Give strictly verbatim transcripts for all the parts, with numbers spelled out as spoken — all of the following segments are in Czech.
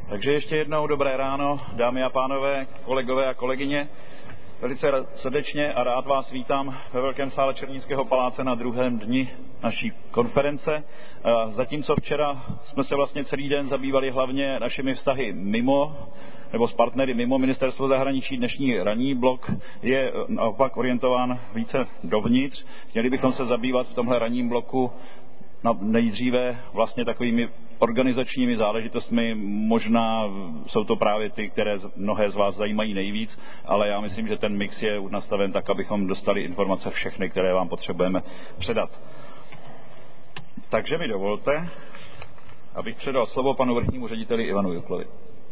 Takže ještě jednou dobré ráno, dámy a pánové, kolegové a kolegyně. Velice srdečně a rád vás vítám ve velkém sále Černínského paláce na druhém dni naší konference. Zatímco včera jsme se vlastně celý den zabývali hlavně našimi vztahy mimo, nebo s partnery mimo Ministerstvo zahraničí, dnešní ranní blok je naopak orientován více dovnitř. Měli bychom se zabývat v tomhle ranním bloku nejdříve vlastně takovými organizačními záležitostmi, možná jsou to právě ty, které mnohé z vás zajímají nejvíc, ale já myslím, že ten mix je nastaven tak, abychom dostali informace všechny, které vám potřebujeme předat. Takže mi dovolte, abych předal slovo panu vrchnímu řediteli Ivanu Juklovi.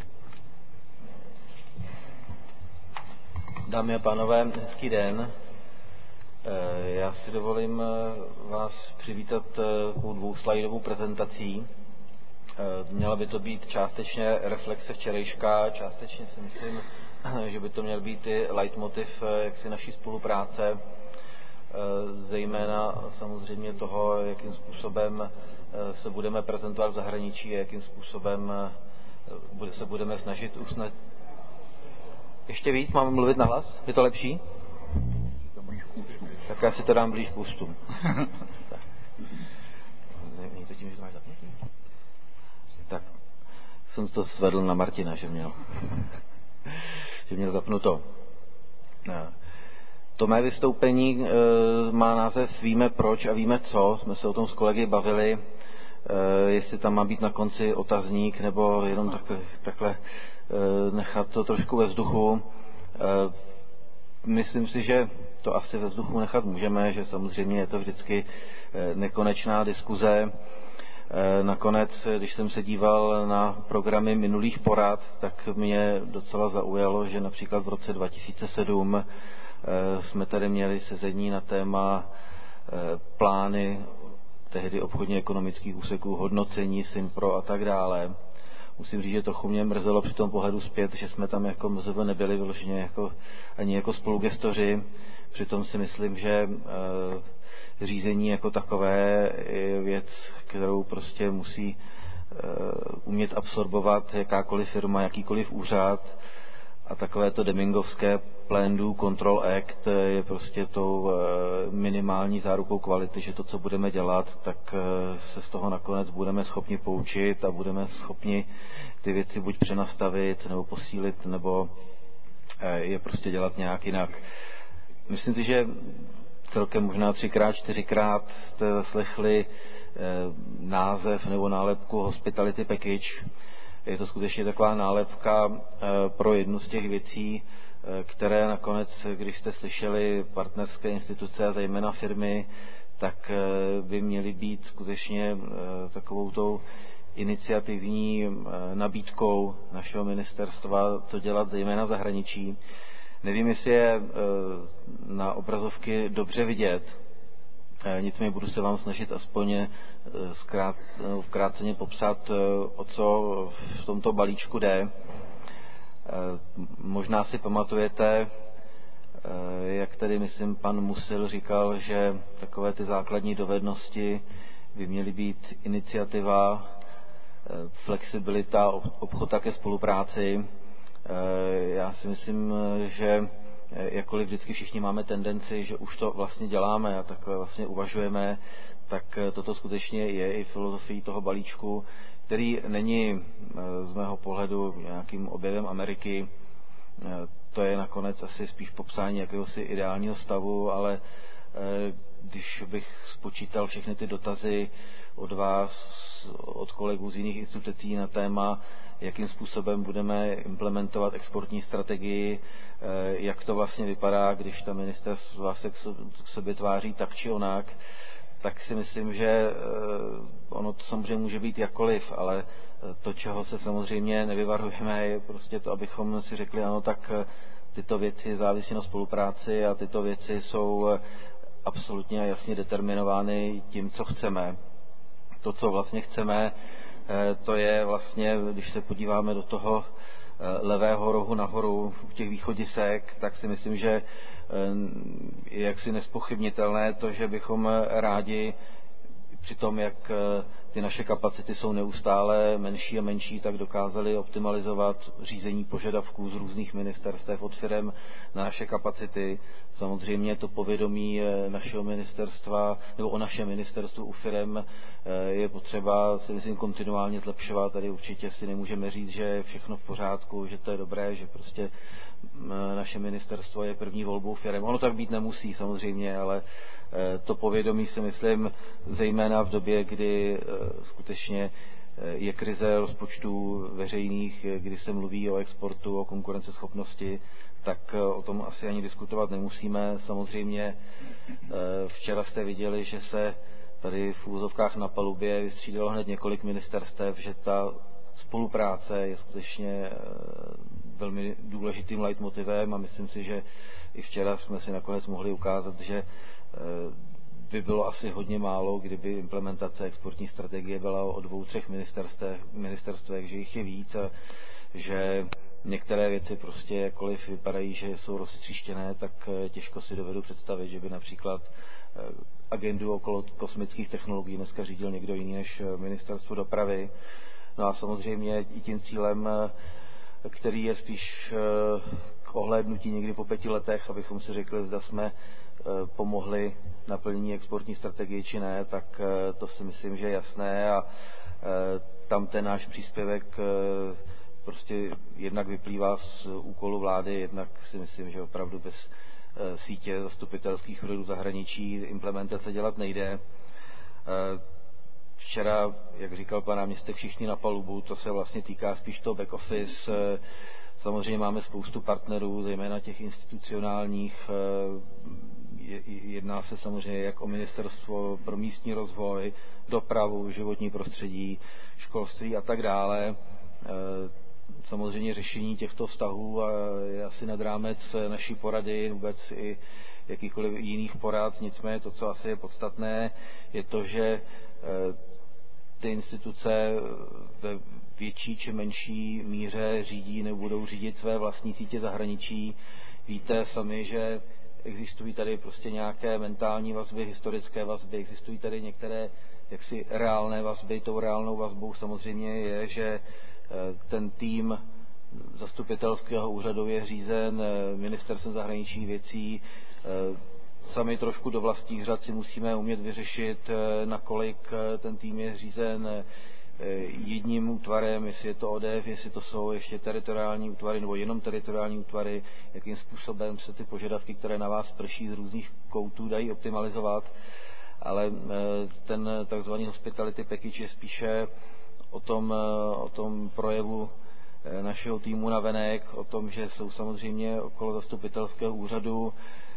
Dámy a pánové, hezký den. Já si dovolím vás přivítat takovou dvouslajdovou prezentací. Měla by to být částečně reflexe včerejška, částečně si myslím, že by to měl být i leitmotiv jaksi naší spolupráce, zejména samozřejmě toho, jakým způsobem se budeme prezentovat v zahraničí a jakým způsobem se budeme snažit usnad... Ještě víc? Máme mluvit nahlas? Je to lepší? Tak já si to dám blíž k ústům. Není to tím, že to máš zapnutý? Tak, jsem to svedl na Martina, že měl, že měl zapnuto. To mé vystoupení e, má název Víme proč a víme co. Jsme se o tom s kolegy bavili, e, jestli tam má být na konci otazník, nebo jenom takhle, takhle e, nechat to trošku ve vzduchu. E, myslím si, že to asi ve vzduchu nechat můžeme, že samozřejmě je to vždycky nekonečná diskuze. Nakonec, když jsem se díval na programy minulých porad, tak mě docela zaujalo, že například v roce dva tisíce sedm jsme tady měli sezení na téma plány tehdy obchodně ekonomických úseků, hodnocení, Synpro a tak dále. Musím říct, že trochu mě mrzelo při tom pohledu zpět, že jsme tam jako M Z V nebyli vyloženě jako, ani jako spolugestoři. Přitom si myslím, že e, řízení jako takové je věc, kterou prostě musí e, umět absorbovat jakákoliv firma, jakýkoliv úřad. A takové to demingovské Plan Do Control Act je prostě tou e, minimální zárukou kvality, že to, co budeme dělat, tak e, se z toho nakonec budeme schopni poučit a budeme schopni ty věci buď přenastavit, nebo posílit, nebo e, je prostě dělat nějak jinak. Myslím si, že celkem možná třikrát, čtyřikrát jste zaslechli eh, název nebo nálepku Hospitality Package. Je to skutečně taková nálepka eh, pro jednu z těch věcí, eh, které nakonec, když jste slyšeli partnerské instituce a zejména firmy, tak eh, by měly být skutečně eh, takovou tou iniciativní eh, nabídkou našeho ministerstva, co dělat zejména v zahraničí. Nevím, jestli je na obrazovky dobře vidět, nicméně budu se vám snažit aspoň zkrát, vkráceně popsat, o co v tomto balíčku jde. Možná si pamatujete, jak tady, myslím, pan Musil říkal, že takové ty základní dovednosti by měly být iniciativa, flexibilita, obchod také spolupráci. Já si myslím, že jakkoliv vždycky všichni máme tendenci, že už to vlastně děláme a takhle vlastně uvažujeme, tak toto skutečně je i filozofií toho balíčku, který není z mého pohledu nějakým objevem Ameriky. To je nakonec asi spíš popsání jakéhosi ideálního stavu, ale když bych spočítal všechny ty dotazy od vás, od kolegů z jiných institucí na téma, jakým způsobem budeme implementovat exportní strategii, jak to vlastně vypadá, když ta ministerstva se k sobě tváří tak či onak, tak si myslím, že ono to samozřejmě může být jakkoliv, ale to, čeho se samozřejmě nevyvarujeme, je prostě to, abychom si řekli, ano, tak tyto věci závisí na spolupráci a tyto věci jsou absolutně a jasně determinovány tím, co chceme. To, co vlastně chceme, to je vlastně, když se podíváme do toho levého rohu nahoru u těch východisek, tak si myslím, že je jaksi nespochybnitelné to, že bychom rádi při tom, jak ty naše kapacity jsou neustále menší a menší, tak dokázali optimalizovat řízení požadavků z různých ministerstev od firem na naše kapacity. Samozřejmě to povědomí našeho ministerstva nebo o našem ministerstvu u firem je potřeba, si myslím, kontinuálně zlepšovat. Tady určitě si nemůžeme říct, že je všechno v pořádku, že to je dobré, že prostě naše ministerstvo je první volbou firem. Ono tak být nemusí samozřejmě, ale to povědomí si myslím, zejména v době, kdy skutečně je krize rozpočtů veřejných, kdy se mluví o exportu, o konkurenceschopnosti, tak o tom asi ani diskutovat nemusíme. Samozřejmě včera jste viděli, že se tady v úvozovkách na palubě vystřídalo hned několik ministerstev, že ta spolupráce je skutečně velmi důležitým leitmotivem a myslím si, že i včera jsme si nakonec mohli ukázat, že by bylo asi hodně málo, kdyby implementace exportní strategie byla o dvou, třech ministerstvech, ministerstvech, že jich je víc a že některé věci prostě jakkoliv vypadají, že jsou roztříštěné, tak těžko si dovedu představit, že by například agendu okolo kosmických technologií dneska řídil někdo jiný než ministerstvo dopravy. No a samozřejmě i tím cílem, který je spíš k ohlédnutí někdy po pěti letech, abychom si řekli, zda jsme pomohli naplnění exportní strategie či ne, tak to si myslím, že je jasné a tam ten náš příspěvek prostě jednak vyplývá z úkolu vlády, jednak si myslím, že opravdu bez sítě zastupitelských úřadů zahraničí implementace dělat nejde. Včera, jak říkal pan náměstek, všichni na palubu, to se vlastně týká spíš toho back office. Samozřejmě máme spoustu partnerů, zejména těch institucionálních. Jedná se samozřejmě jak o ministerstvo pro místní rozvoj, dopravu, životní prostředí, školství a tak dále. Samozřejmě řešení těchto vztahů je asi nad rámec naší porady, vůbec i jakýkoliv jiných porad. Nicméně to, co asi je podstatné, je to, že ty instituce ve větší či menší míře řídí nebo budou řídit své vlastní sítě zahraničí. Víte sami, že existují tady prostě nějaké mentální vazby, historické vazby, existují tady některé jaksi reálné vazby. Tou reálnou vazbou samozřejmě je, že ten tým zastupitelského úřadu je řízen ministerstvem zahraničních věcí. Sami trošku do vlastních řad si musíme umět vyřešit, nakolik ten tým je řízen jedním útvarem, jestli je to O D F, jestli to jsou ještě teritoriální útvary nebo jenom teritoriální útvary, jakým způsobem se ty požadavky, které na vás prší z různých koutů, dají optimalizovat. Ale ten takzvaný hospitality package je spíše o tom, o tom projevu našeho týmu navenek, o tom, že jsou samozřejmě okolo zastupitelského úřadu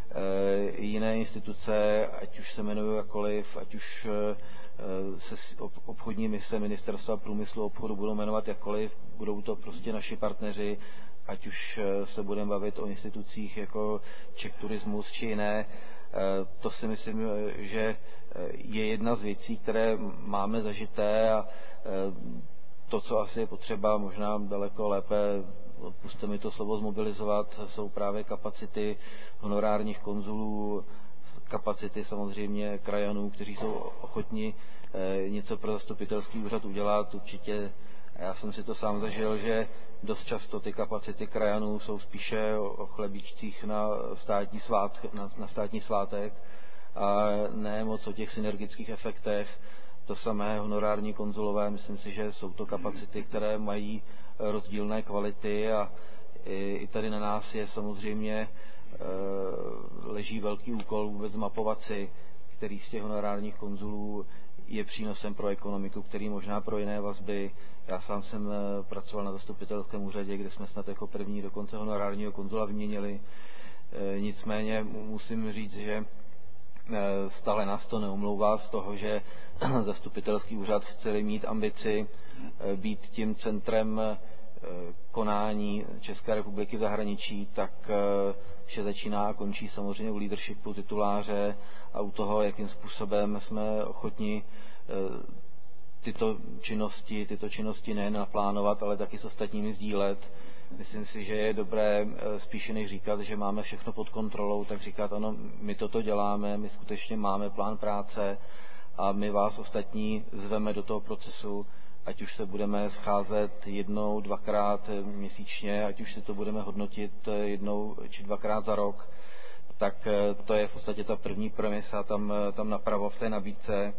jiné instituce, ať už se jmenují jakkoliv, ať už se obchodní mise Ministerstva průmyslu a obchodu budou jmenovat jakkoliv, budou to prostě naši partneři, ať už se budeme bavit o institucích jako Czech Turismus či jiné. To si myslím, že je jedna z věcí, které máme zažité a to, co asi je potřeba možná daleko lépe, odpusťte mi to slovo, zmobilizovat, jsou právě kapacity honorárních konzulů, kapacity samozřejmě krajanů, kteří jsou ochotni něco pro zastupitelský úřad udělat. Určitě, já jsem si to sám zažil, že dost často ty kapacity krajanů jsou spíše o chlebíčcích na státní, svátk, na, na státní svátek a ne moc o těch synergických efektech. To samé honorární konzulové, myslím si, že jsou to kapacity, které mají rozdílné kvality a i tady na nás je samozřejmě leží velký úkol vůbec mapovat si, který z těch honorárních konzulů je přínosem pro ekonomiku, který možná pro jiné vazby. Já sám jsem pracoval na zastupitelském úřadě, kde jsme snad jako první dokonce honorárního konzula vyměnili. Nicméně musím říct, že stále nás to neomlouvá z toho, že zastupitelský úřad chce mít ambici být tím centrem konání České republiky v zahraničí, tak vše začíná a končí samozřejmě u leadershipu tituláře a u toho, jakým způsobem jsme ochotni tyto činnosti, tyto činnosti nejen naplánovat, ale taky s ostatními sdílet. Myslím si, že je dobré spíše než říkat, že máme všechno pod kontrolou, tak říkat, ano, my toto děláme, my skutečně máme plán práce a my vás ostatní zveme do toho procesu, ať už se budeme scházet jednou, dvakrát měsíčně, ať už si to budeme hodnotit jednou či dvakrát za rok, tak to je v podstatě ta první premisa tam, tam napravo v té nabídce.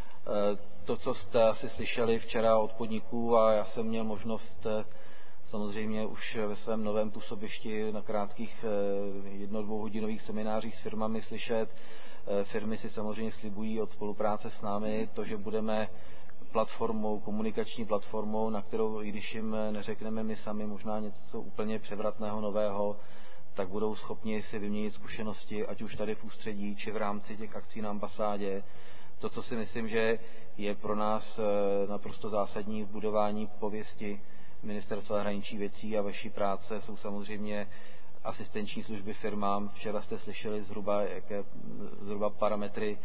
To, co jste asi slyšeli včera od podniků, a já jsem měl možnost samozřejmě už ve svém novém působišti na krátkých jedno-, dvouhodinových seminářích s firmami slyšet. Firmy si samozřejmě slibují od spolupráce s námi to, že budeme platformou, komunikační platformou, na kterou, i když jim neřekneme my sami možná něco úplně převratného, nového, tak budou schopni si vyměnit zkušenosti, ať už tady v ústředí, či v rámci těch akcí na ambasádě. To, co si myslím, že je pro nás naprosto zásadní v budování pověsti Ministerstva zahraničních věcí a vaší práce, jsou samozřejmě asistenční služby firmám. Včera jste slyšeli zhruba, jaké zhruba parametry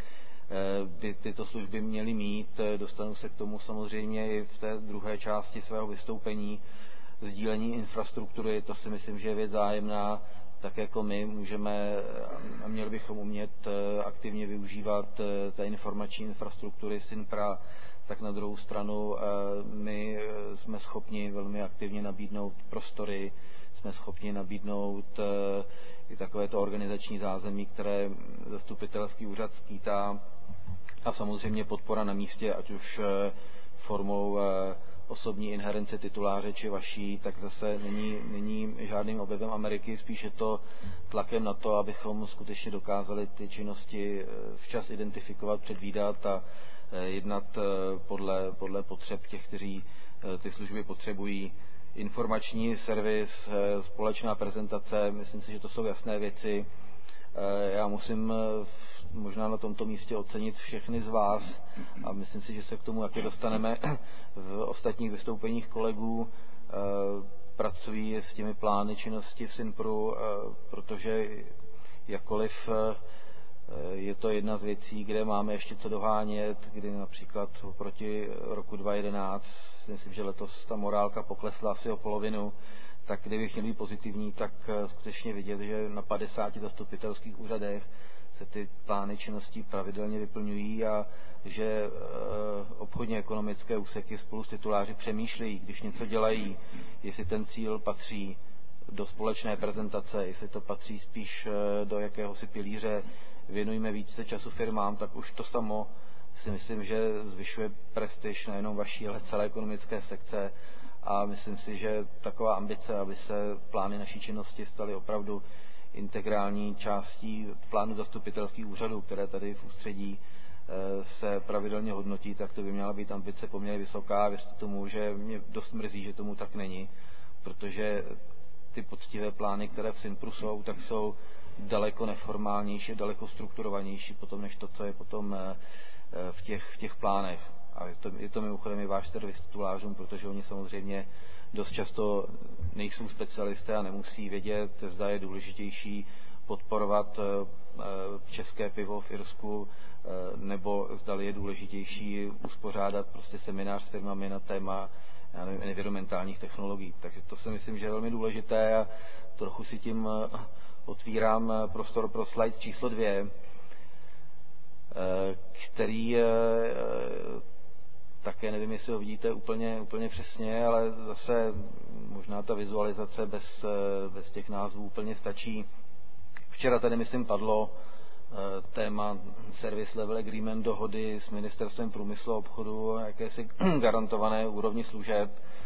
by tyto služby měly mít. Dostanu se k tomu samozřejmě i v té druhé části svého vystoupení. Sdílení infrastruktury, to si myslím, že je věc zájemná. Tak jako my můžeme a měli bychom umět aktivně využívat té informační infrastruktury SINPRA, tak na druhou stranu my jsme schopni velmi aktivně nabídnout prostory, jsme schopni nabídnout i takovéto organizační zázemí, které zastupitelský úřad skýtá, a samozřejmě podpora na místě, ať už formou osobní inherence tituláře či vaší, tak zase není, není žádným objevem Ameriky, spíše to tlakem na to, abychom skutečně dokázali ty činnosti včas identifikovat, předvídat a jednat podle, podle potřeb těch, kteří ty služby potřebují. Informační servis, společná prezentace, myslím si, že to jsou jasné věci. Já musím možná na tomto místě ocenit všechny z vás a myslím si, že se k tomu také dostaneme v ostatních vystoupeních kolegů. Pracují s těmi plány činnosti v SINPRu, protože jakkoliv je to jedna z věcí, kde máme ještě co dohánět, kdy například proti roku dva tisíce jedenáct, myslím, že letos ta morálka poklesla asi o polovinu, tak kdybych měl být pozitivní, tak skutečně vidět, že na padesáti zastupitelských úřadech se ty plány činností pravidelně vyplňují a že obchodně ekonomické úseky spolu s tituláři přemýšlejí, když něco dělají, jestli ten cíl patří do společné prezentace, jestli to patří spíš do jakéhosi pilíře, věnujeme více času firmám, tak už to samo si myslím, že zvyšuje prestiž nejenom vaší, ale celé ekonomické sekce, a myslím si, že taková ambice, aby se plány naší činnosti staly opravdu integrální částí plánu zastupitelských úřadů, které tady v ústředí se pravidelně hodnotí, tak to by měla být ambice poměrně vysoká. Věřte tomu, že mě dost mrzí, že tomu tak není, protože ty poctivé plány, které v SINPRu jsou, tak jsou daleko neformálnější, daleko strukturovanější potom, než to, co je potom v těch, v těch plánech. A je to, je to mimochodem i váš servis titulářům, protože oni samozřejmě dost často nejsou specialisté a nemusí vědět, zda je důležitější podporovat české pivo v Irsku, nebo zda je důležitější uspořádat prostě seminář s firmami na téma, já nevím, environmentálních technologií. Takže to si myslím, že je velmi důležité a trochu si tím otvírám prostor pro slide číslo dvě, který také nevím, jestli ho vidíte úplně, úplně přesně, ale zase možná ta vizualizace bez, bez těch názvů úplně stačí. Včera tady, myslím, padlo téma Service Level Agreement, dohody s Ministerstvem průmyslu a obchodu, jakési garantované úrovni služeb.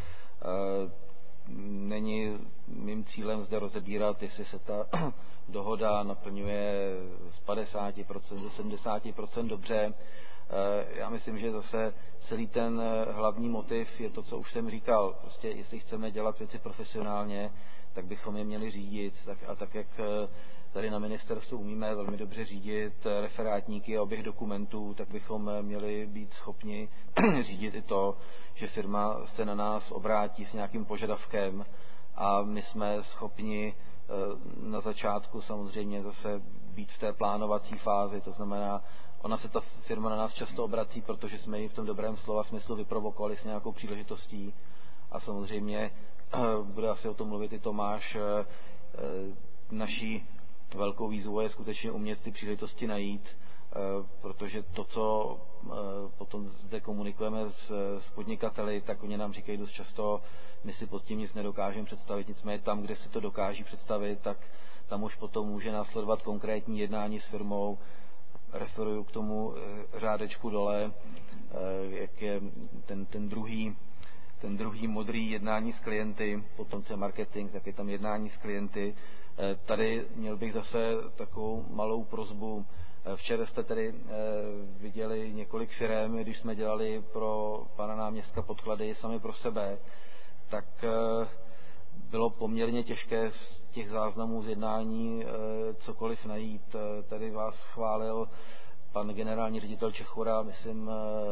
Není mým cílem zde rozebírat, jestli se ta dohoda naplňuje z padesáti procent do sedmdesáti procent dobře. Já myslím, že zase celý ten hlavní motiv je to, co už jsem říkal. Prostě jestli chceme dělat věci profesionálně, tak bychom je měli řídit. Tak, a tak, jak tady na ministerstvu umíme velmi dobře řídit referátníky a oběh dokumentů, tak bychom měli být schopni řídit i to, že firma se na nás obrátí s nějakým požadavkem a my jsme schopni na začátku samozřejmě zase být v té plánovací fázi, to znamená, ona se ta firma na nás často obrací, protože jsme ji v tom dobrém slova smyslu vyprovokovali s nějakou příležitostí a samozřejmě bude asi o tom mluvit i Tomáš. Naší velkou výzvou je skutečně umět ty příležitosti najít. protože to, co potom zde komunikujeme s, s podnikateli, tak oni nám říkají dost často, my si pod tím nic nedokážeme představit, nicméně tam, kde si to dokáží představit, tak tam už potom může následovat konkrétní jednání s firmou. Referuju k tomu řádečku dole, jak je ten, ten druhý ten druhý modrý jednání s klienty, potom co je marketing, tak je tam jednání s klienty. Tady měl bych zase takovou malou prosbu. Včera jste tady viděli několik firem, když jsme dělali pro pana náměstka podklady sami pro sebe, tak bylo poměrně těžké z těch záznamů z jednání cokoliv najít. Tady vás chválil pan generální ředitel Čechura, myslím,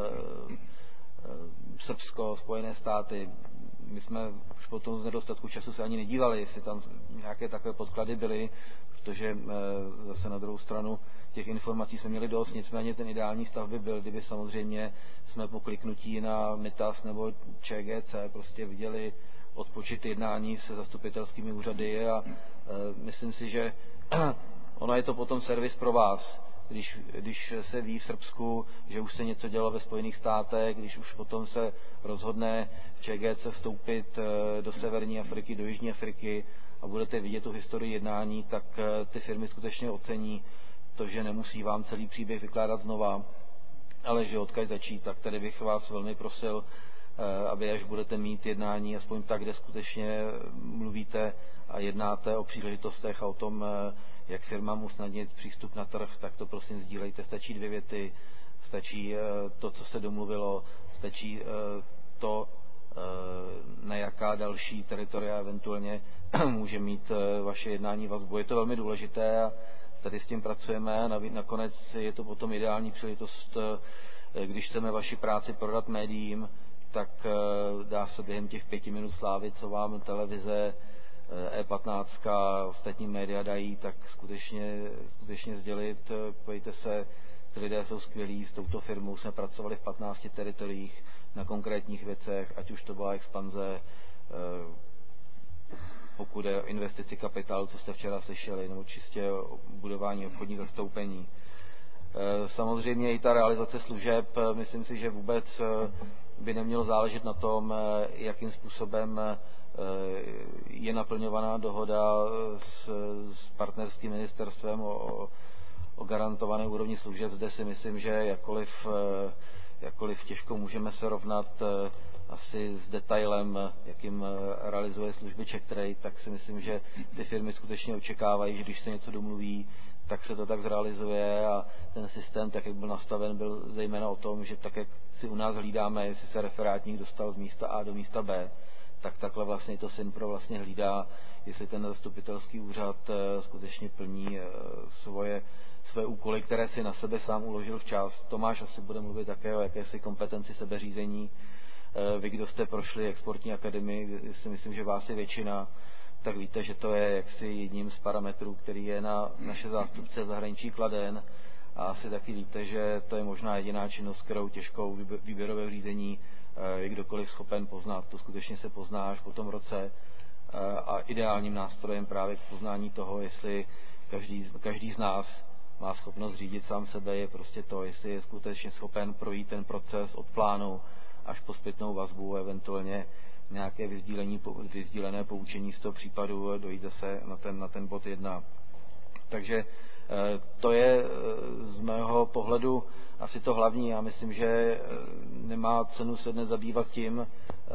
Srbsko, Spojené státy. My jsme už potom z nedostatku času se ani nedívali, jestli tam nějaké takové podklady byly, protože zase na druhou stranu těch informací jsme měli dost, nicméně ten ideální stav by byl, kdyby samozřejmě jsme po kliknutí na MITAS nebo ČGC prostě viděli odpočet jednání se zastupitelskými úřady a myslím si, že ono je to potom servis pro vás. Když, když se ví v Srbsku, že už se něco dělo ve Spojených státech, když už potom se rozhodne ČGC vstoupit do Severní Afriky, do Jižní Afriky a budete vidět tu historii jednání, tak ty firmy skutečně ocení to, že nemusí vám celý příběh vykládat znova, ale že odkud začít. Tak tady bych vás velmi prosil, aby až budete mít jednání, aspoň tak, kde skutečně mluvíte a jednáte o příležitostech a o tom, jak firmám usnadnit přístup na trh, tak to prosím sdílejte. Stačí dvě věty, stačí to, co se domluvilo, stačí to, na jaká další teritoria eventuálně může mít vaše jednání vazbu. Je to velmi důležité a tady s tím pracujeme. Nakonec je to potom ideální příležitost, když chceme vaši práci prodat médiím, tak dá se během těch pěti minut slávit, co vám televize, E patnáct a ostatní média dají, tak skutečně, skutečně sdělit, pojďte se, ty lidé jsou skvělí, s touto firmou jsme pracovali v patnácti teritoriích na konkrétních věcech, ať už to byla expanze, pokud je o investici kapitálu, co jste včera slyšeli, nebo čistě o budování obchodních zastoupení. Samozřejmě i ta realizace služeb, myslím si, že vůbec by nemělo záležet na tom, jakým způsobem je naplňovaná dohoda s, s partnerským ministerstvem o, o garantované úrovni služeb. Zde si myslím, že jakkoliv, jakkoliv těžko můžeme se rovnat asi s detailem, jakým realizuje služby Czech Trade, tak si myslím, že ty firmy skutečně očekávají, že když se něco domluví, tak se to tak zrealizuje a ten systém, tak jak byl nastaven, byl zejména o tom, že tak jak si u nás hlídáme, jestli se referátník dostal z místa A do místa B, tak takhle vlastně to Synpro vlastně hlídá, jestli ten zastupitelský úřad skutečně plní svoje, své úkoly, které si na sebe sám uložil včas. Tomáš asi bude mluvit také o jakési kompetenci sebeřízení. Vy, kdo jste prošli exportní akademii, si myslím, že vás je většina, tak víte, že to je jaksi jedním z parametrů, který je na naše zástupce zahraničí kladen. A asi taky víte, že to je možná jediná činnost, kterou těžkou výběrové řízení je kdokoliv schopen poznat. To skutečně se pozná až po tom roce a ideálním nástrojem právě k poznání toho, jestli každý, každý z nás má schopnost řídit sám sebe, je prostě to, jestli je skutečně schopen projít ten proces od plánu až po zpětnou vazbu, eventuálně nějaké vyzdílení, vyzdílené poučení z toho případu, dojít zase na ten, na ten bod jedna. Takže to je z mého pohledu asi to hlavní. Já myslím, že nemá cenu se dnes zabývat tím,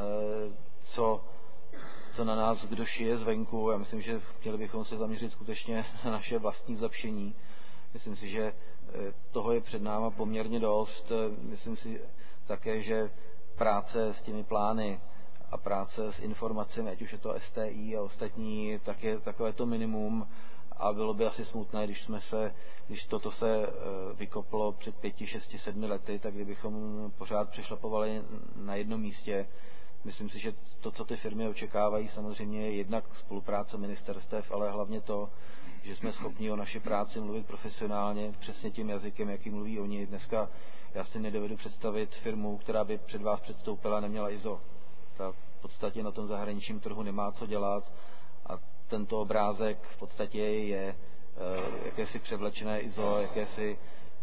co, co na nás kdo šije zvenku. Já myslím, že chtěli bychom se zaměřit skutečně na naše vlastní zlepšení. Myslím si, že toho je před náma poměrně dost. Myslím si také, že práce s těmi plány a práce s informacemi, ať už je to S T I a ostatní, tak je takové to minimum. A bylo by asi smutné, když jsme se, když toto se vykoplo před pěti, šesti, sedmi lety, tak kdybychom pořád přešlapovali na jednom místě. Myslím si, že to, co ty firmy očekávají, samozřejmě je jednak spolupráce ministerstev, ale hlavně to, že jsme schopni o naší práci mluvit profesionálně, přesně tím jazykem, jaký mluví oni. Dneska já si nedovedu představit firmu, která by před vás předstoupila a neměla I S O. Ta v podstatě na tom zahraničním trhu nemá co dělat a tento obrázek v podstatě je jakési převlečené I S O, jakési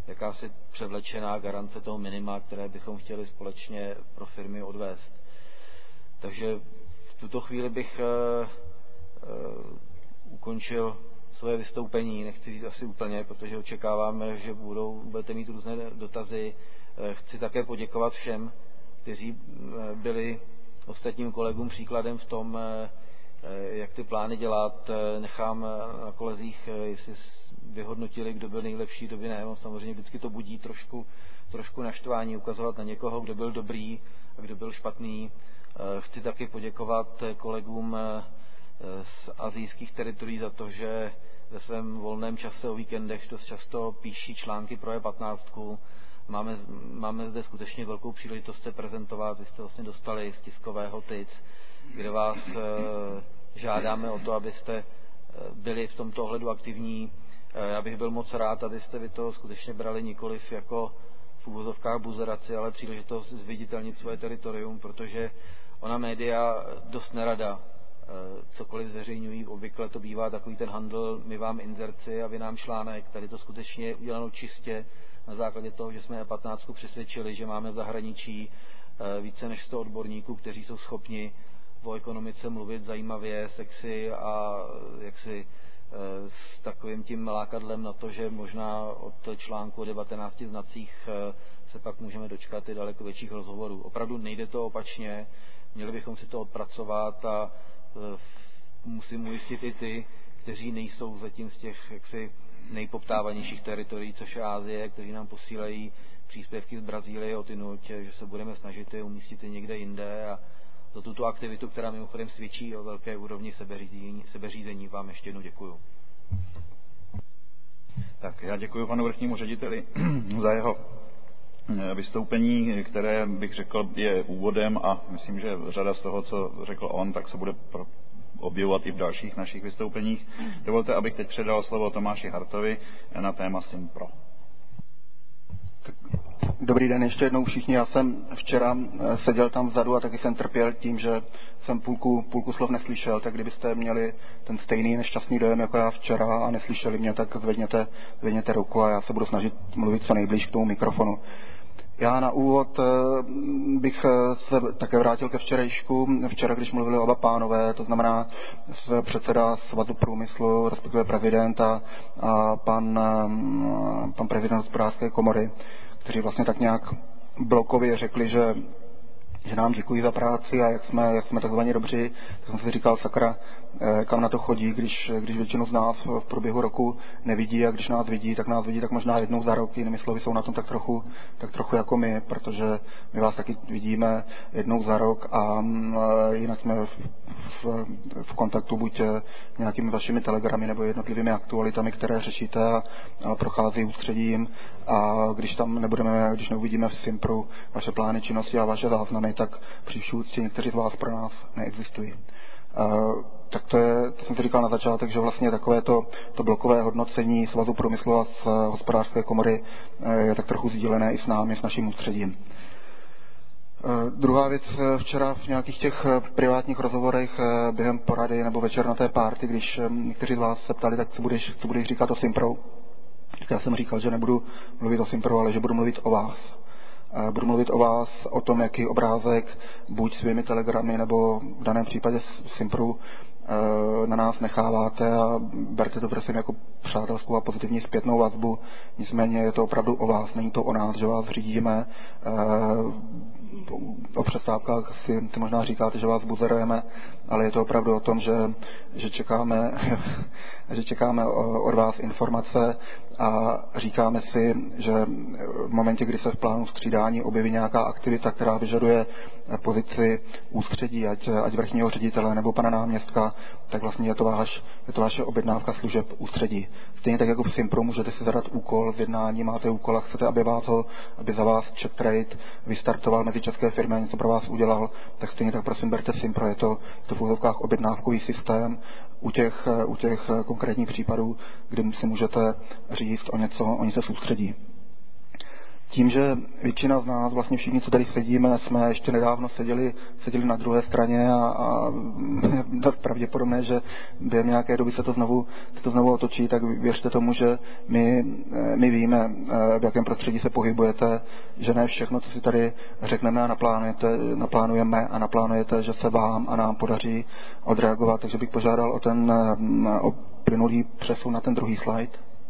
jakási převlečená garance toho minima, které bychom chtěli společně pro firmy odvést. Takže v tuto chvíli bych uh, uh, ukončil svoje vystoupení, nechci říct asi úplně, protože očekáváme, že budou, budete mít různé dotazy. Chci také poděkovat všem, kteří byli ostatním kolegům příkladem v tom, jak ty plány dělat. Nechám na kolezích, jestli vyhodnotili, kdo byl nejlepší, kdo by ne. Samozřejmě vždycky to budí trošku, trošku naštvání, ukazovat na někoho, kdo byl dobrý a kdo byl špatný. Chci taky poděkovat kolegům z asijských teritorií za to, že ve svém volném čase o víkendech dost často píší články pro E patnáct. Máme, máme zde skutečně velkou příležitost se prezentovat. Vy jste vlastně dostali z tiskového T I C, kde vás e, žádáme o to, abyste byli v tomto ohledu aktivní. E, já bych byl moc rád, abyste vy to skutečně brali nikoliv jako v úvozovkách buzeraci, ale příležitost zviditelnit svoje teritorium, protože ona média dost nerada cokoliv zveřejňují. Obvykle to bývá takový ten handl, my vám inzerci a vy nám článek. Tady to skutečně je uděláno čistě na základě toho, že jsme E patnáct přesvědčili, že máme v zahraničí více než sto odborníků, kteří jsou schopni o ekonomice mluvit zajímavě, sexy a jaksi s takovým tím lákadlem na to, že možná od článku o devatenácti znacích se pak můžeme dočkat i daleko větších rozhovorů. Opravdu nejde to opačně, měli bychom si to odpracovat a musím ujistit i ty, kteří nejsou zatím z těch jaksi nejpoptávanějších teritorií, což je Asie, kteří nám posílají příspěvky z Brazílie odjinud, že se budeme snažit je umístit i někde jinde a za tuto aktivitu, která mimochodem svědčí o velké úrovni sebeřízení, sebeřízení, vám ještě jednou děkuju. Tak já děkuji panu vrchnímu řediteli za jeho vystoupení, které bych řekl je úvodem a myslím, že řada z toho, co řekl on, tak se bude objevovat i v dalších našich vystoupeních. Dovolte, abych teď předal slovo Tomáši Hartovi na téma Simpro. Dobrý den ještě jednou všichni. Já jsem včera seděl tam vzadu a taky jsem trpěl tím, že jsem půlku, půlku slov neslyšel, tak kdybyste měli ten stejný nešťastný dojem jako já včera a neslyšeli mě, tak zvedněte, zvedněte ruku a já se budu snažit mluvit co nejblíž k tomu mikrofonu. Já na úvod bych se také vrátil ke včerejšku. Včera, když mluvili oba pánové, to znamená předseda Svazu průmyslu, respektive prezident a, a pan, pan prezident hospodářské komory, kteří vlastně tak nějak blokově řekli, že, že nám děkují za práci a jak jsme, jak jsme takzvaně dobří, tak jsem si říkal, sakra, kam na to chodí, když, když většinu z nás v průběhu roku nevidí a když nás vidí, tak nás vidí tak možná jednou za rok, jinými slovy jsou na tom tak trochu, tak trochu jako my, protože my vás taky vidíme jednou za rok a jinak jsme v, v, v kontaktu buď nějakými vašimi telegramy nebo jednotlivými aktualitami, které řešíte a, a prochází ústředím a když tam nebudeme, když neuvidíme v Simpru vaše plány činnosti a vaše záznamy, tak při vší úctě někteří z vás pro nás neexistují. Uh, tak to je, to jsem si říkal na začátek, že vlastně takové to, to blokové hodnocení Svazu průmyslu a z hospodářské komory je tak trochu sdílené i s námi, s naším ústředím. Uh, druhá věc, včera v nějakých těch privátních rozhovorech během porady nebo večer na té party, když někteří z vás se ptali, tak co budeš, co budeš říkat o Simpro, tak já jsem říkal, že nebudu mluvit o Simpro, ale že budu mluvit o vás. Budu mluvit o vás, o tom, jaký obrázek buď svými telegramy nebo v daném případě Simpru na nás necháváte a berte to prosím jako přátelskou a pozitivní zpětnou vazbu. Nicméně je to opravdu o vás, není to o nás, že vás řídíme. O přestávkách si, si možná říkáte, že vás buzerujeme, ale je to opravdu o tom, že, že čekáme, že čekáme od vás informace a říkáme si, že v momentě, kdy se v plánu střídání objeví nějaká aktivita, která vyžaduje pozici ústředí, ať, ať vrchního ředitele nebo pana náměstka, tak vlastně je to, váš, je to vaše objednávka služeb ústředí. Stejně tak jako v Simpru můžete si zadat úkol z jednání, máte úkol a chcete, aby, vás ho, aby za vás Czech Trade vystartoval mezi české firmy a něco pro vás udělal, tak stejně tak prosím berte Simpro, je to, to v úzovkách objednávkový systém. U těch, u těch konkrétních případů, kdy si můžete říct o něco, o něco soustředí. tím, že většina z nás, vlastně všichni, co tady sedíme, jsme ještě nedávno seděli, seděli na druhé straně a, a je dost pravděpodobné, že během nějaké doby se to znovu, se to znovu otočí, tak věřte tomu, že my, my víme, v jakém prostředí se pohybujete, že ne všechno, co si tady řekneme a naplánujete, naplánujeme a naplánujete, že se vám a nám podaří odreagovat. Takže bych požádal o ten o plynulý přesun na ten druhý slide.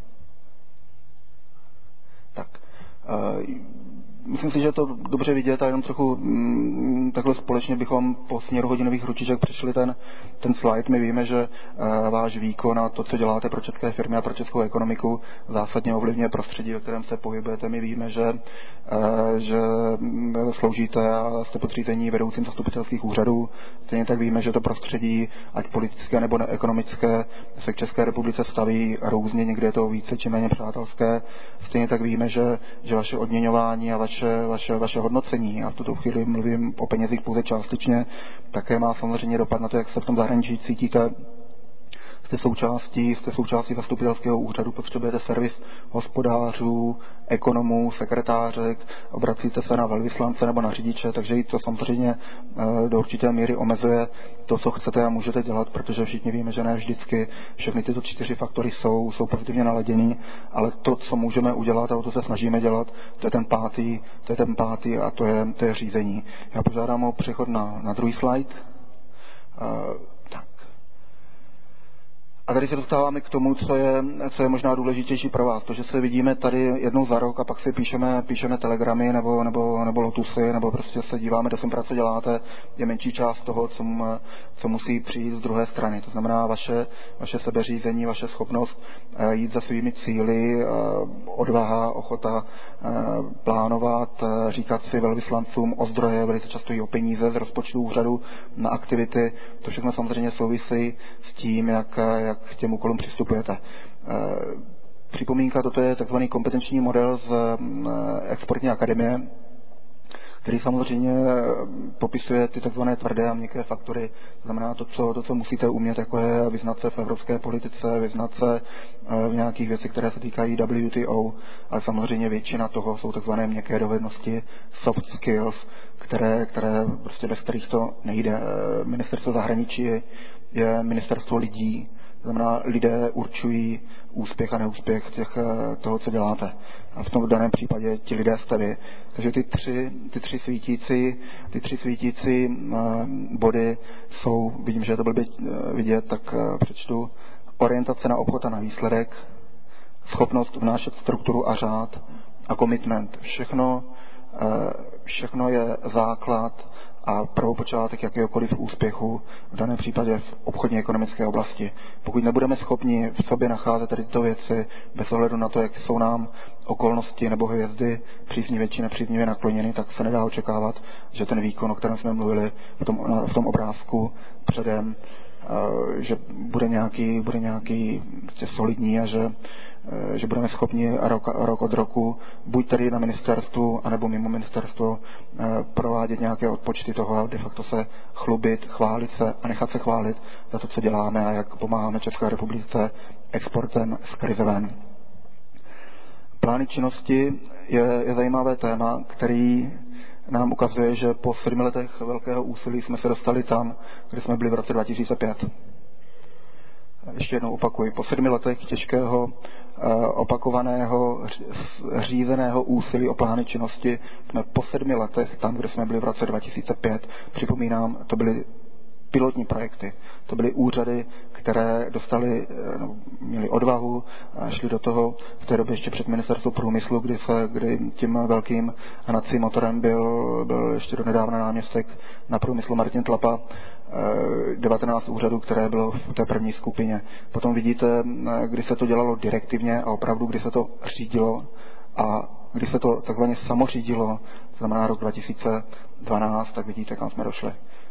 Tak. Myslím si, že je to dobře vidět a jenom trochu mm, takhle společně bychom po směru hodinových ručiček přešli ten, ten slide. My víme, že uh, váš výkon a to, co děláte pro české firmy a pro českou ekonomiku, zásadně ovlivňuje prostředí, ve kterém se pohybujete. My víme, že, uh, že sloužíte a jste podřízení vedoucím zastupitelských úřadů. Stejně tak víme, že to prostředí, ať politické nebo neekonomické, se k České republice staví různě, někde je to více či méně přátelské. Stejně tak víme, že, že vaše odměňování a vaše Vaše, vaše, vaše hodnocení, a v tuto chvíli mluvím o penězích pouze částečně, také má samozřejmě dopad na to, jak se v tom zahraničí cítíte. Jste součástí, jste součástí zastupitelského úřadu, potřebujete servis hospodářů, ekonomů, sekretářek, obracíte se na velvyslance nebo na řidiče, takže i to samozřejmě do určité míry omezuje to, co chcete a můžete dělat, protože všichni víme, že ne vždycky všechny tyto čtyři faktory jsou, jsou pozitivně naladění, ale to, co můžeme udělat a o to se snažíme dělat, to je ten pátý, to je ten pátý a to je, to je řízení. Já požádám o přechod na, na druhý slide. Uh, A tady se dostáváme k tomu, co je, co je možná důležitější pro vás. To, že se vidíme tady jednou za rok a pak si píšeme, píšeme telegramy nebo, nebo, nebo lotusy, nebo prostě se díváme, do co děláte, je menší část toho, co, co musí přijít z druhé strany. To znamená vaše, vaše sebeřízení, vaše schopnost jít za svými cíli, odvaha, ochota plánovat, říkat si velvyslancům o zdroje, velice často i o peníze z rozpočtu úřadu na aktivity. To všechno samozřejmě souvisí s tím, jak, jak k těm úkolům přistupujete. Připomínka, toto je takzvaný kompetenční model z exportní akademie, který samozřejmě popisuje ty takzvané tvrdé a měkké faktory. To znamená to co, to, co musíte umět, jako je vyznat se v evropské politice, vyznat se v nějakých věcech, které se týkají W T O, ale samozřejmě většina toho jsou takzvané měkké dovednosti, soft skills, které, které prostě bez kterých to nejde. Ministerstvo zahraničí je, je ministerstvo lidí, to znamená, lidé určují úspěch a neúspěch těch, toho, co děláte. A v tom daném případě ti lidé jste vy. Takže ty tři, ty tři svítící, ty tři svítící body jsou, vidím, že je to blbě vidět, tak přečtu. Orientace na obchod a na výsledek, schopnost vnášet strukturu a řád a commitment. Všechno, všechno je základ a prvopočátek jakéhokoliv úspěchu, v daném případě v obchodní ekonomické oblasti. Pokud nebudeme schopni v sobě nacházet tady tyto věci, bez ohledu na to, jak jsou nám okolnosti nebo hvězdy příznivě či nepříznivě nakloněny, tak se nedá očekávat, že ten výkon, o kterém jsme mluvili v tom, v tom obrázku předem, že bude nějaký, bude nějaký prostě solidní a že, že budeme schopni rok, rok od roku buď tady na ministerstvu, anebo mimo ministerstvo provádět nějaké odpočty toho a de facto se chlubit, chválit se a nechat se chválit za to, co děláme a jak pomáháme České republice exportem z krize ven. Plány činnosti je, je zajímavé téma, který nám ukazuje, že po sedmi letech velkého úsilí jsme se dostali tam, kde jsme byli v roce dva tisíce pět. Ještě jednou opakuji, po sedmi letech těžkého, opakovaného, řízeného úsilí o plány činnosti jsme po sedmi letech tam, kde jsme byli v roce dva tisíce pět. Připomínám, to byly pilotní projekty. To byly úřady, které dostali, no, měli odvahu a šli do toho v té době ještě před ministerstvo průmyslu, kdy, se, kdy tím velkým hnacím motorem byl, byl ještě do nedávna náměstek na průmyslu Martin Tlapa, devatenáct úřadů, které bylo v té první skupině. Potom vidíte, kdy se to dělalo direktivně a opravdu, kdy se to řídilo a kdy se to takzvaně samořídilo, to znamená rok dva tisíce dvanáct, tak vidíte, kam jsme došli.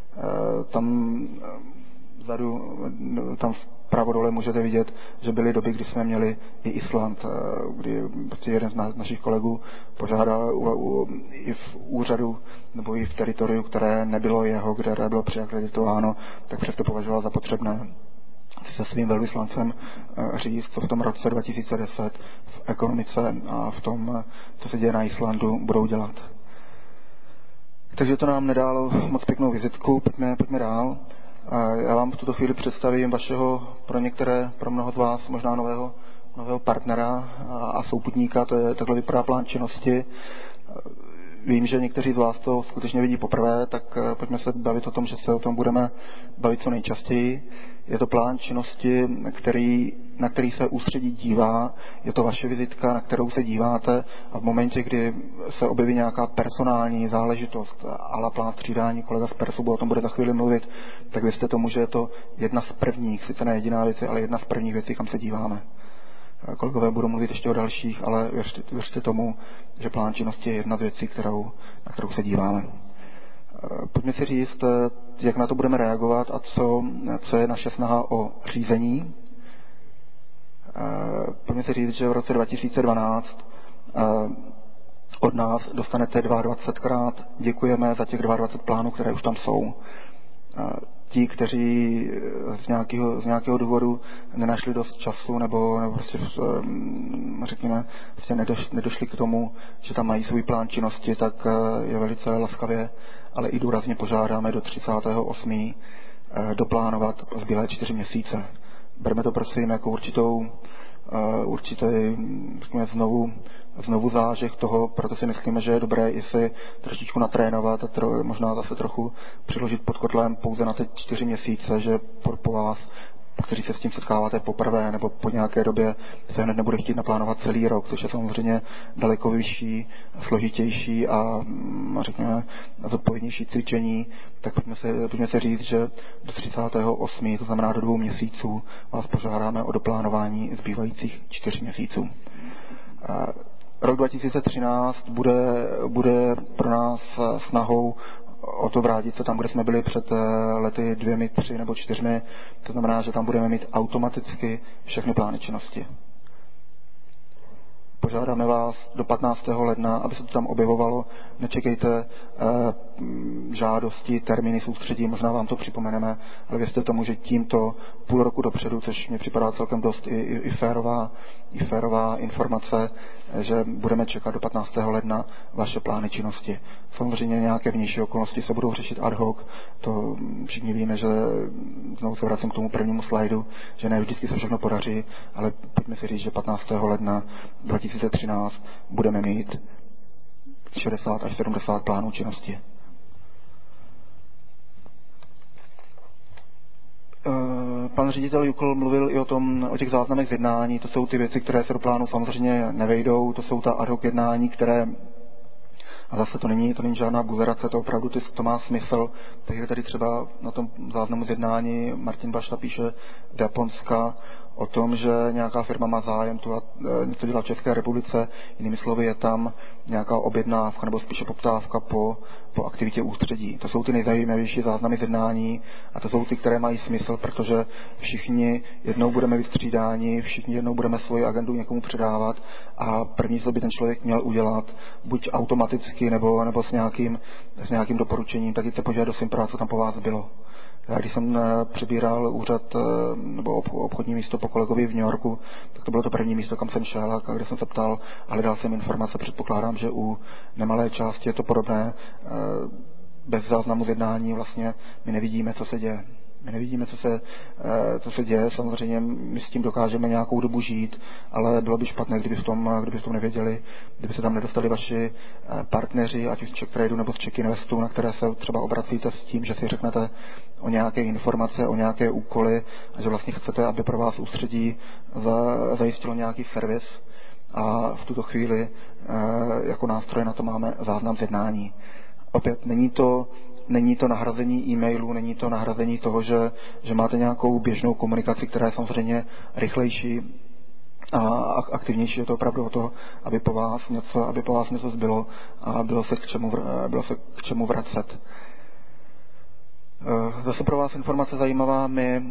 Tam vzadu, tam vpravo dole můžete vidět, že byly doby, kdy jsme měli i Island, kdy prostě jeden z našich kolegů požádal u, u, i v úřadu nebo i v teritoriu, které nebylo jeho, kde bylo přeakreditováno, tak přesto považoval za potřebné se svým velvyslancem říct, co v tom roce dva tisíce deset v ekonomice a v tom, co se děje na Islandu, budou dělat. Takže to nám nedálo moc pěknou vizitku, pojďme, pojďme dál. Já vám v tuto chvíli představím vašeho, pro některé, pro mnoho z vás možná nového, nového partnera a souputníka, to je, takhle vypadá plán činnosti. Vím, že někteří z vás to skutečně vidí poprvé, tak pojďme se bavit o tom, že se o tom budeme bavit co nejčastěji. Je to plán činnosti, který, na který se ústředí dívá, je to vaše vizitka, na kterou se díváte a v momentě, kdy se objeví nějaká personální záležitost a la plán střídání, kolega z Persubu o tom bude za chvíli mluvit, tak věřte tomu, že je to jedna z prvních, sice ne jediná věc, ale jedna z prvních věcí, kam se díváme. Kolegové budou mluvit ještě o dalších, ale věřte, věřte tomu, že plán činnosti je jedna z věcí, kterou, na kterou se díváme. Pojďme si říct, jak na to budeme reagovat a co, co je naše snaha o řízení. Pojďme si říct, že v roce dva tisíce dvanáct od nás dostanete dvacetkrát děkujeme za těch dvacet plánů, které už tam jsou. Ti, kteří z nějakého, z nějakého důvodu nenašli dost času nebo, nebo prostě, řekněme, prostě nedoš, nedošli k tomu, že tam mají svůj plán činnosti, tak je velice laskavě, ale i důrazně požádáme do třicátého osmého doplánovat zbylé čtyři měsíce. Bereme to prosím jako určitou, určitý, řekněme, znovu, znovu zážeh toho, proto si myslíme, že je dobré i si trošičku natrénovat a tro, možná zase trochu přiložit pod kotlem pouze na ty čtyři měsíce, že po, po vás, kteří se s tím setkáváte poprvé nebo po nějaké době, se hned nebude chtít naplánovat celý rok, což je samozřejmě daleko vyšší, složitější a řekněme zodpovědnější cvičení, tak pojďme se, pojďme se říct, že do třicátého osmého, to znamená do dvou měsíců, vás požádáme o doplánování zbývajících čtyř měsíců. Rok dva tisíce třináct bude, bude pro nás snahou o to vrátit se tam, kde jsme byli před lety dvěmi, tři nebo čtyřmi. To znamená, že tam budeme mít automaticky všechny plány činnosti. Požádáme vás do patnáctého ledna, aby se to tam objevovalo. Nečekejte e, žádosti, termíny soustředí, možná vám to připomeneme, ale věřte tomu, že tímto půl roku dopředu, což mi připadá celkem dost i, i, i, férová, i férová informace, že budeme čekat do patnáctého ledna vaše plány činnosti. Samozřejmě nějaké vnější okolnosti se budou řešit ad hoc, to všichni víme, že znovu se vracím k tomu prvnímu slajdu, že ne vždycky se všechno podaří, ale pojďme si říct, že patnáctého ledna dva tisíce třináct budeme mít šedesát až sedmdesát plánů činnosti. Pan ředitel Jukl mluvil i o tom, o těch záznamech z jednání, to jsou ty věci, které se do plánu samozřejmě nevejdou, to jsou ta ad hoc jednání, které, a zase to není, to není žádná buzerace, to opravdu to má smysl, takže tady třeba na tom záznamu z jednání Martin Bašta píše z Japonska o tom, že nějaká firma má zájem tu a e, něco dělat v České republice, jinými slovy je tam nějaká objednávka nebo spíše poptávka po, po aktivitě ústředí. To jsou ty nejzajímavější záznamy z jednání a to jsou ty, které mají smysl, protože všichni jednou budeme vystřídáni, všichni jednou budeme svoji agendu někomu předávat a první, co by ten člověk měl udělat, buď automaticky nebo, nebo s, nějakým, s nějakým doporučením, tak jít se podívat do Simpra, co tam po vás bylo. Já když jsem přebíral úřad nebo obchodní místo po kolegovi v New Yorku, tak to bylo to první místo, kam jsem šel a kde jsem se ptal a hledal jsem informace. Předpokládám, že u nemalé části je to podobné. Bez záznamu z jednání vlastně my nevidíme, co se děje. My nevidíme, co se, co se děje. Samozřejmě my s tím dokážeme nějakou dobu žít, ale bylo by špatné, kdyby v tom, kdyby v tom nevěděli, kdyby se tam nedostali vaši partneři, ať už z Czech Tradu nebo z Czech Investu, na které se třeba obracíte s tím, že si řeknete o nějaké informace, o nějaké úkoly a že vlastně chcete, aby pro vás ústředí zajistilo nějaký servis a v tuto chvíli jako nástroje na to máme záznam z jednání. Opět není to Není to nahrazení e-mailu, není to nahrazení toho, že, že máte nějakou běžnou komunikaci, která je samozřejmě rychlejší a aktivnější. Je to opravdu o to, aby po vás něco, aby po vás něco zbylo a bylo se k čemu, bylo se k čemu vracet. Zase pro vás informace zajímavá. My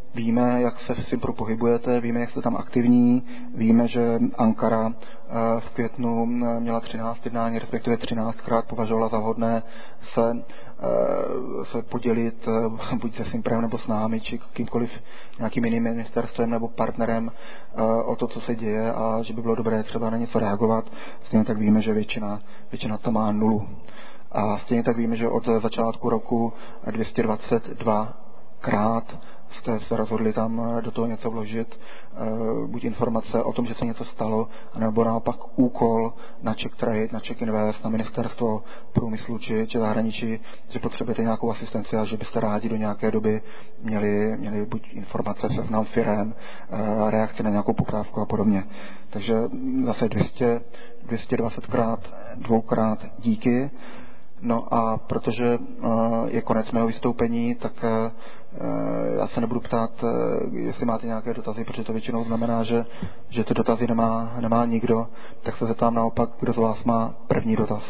víme, jak se v Simpru pohybujete, víme, jak jste tam aktivní, víme, že Ankara v květnu měla třináct jednání, respektive třináctkrát považovala za vhodné se, se podělit buď se Simprem nebo s námi, či kýmkoliv nějakým jiným ministerstvem nebo partnerem o to, co se děje a že by bylo dobré třeba na něco reagovat. Stejně tak víme, že většina, většina tam má nulu. A stejně tak víme, že od začátku roku dvě stě dvacet dva krát jste se rozhodli tam do toho něco vložit, buď informace o tom, že se něco stalo, nebo naopak úkol na Czech Trade, na Czech Invest, na ministerstvo průmyslu či, či zahraničí, že potřebujete nějakou asistenci a že byste rádi do nějaké doby měli, měli buď informace, seznam firem, reakce na nějakou poptávku a podobně. Takže zase dvě stě, dvě stě dvacet krát, dvoukrát díky. No a protože je konec mého vystoupení, tak já se nebudu ptát, jestli máte nějaké dotazy, protože to většinou znamená, že, že ty dotazy nemá, nemá nikdo, tak se zeptám naopak, kdo z vás má první dotaz.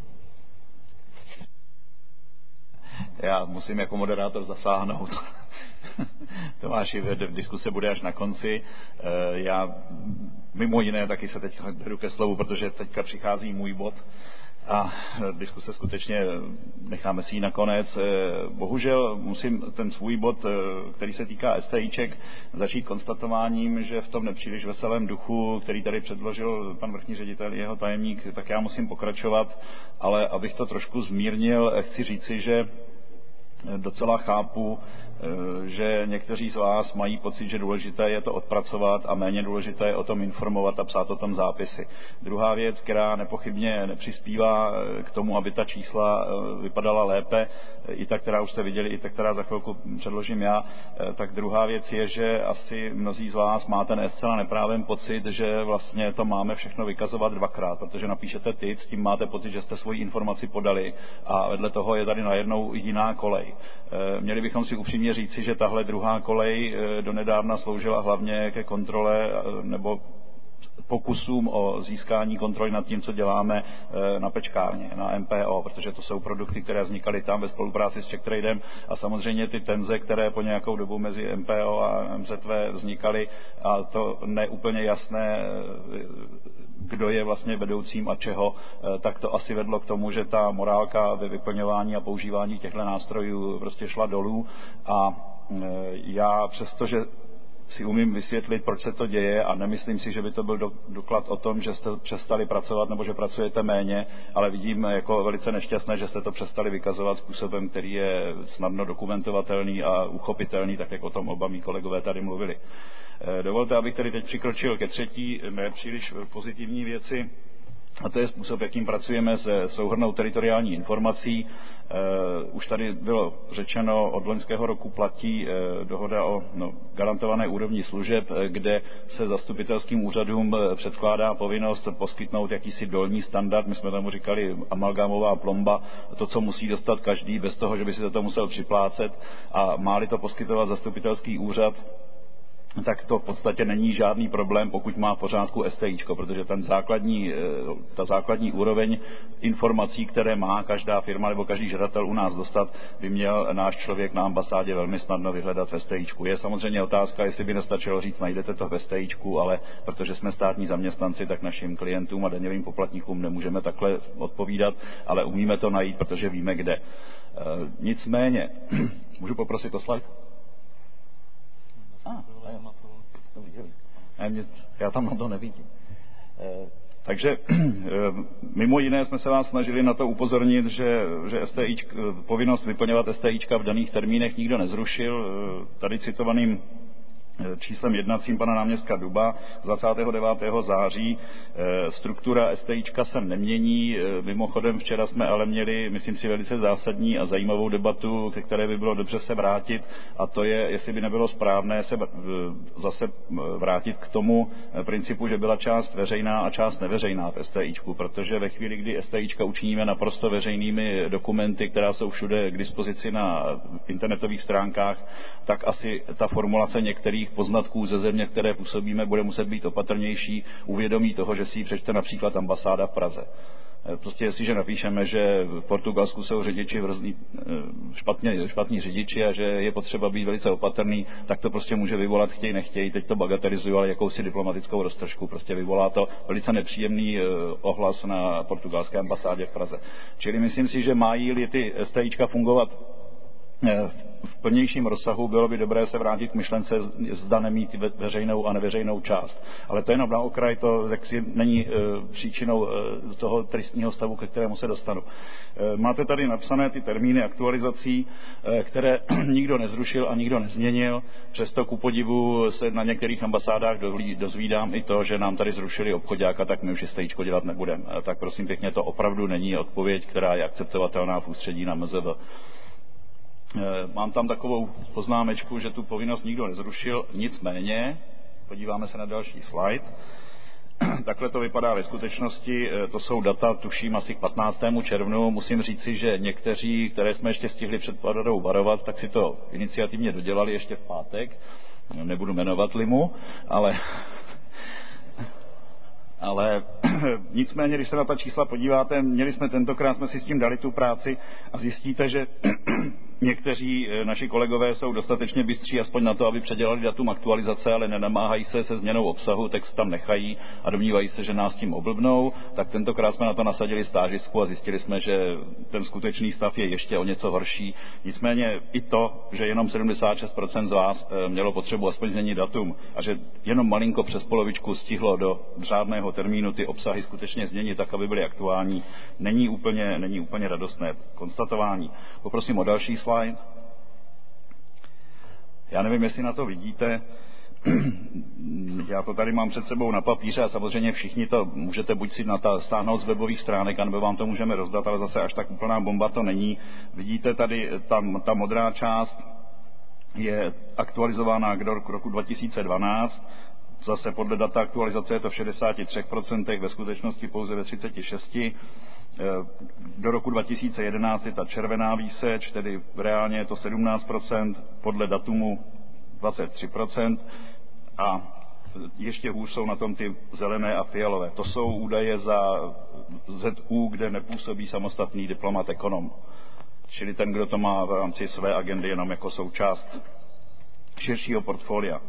Já musím jako moderátor zasáhnout. Tomáši, diskuse bude až na konci. Já mimo jiné taky se teď jdu ke slovu, protože teďka přichází můj bod. A diskuse skutečně necháme si ji nakonec. Bohužel musím ten svůj bod, který se týká STIček, začít konstatováním, že v tom nepříliš veselém duchu, který tady předložil pan vrchní ředitel, jeho tajemník, tak já musím pokračovat, ale abych to trošku zmírnil, chci říci, že docela chápu, že někteří z vás mají pocit, že důležité je to odpracovat a méně důležité je o tom informovat a psát o tom zápisy. Druhá věc, která nepochybně nepřispívá k tomu, aby ta čísla vypadala lépe, i ta, která už jste viděli, i ta, která za chvilku předložím já, tak druhá věc je, že asi mnozí z vás máte ne zcela neprávem pocit, že vlastně to máme všechno vykazovat dvakrát, protože napíšete ty, s tím máte pocit, že jste svoji informaci podali a vedle toho je tady najednou jiná kolej. Měli bychom si upřímně říci, že tahle druhá kolej donedávna sloužila hlavně ke kontrole nebo pokusům o získání kontroly nad tím, co děláme na pečkárně, na M P O, protože to jsou produkty, které vznikaly tam ve spolupráci s Czech Tradem a samozřejmě ty tenze, které po nějakou dobu mezi M P O a M Z V vznikaly a to neúplně jasné, kdo je vlastně vedoucím a čeho, tak to asi vedlo k tomu, že ta morálka ve vyplňování a používání těchto nástrojů prostě šla dolů a já přestože si umím vysvětlit, proč se to děje a nemyslím si, že by to byl doklad o tom, že jste přestali pracovat nebo že pracujete méně, ale vidím jako velice nešťastné, že jste to přestali vykazovat způsobem, který je snadno dokumentovatelný a uchopitelný, tak jak o tom oba mý kolegové tady mluvili. Dovolte, abych tady teď přikročil ke třetí, nepříliš pozitivní věci, a to je způsob, jakým pracujeme se souhrnnou teritoriální informací. Uh, už tady bylo řečeno, od loňského roku platí uh, dohoda o no, garantované úrovni služeb, kde se zastupitelským úřadům předkládá povinnost poskytnout jakýsi dolní standard, my jsme tomu říkali amalgámová plomba, to, co musí dostat každý, bez toho, že by si za to musel připlácet, a má-li to poskytovat zastupitelský úřad, tak to v podstatě není žádný problém, pokud má v pořádku STIčko, protože ten základní, ta základní úroveň informací, které má každá firma nebo každý žadatel u nás dostat, by měl náš člověk na ambasádě velmi snadno vyhledat v STIčku. Je samozřejmě otázka, jestli by nestačilo říct, najdete to v STIčku, ale protože jsme státní zaměstnanci, tak našim klientům a daňovým poplatníkům nemůžeme takhle odpovídat, ale umíme to najít, protože víme kde. Nicméně, můžu poprosit o slide? Ah, já tam na to nevidím. Takže mimo jiné jsme se vás snažili na to upozornit, že, že STIčka, povinnost vyplňovat STIčka v daných termínech nikdo nezrušil. Tady citovaným číslem jednacím pana náměstka Duba z dvacátého devátého září. Struktura STIčka se nemění. Mimochodem včera jsme ale měli, myslím si, velice zásadní a zajímavou debatu, ke které by bylo dobře se vrátit, a to je, jestli by nebylo správné se zase vrátit k tomu principu, že byla část veřejná a část neveřejná v STIčku, protože ve chvíli, kdy STIčka učiníme naprosto veřejnými dokumenty, která jsou všude k dispozici na internetových stránkách, tak asi ta formulace některých poznatků ze země, které působíme, bude muset být opatrnější u vědomí toho, že si ji přečte například ambasáda v Praze. Prostě jestliže napíšeme, že v Portugalsku jsou řidiči hrozný, špatně, špatní řidiči a že je potřeba být velice opatrný, tak to prostě může vyvolat, chtějí, nechtějí, teď to bagatelizují, ale jakousi diplomatickou roztržku. Prostě vyvolá to velice nepříjemný ohlas na portugalské ambasádě v Praze. Čili myslím si, že mají-li ty STIčka fungovat v plnějším rozsahu, bylo by dobré se vrátit k myšlence, zda nemít veřejnou a neveřejnou část. Ale to jenom na okraj, to jaksi není e, příčinou e, toho tristního stavu, ke kterému se dostanu. E, máte tady napsané ty termíny aktualizací, e, které nikdo nezrušil a nikdo nezměnil, přesto ku podivu se na některých ambasádách dozvídám i to, že nám tady zrušili obchoďáka, tak my už STIčko dělat nebudeme. E, tak prosím pěkně, to opravdu není odpověď, která je akceptovatelná v ústředí na M Z V. Mám tam takovou poznámečku, že tu povinnost nikdo nezrušil, nicméně, podíváme se na další slide, takhle to vypadá ve skutečnosti, to jsou data, tuším, asi k patnáctému červnu. Musím říci, že někteří, které jsme ještě stihli před poradou varovat, tak si to iniciativně dodělali ještě v pátek, nebudu jmenovat Limu, ale... Ale nicméně, když se na ta čísla podíváte, měli jsme tentokrát, jsme si s tím dali tu práci a zjistíte, že někteří naši kolegové jsou dostatečně bystří aspoň na to, aby předělali datum aktualizace, ale nenamáhají se se změnou obsahu, text tam nechají a domnívají se, že nás tím oblbnou, tak tentokrát jsme na to nasadili stážistku a zjistili jsme, že ten skutečný stav je ještě o něco horší. Nicméně i to, že jenom sedmdesát šest procent z vás mělo potřebu aspoň změnit datum a že jenom malinko přes polovičku stihlo do řádného termínu ty obsahy skutečně změnit tak, aby byly aktuální, není úplně, není úplně radostné konstatování. Poprosím o další slide. Já nevím, jestli na to vidíte. Já to tady mám před sebou na papíře a samozřejmě všichni to můžete buď si stáhnout z webových stránek, anebo vám to můžeme rozdat, ale zase až tak úplná bomba to není. Vidíte tady, tam, ta modrá část je aktualizována k roku dva tisíce dvanáct. Zase podle data aktualizace je to v šedesáti třech procentech, ve skutečnosti pouze ve třiceti šesti. Do roku dva tisíce jedenáct je ta červená výseč, tedy reálně je to sedmnáct procent, podle datumu dvacet tři procent a ještě hůř jsou na tom ty zelené a fialové. To jsou údaje za Z U, kde nepůsobí samostatný diplomat ekonom. Čili ten, kdo to má v rámci své agendy jenom jako součást širšího portfolia.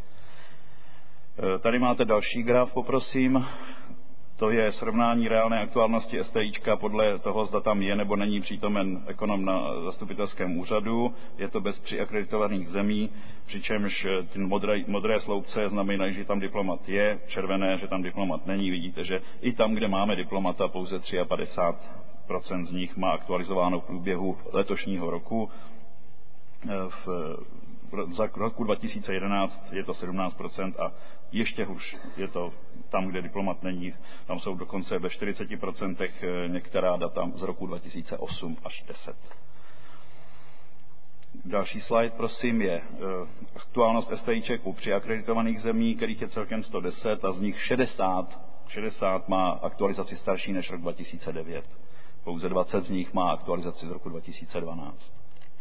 Tady máte další graf, poprosím. To je srovnání reálné aktuálnosti STIčka podle toho, zda tam je nebo není přítomen ekonom na zastupitelském úřadu. Je to bez přiakreditovaných zemí, přičemž ty modré, modré sloupce znamenají, že tam diplomat je, červené, že tam diplomat není. Vidíte, že i tam, kde máme diplomata, pouze padesát tři procent z nich má aktualizováno v průběhu letošního roku. V za roku dva tisíce jedenáct je to sedmnáct procent a ještě hůř je to tam, kde diplomat není. Tam jsou dokonce ve čtyřiceti procentech některá data z roku dva tisíce osm až deset. Další slide, prosím, je aktuálnost STIček u přiakreditovaných zemí, kterých je celkem sto deset a z nich šedesát, šedesát má aktualizaci starší než rok dva tisíce devět. Pouze dvacet z nich má aktualizaci z roku dva tisíce dvanáct.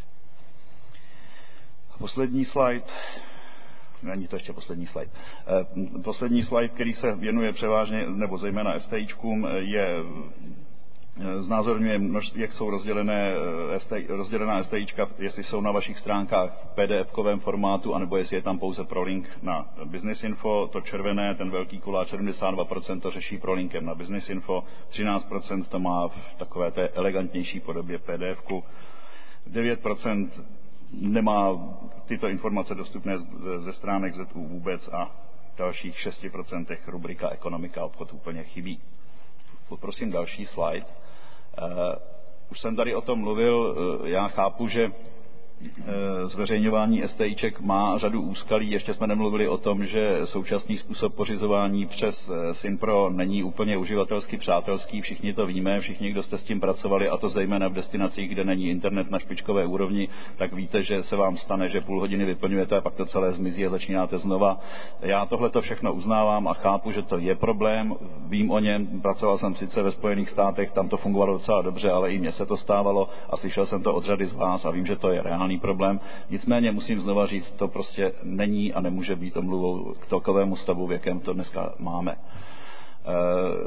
Poslední slide, není to ještě poslední slide, poslední slide, který se věnuje převážně nebo zejména STIčkům, je znázorňuje, jak jsou rozdělené, rozdělená STIčka, jestli jsou na vašich stránkách v P D F-kovém formátu, anebo jestli je tam pouze prolink na Business Info. To červené, ten velký kuláč, sedmdesát dva procent to řeší prolinkem na Business Info, třináct procent to má v takové té elegantnější podobě P D F-ku, devět procent nemá tyto informace dostupné ze stránek Z U vůbec a v dalších šesti procentech rubrika ekonomika a obchod úplně chybí. Poprosím další slide. Už jsem tady o tom mluvil, já chápu, že zveřejňování STIček má řadu úskalí. Ještě jsme nemluvili o tom, že současný způsob pořizování přes Synpro není úplně uživatelsky přátelský. Všichni to víme, všichni, kdo jste s tím pracovali, a to zejména v destinacích, kde není internet na špičkové úrovni, tak víte, že se vám stane, že půl hodiny vyplňujete a pak to celé zmizí a začínáte znova. Já tohle to všechno uznávám a chápu, že to je problém. Vím o něm, pracoval jsem sice ve Spojených státech, tam to fungovalo docela dobře, ale i mně se to stávalo a slyšel jsem to od řady z vás a vím, že to je reálný problém. Nicméně musím znova říct, to prostě není a nemůže být omluvou k takovému stavu, v jakém to dneska máme.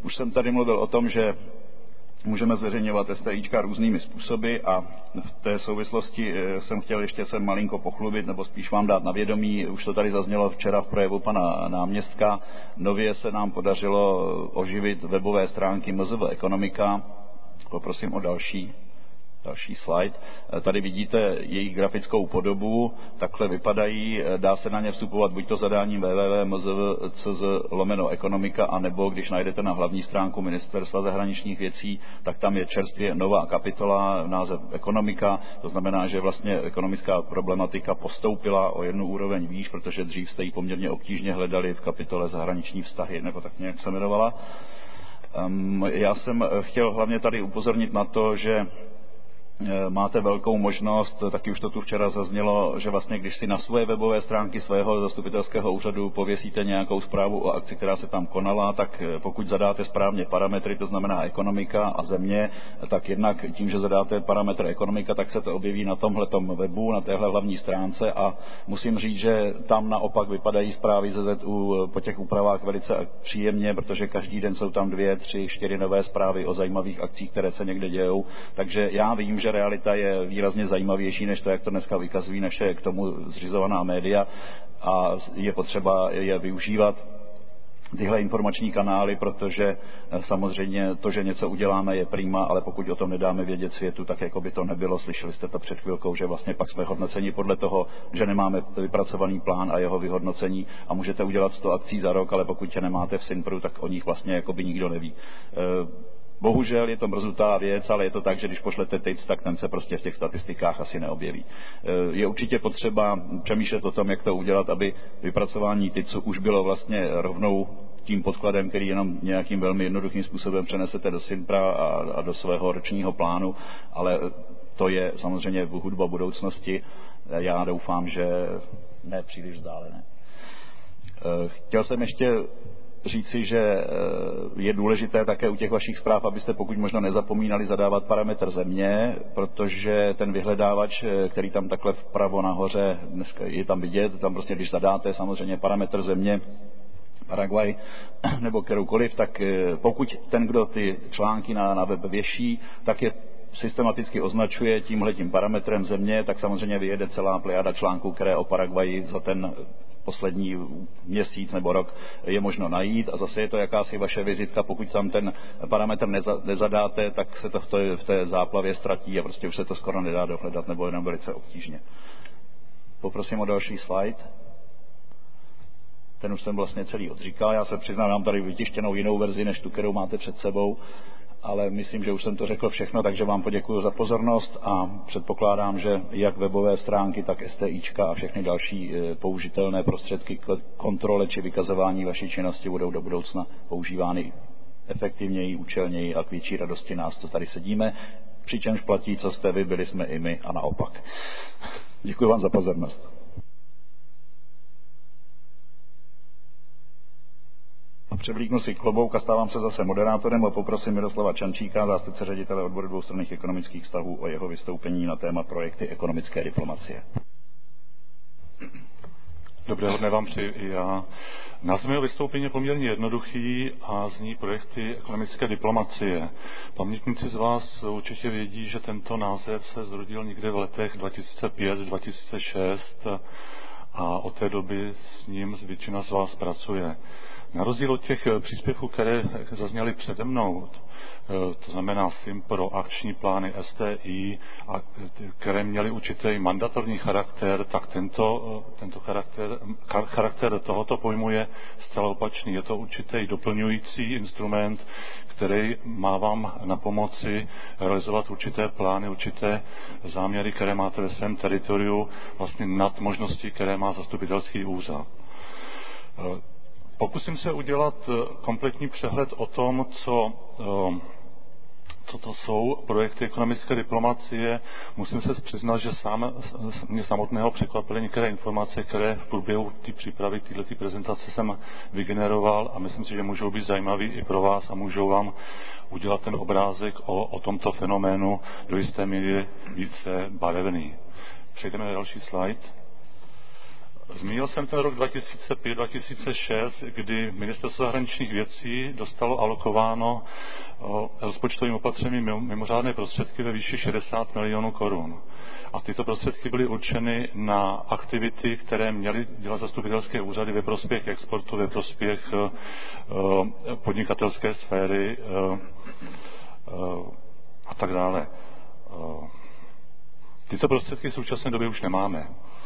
Už jsem tady mluvil o tom, že můžeme zveřejňovat STIčka různými způsoby a v té souvislosti jsem chtěl ještě se malinko pochlubit, nebo spíš vám dát na vědomí, už to tady zaznělo včera v projevu pana náměstka, nově se nám podařilo oživit webové stránky M Z V Ekonomika. Poprosím o další. Další slide. Tady vidíte jejich grafickou podobu, takhle vypadají, dá se na ně vstupovat buď to zadáním w w w tečka m z v tečka c z lomeno ekonomika, anebo když najdete na hlavní stránku Ministerstva zahraničních věcí, tak tam je čerstvě nová kapitola, název ekonomika, to znamená, že vlastně ekonomická problematika postoupila o jednu úroveň výš, protože dřív jste ji poměrně obtížně hledali v kapitole zahraniční vztahy, nebo tak nějak se jmenovala. Um, já jsem chtěl hlavně tady upozornit na to, že máte velkou možnost, taky už to tu včera zaznělo, že vlastně když si na svoje webové stránky svého zastupitelského úřadu pověsíte nějakou zprávu o akci, která se tam konala, tak pokud zadáte správně parametry, to znamená ekonomika a země, tak jednak tím, že zadáte parametr ekonomika, tak se to objeví na tomhletom webu, na téhle hlavní stránce a musím říct, že tam naopak vypadají zprávy Z Z U po těch úpravách velice příjemně, protože každý den jsou tam dvě, tři, čtyři nové zprávy o zajímavých akcích, které se někde dějou. Takže já vím, že realita je výrazně zajímavější než to, jak to dneska vykazují naše k tomu zřizovaná média a je potřeba je využívat tyhle informační kanály, protože samozřejmě to, že něco uděláme, je prima, ale pokud o tom nedáme vědět světu, tak jako by to nebylo. Slyšeli jste to před chvilkou, že vlastně pak jsme hodnoceni podle toho, že nemáme vypracovaný plán a jeho vyhodnocení a můžete udělat sto akcí za rok, ale pokud tě nemáte v Synpru, tak o nich vlastně jako by nikdo neví. Bohužel je to mrzutá věc, ale je to tak, že když pošlete T I C, tak ten se prostě v těch statistikách asi neobjeví. Je určitě potřeba přemýšlet o tom, jak to udělat, aby vypracování T I C už bylo vlastně rovnou tím podkladem, který jenom nějakým velmi jednoduchým způsobem přenesete do Synpra a, a do svého ročního plánu, ale to je samozřejmě hudba budoucnosti. Já doufám, že ne příliš vzdálené. Chtěl jsem ještě říci, že je důležité také u těch vašich zpráv, abyste pokud možno nezapomínali zadávat parametr země, protože ten vyhledávač, který tam takhle vpravo nahoře dneska je tam vidět, tam prostě když zadáte samozřejmě parametr země, Paraguay nebo kteroukoliv, tak pokud ten, kdo ty články na, na web věší, tak je systematicky označuje tímhletím parametrem země, tak samozřejmě vyjede celá plejada článků, které o Paraguayi za ten poslední měsíc nebo rok je možno najít a zase je to jakási vaše vizitka, pokud tam ten parametr neza, nezadáte, tak se to v té, v té záplavě ztratí a prostě už se to skoro nedá dohledat nebo jenom velice obtížně. Poprosím o další slide. Ten už jsem vlastně celý odříkal, já se přiznám, mám tady vytištěnou jinou verzi, než tu, kterou máte před sebou, ale myslím, že už jsem to řekl všechno, takže vám poděkuji za pozornost a předpokládám, že jak webové stránky, tak STIčka a všechny další použitelné prostředky k kontrole či vykazování vaší činnosti budou do budoucna používány efektivněji, účelněji a k větší radosti nás, co tady sedíme, přičemž platí, co jste vy, byli jsme i my a naopak. Děkuji vám za pozornost. Převlíknu si klobouk a stávám se zase moderátorem a poprosím Miroslava Čančíka, zástupce ředitele odboru dvoustranných ekonomických vztahů, o jeho vystoupení na téma projekty ekonomické diplomacie. Dobrého dne vám přeji i já. Název mého vystoupení je poměrně jednoduchý a zní projekty ekonomické diplomacie. Pamětníci z vás určitě vědí, že tento název se zrodil někde v letech dva tisíce pět dva tisíce šest a od té doby s ním většina z vás pracuje. Na rozdíl od těch příspěvků, které zazněly přede mnou, to znamená Synpro, akční plány S T I, a které měly určitý mandatorní charakter, tak tento, tento charakter, charakter tohoto pojmu je zcela opačný. Je to určitý doplňující instrument, který má vám na pomoci realizovat určité plány, určité záměry, které máte ve svém teritoriu, vlastně nad možnosti, které má zastupitelský úřad. Pokusím se udělat kompletní přehled o tom, co, co to jsou projekty ekonomické diplomacie. Musím se přiznat, že sám, mě samotného překvapily některé informace, které v průběhu té přípravy této prezentace jsem vygeneroval a myslím si, že můžou být zajímavý i pro vás a můžou vám udělat ten obrázek o, o tomto fenoménu do jisté míry více barevný. Přejdeme na další slide. Zmínil jsem ten rok dva tisíce pět dva tisíce šest, kdy Ministerstvo zahraničních věcí dostalo alokováno rozpočtovým opatřením mimořádné prostředky ve výši šedesát milionů korun. A tyto prostředky byly určeny na aktivity, které měly dělat zastupitelské úřady ve prospěch exportu, ve prospěch podnikatelské sféry a tak dále. Tyto prostředky v současné době už nemáme.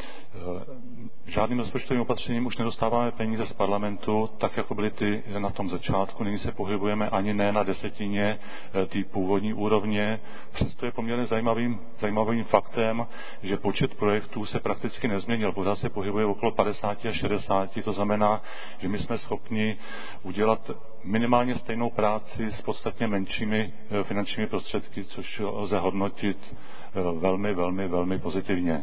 Žádným rozpočtovým opatřením už nedostáváme peníze z parlamentu, tak jako byly ty na tom začátku. Nyní se pohybujeme ani ne na desetině té původní úrovně. Přesto je poměrně zajímavým, zajímavým faktem, že počet projektů se prakticky nezměnil. Pořád se pohybuje okolo padesát až šedesát. To znamená, že my jsme schopni udělat minimálně stejnou práci s podstatně menšími finančními prostředky, což lze hodnotit velmi, velmi, velmi pozitivně.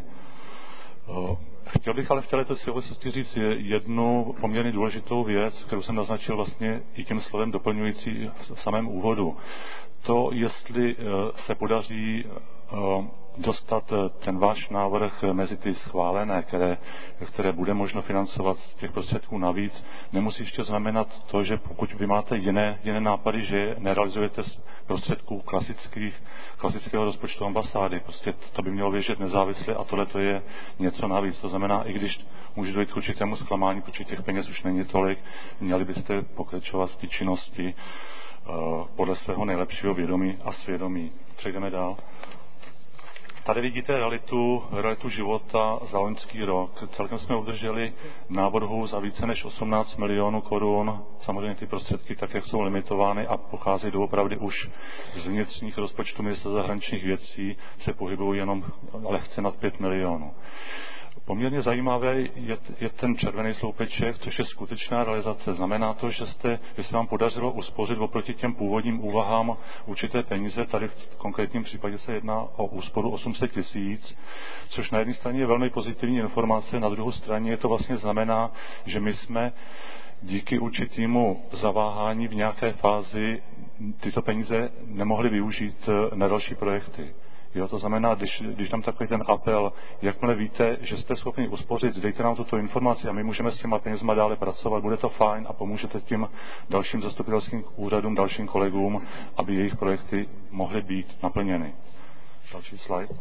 Chtěl bych ale v této souvislosti říct jednu poměrně důležitou věc, kterou jsem naznačil vlastně i tím slovem doplňující v samém úvodu. To, jestli se podaří dostat ten váš návrh mezi ty schválené, které, které bude možno financovat z těch prostředků navíc, nemusí ještě znamenat to, že pokud vy máte jiné, jiné nápady, že nerealizujete z prostředků klasických, klasického rozpočtu ambasády. Prostě to by mělo běžet nezávisle a tohle to je něco navíc. To znamená, i když může dojít k určitému zklamání, protože těch peněz už není tolik, měli byste pokračovat v té činnosti uh, podle svého nejlepšího vědomí a svědomí. Přejdeme dál. Tady vidíte realitu, realitu života za loňský rok. Celkem jsme udrželi návrhu za více než osmnáct milionů korun. Samozřejmě ty prostředky, tak jak jsou limitovány a pocházejí doopravdy už z vnitřních rozpočtů Ministerstva zahraničních věcí, se pohybují jenom lehce nad pět milionů. Poměrně zajímavý je, je ten červený sloupeček, což je skutečná realizace. Znamená to, že, jste, že se vám podařilo uspořit oproti těm původním úvahám určité peníze. Tady v konkrétním případě se jedná o úsporu osm set tisíc, což na jedné straně je velmi pozitivní informace, na druhé straně to vlastně znamená, že my jsme díky určitému zaváhání v nějaké fázi tyto peníze nemohli využít na další projekty. Jo, to znamená, když, když tam takový ten apel, jakmile víte, že jste schopni uspořit, dejte nám tuto informaci a my můžeme s těma penězma dále pracovat, bude to fajn a pomůžete tím dalším zastupitelským úřadům, dalším kolegům, aby jejich projekty mohly být naplněny. Další slide.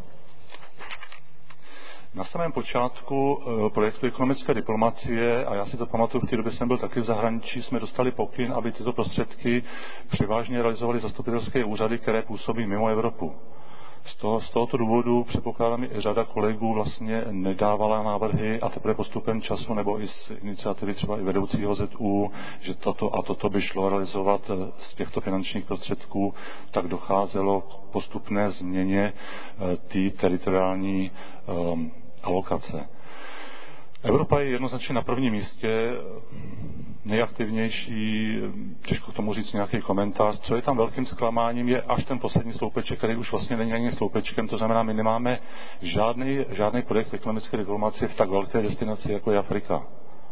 Na samém počátku projektu ekonomické diplomacie, a já si to pamatuju, v té době jsem byl taky v zahraničí, jsme dostali pokyn, aby tyto prostředky převážně realizovaly zastupitelské úřady, které působí mimo Evropu. Z, toho, z tohoto důvodu předpokládám, i řada kolegů vlastně nedávala návrhy a teprve postupem času nebo i z iniciativy třeba i vedoucího Z U, že toto a toto by šlo realizovat z těchto finančních prostředků, tak docházelo k postupné změně té teritoriální um, alokace. Evropa je jednoznačně na prvním místě, nejaktivnější, těžko k tomu říct nějaký komentář. Co je tam velkým zklamáním, je až ten poslední sloupeček, který už vlastně není ani sloupečkem, to znamená, my nemáme žádný, žádný projekt ekonomické diplomacie v tak velké destinaci, jako je Afrika.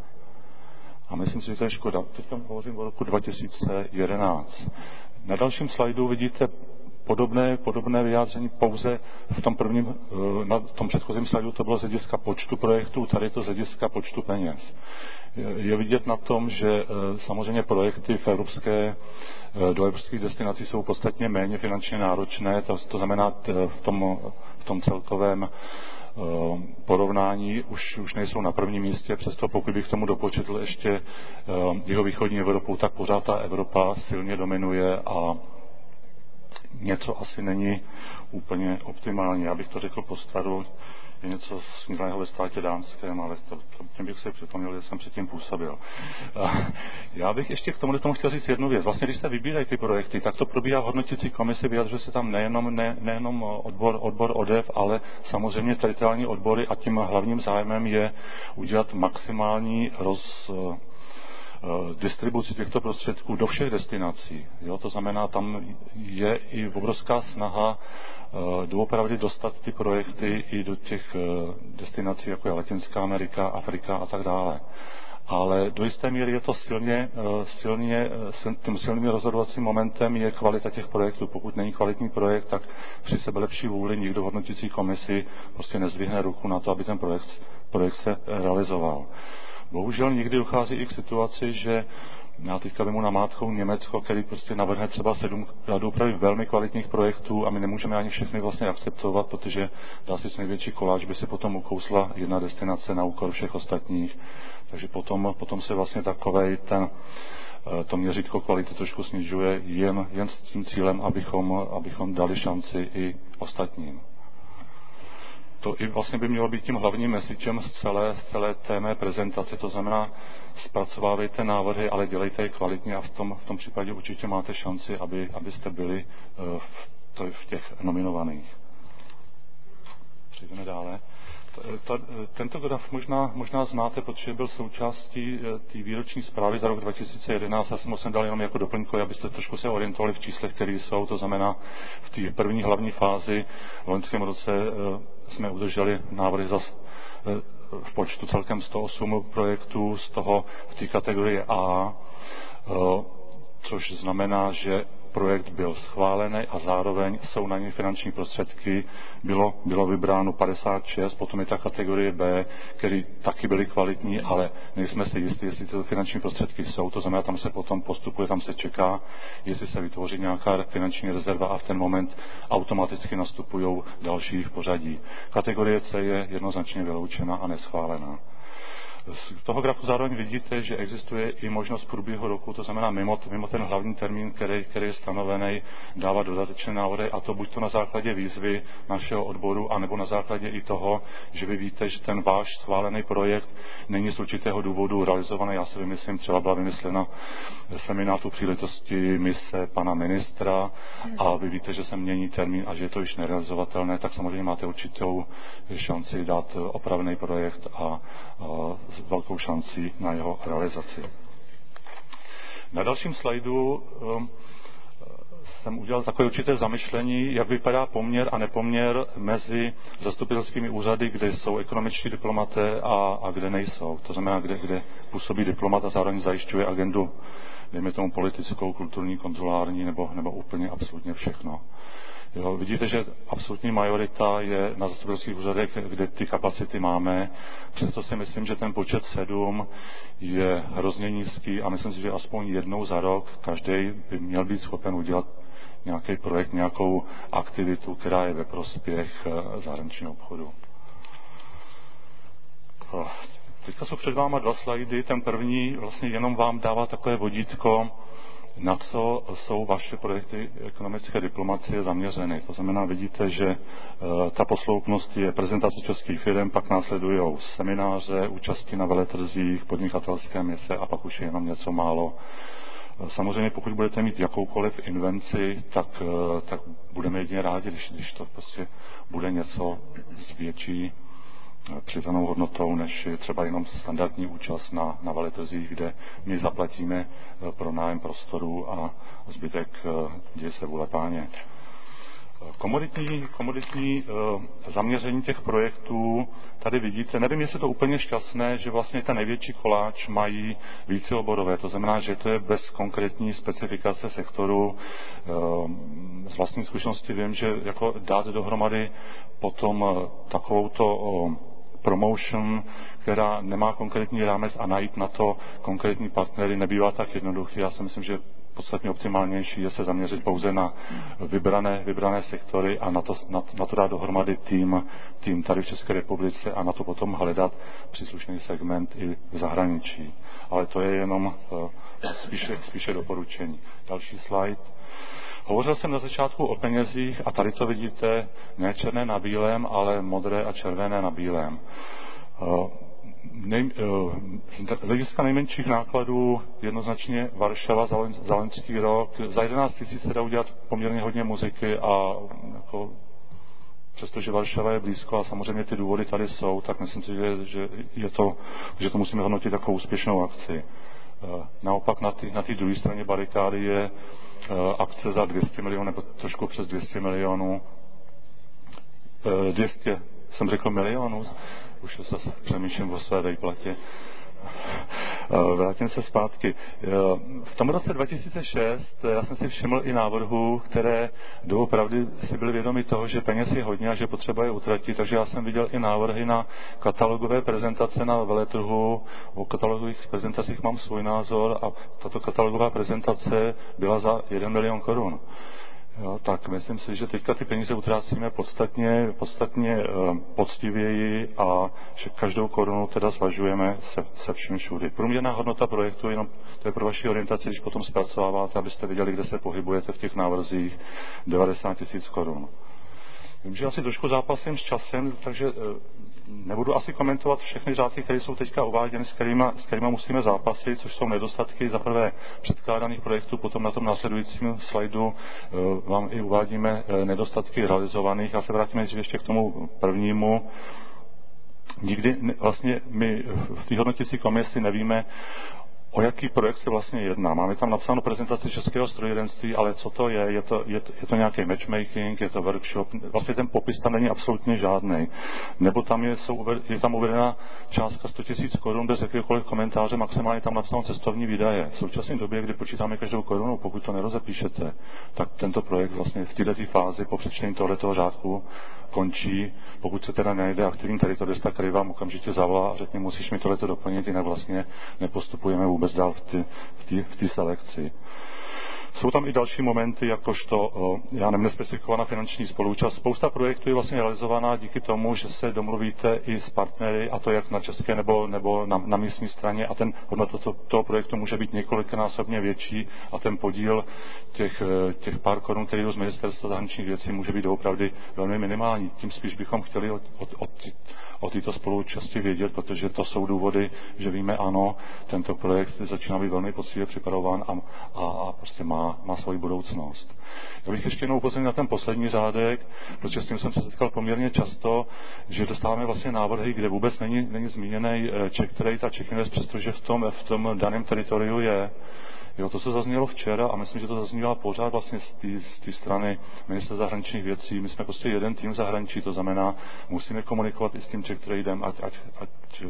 A myslím si, že to je škoda. Teď tam hovořím o roku dva tisíce jedenáct. Na dalším slajdu vidíte Podobné, podobné vyjádření pouze v tom prvním, na tom předchozím slajdu to bylo z hlediska počtu projektů, tady je to z hlediska počtu peněz. Je vidět na tom, že samozřejmě projekty v evropské, do evropských destinací jsou podstatně méně finančně náročné, to, to znamená v tom, v tom celkovém porovnání už, už nejsou na prvním místě, přesto pokud bych tomu dopočetl ještě jihovýchodní Evropu, tak pořád ta Evropa silně dominuje a něco asi není úplně optimální. Já bych to řekl po staru, je něco snídaného ve státě dánském, ale to, to, tím bych se připomněl, že jsem předtím působil. Já bych ještě k tomu tomu chtěl říct jednu věc. Vlastně, když se vybírají ty projekty, tak to probíhá v hodnotící komisi, vyjadřuje se tam nejenom, ne, nejenom odbor, odbor O D E V, ale samozřejmě teritoriální odbory a tím hlavním zájmem je udělat maximální roz distribuci těchto prostředků do všech destinací. Jo? To znamená, tam je i obrovská snaha uh, doopravdy dostat ty projekty i do těch uh, destinací, jako je Latinská Amerika, Afrika a tak dále. Ale do jisté míry je to silně, uh, silně uh, tím silným rozhodovacím momentem je kvalita těch projektů. Pokud není kvalitní projekt, tak při sebelepší vůli nikdo v hodnotící komisi prostě nezdvihne ruku na to, aby ten projekt projekt se realizoval. Bohužel někdy dochází i k situaci, že já teďka vemu namátkou Německo, který prostě navrhne třeba sedm dopravy velmi kvalitních projektů a my nemůžeme ani všechny vlastně akceptovat, protože dá si největší koláč, by se potom ukousla jedna destinace na úkor všech ostatních. Takže potom, potom se vlastně takovej ten, to měřítko kvality trošku snižuje jen, jen s tím cílem, abychom, abychom dali šanci i ostatním. To i vlastně by mělo být tím hlavním messagem z celé, z celé té mé prezentace, to znamená, zpracovávejte návrhy, ale dělejte je kvalitně a v tom, v tom případě určitě máte šanci, aby, abyste byli v, to, v těch nominovaných. Přejdeme dále. Ta, tento graf možná, možná znáte, protože byl součástí té výroční zprávy za rok dva tisíce jedenáct. Já jsem ho sem dal jenom jako doplňkový, abyste trošku se orientovali v číslech, které jsou. To znamená, v té první hlavní fázi v loňském roce jsme udrželi návrhy za v počtu celkem sto osm projektů, z toho v té kategorii A, což znamená, že projekt byl schválený a zároveň jsou na něj finanční prostředky. Bylo, bylo vybráno padesát šest, potom je ta kategorie B, které taky byly kvalitní, ale nejsme si jistí, jestli tyto finanční prostředky jsou. To znamená, tam se potom postupuje, tam se čeká, jestli se vytvoří nějaká finanční rezerva a v ten moment automaticky nastupují další v pořadí. Kategorie C je jednoznačně vyloučena a neschválená. Z toho grafu zároveň vidíte, že existuje i možnost průběhu roku, to znamená mimo, mimo ten hlavní termín, který, který je stanovený, dávat dodatečné návrhy, a to buď to na základě výzvy našeho odboru, anebo na základě i toho, že vy víte, že ten váš schválený projekt není z určitého důvodu realizovaný. Já si vymyslím, třeba byla vymyslena seminář u příležitosti mise pana ministra a vy víte, že se mění termín a že je to již nerealizovatelné, tak samozřejmě máte určitou šanci dát opravený projekt a, a s velkou šancí na jeho realizaci. Na dalším slajdu um, jsem udělal takové určité zamyšlení, jak vypadá poměr a nepoměr mezi zastupitelskými úřady, kde jsou ekonomičtí diplomaté a, a kde nejsou. To znamená, kde, kde působí diplomat a zároveň zajišťuje agendu, dejme tomu politickou, kulturní, konzulární nebo, nebo úplně absolutně všechno. Jo, vidíte, že absolutní majorita je na zastupitelských úřadech, kde ty kapacity máme. Přesto si myslím, že ten počet sedm je hrozně nízký a myslím si, že aspoň jednou za rok každý by měl být schopen udělat nějaký projekt, nějakou aktivitu, která je ve prospěch zahraničního obchodu. Teďka jsou před váma dva slajdy. Ten první vlastně jenom vám dává takové vodítko, na co jsou vaše projekty ekonomické diplomacie zaměřeny. To znamená, vidíte, že e, ta posloupnost je prezentace českých firm, pak následují semináře, účasti na veletrzích, podnikatelské mise a pak už je jenom něco málo. E, samozřejmě, pokud budete mít jakoukoliv invenci, tak, e, tak budeme jedině rádi, když, když to prostě bude něco s větší přidanou hodnotou, než je třeba jenom standardní účast na, na veletrzích, kde my zaplatíme pro nájem prostoru a zbytek děje se vůle páně. Komoditní, komoditní zaměření těch projektů, tady vidíte, nevím, jestli je to úplně šťastné, že vlastně ten největší koláč mají víceoborové, to znamená, že to je bez konkrétní specifikace sektoru. Z vlastní zkušenosti vím, že jako dát dohromady potom takovouto promotion, která nemá konkrétní rámec a najít na to konkrétní partnery nebývá tak jednoduchý. Já si myslím, že podstatně optimálnější je se zaměřit pouze na vybrané, vybrané sektory a na to, na, na to dát dohromady tým, tým tady v České republice a na to potom hledat příslušný segment i v zahraničí. Ale to je jenom uh, spíše, spíše doporučení. Další slide. Hovořil jsem na začátku o penězích a tady to vidíte ne černé na bílém, ale modré a červené na bílém. Nej, z hlediska nejmenších nákladů jednoznačně Varšava za, loň, za loňský rok. Za jedenáct tisíc se dá udělat poměrně hodně muziky a jako, přestože Varšava je blízko a samozřejmě ty důvody tady jsou, tak myslím si, že, že, je to, že to musíme hodnotit jako úspěšnou akci. Naopak na té na druhé straně barikády je akce za dvě stě milionů, nebo trošku přes dvě stě milionů. dvě stě, jsem řekl milionů, už se přemýšlím o své vejplatě. Vrátím se zpátky. V tom roce dva tisíce šest já jsem si všiml i návrhů, které doopravdy si byli vědomi toho, že peněz je hodně a že potřeba je utratit, takže já jsem viděl i návrhy na katalogové prezentace na veletrhu. O katalogových prezentacích mám svůj názor a tato katalogová prezentace byla za jeden milion korun. Jo, tak myslím si, že teďka ty peníze utrácíme podstatně, podstatně e, poctivěji a že každou korunu teda zvažujeme se, se vším všudy. Průměrná hodnota projektu, jenom to je pro vaši orientaci, když potom zpracováváte, abyste viděli, kde se pohybujete v těch návrzích, devadesát tisíc korun. Vím, že asi trošku zápasím s časem, takže e, nebudu asi komentovat všechny řádky, které jsou teďka uváděny, s kterými, s kterými musíme zápasit, což jsou nedostatky za prvé předkládaných projektů, potom na tom následujícím slajdu e, vám i uvádíme e, nedostatky realizovaných. Já se vrátím nejdřív ještě k tomu prvnímu. Nikdy vlastně my v té hodnotící komisi nevíme, o jaký projekt se vlastně jedná. Máme tam napsáno prezentaci českého strojírenství, ale co to je? Je to, je to, je to nějaký matchmaking, je to workshop? Vlastně ten popis tam není absolutně žádný. Nebo tam je, jsou, je tam uvedena částka sto tisíc korun bez jakéhokoliv komentáře, maximálně tam napsáno cestovní výdaje. V současné době, kdy počítáme každou korunu, pokud to nerozepíšete, tak tento projekt vlastně v této fázi po přečtení tohoto řádku končí, pokud se teda najde aktivní teritorista, který vám okamžitě zavolá a řekne, musíš mi tohleto doplnit, jinak vlastně nepostupujeme vůbec dál v té selekci. Jsou tam i další momenty, jakožto, já nevím, nespecifikovaná finanční spoluúčast. Spousta projektů je vlastně realizovaná díky tomu, že se domluvíte i s partnery, a to jak na české nebo, nebo na, na místní straně, a ten hodnota to, toho projektu může být několikanásobně větší a ten podíl těch, těch pár korun, který jdou z ministerstva zahraničních věcí, může být opravdu velmi minimální. Tím spíš bychom chtěli od, od, od, o této spoluúčasti vědět, protože to jsou důvody, že víme, ano, tento projekt začíná být velmi poctivě připravován a, a, a prostě má, má svoji budoucnost. Já bych ještě jednou upozornil na ten poslední řádek, protože s tím jsem se setkal poměrně často, že dostáváme vlastně návrhy, kde vůbec není, není zmíněný Czech Trade a Czech Invest, přestože v tom, v tom daném teritoriu je. Jo, to se zaznělo včera a myslím, že to zaznívá pořád vlastně z té strany ministra zahraničních věcí. My jsme prostě jeden tým zahraničí, to znamená, musíme komunikovat i s tím Czech Tradem, ať, ať, ať,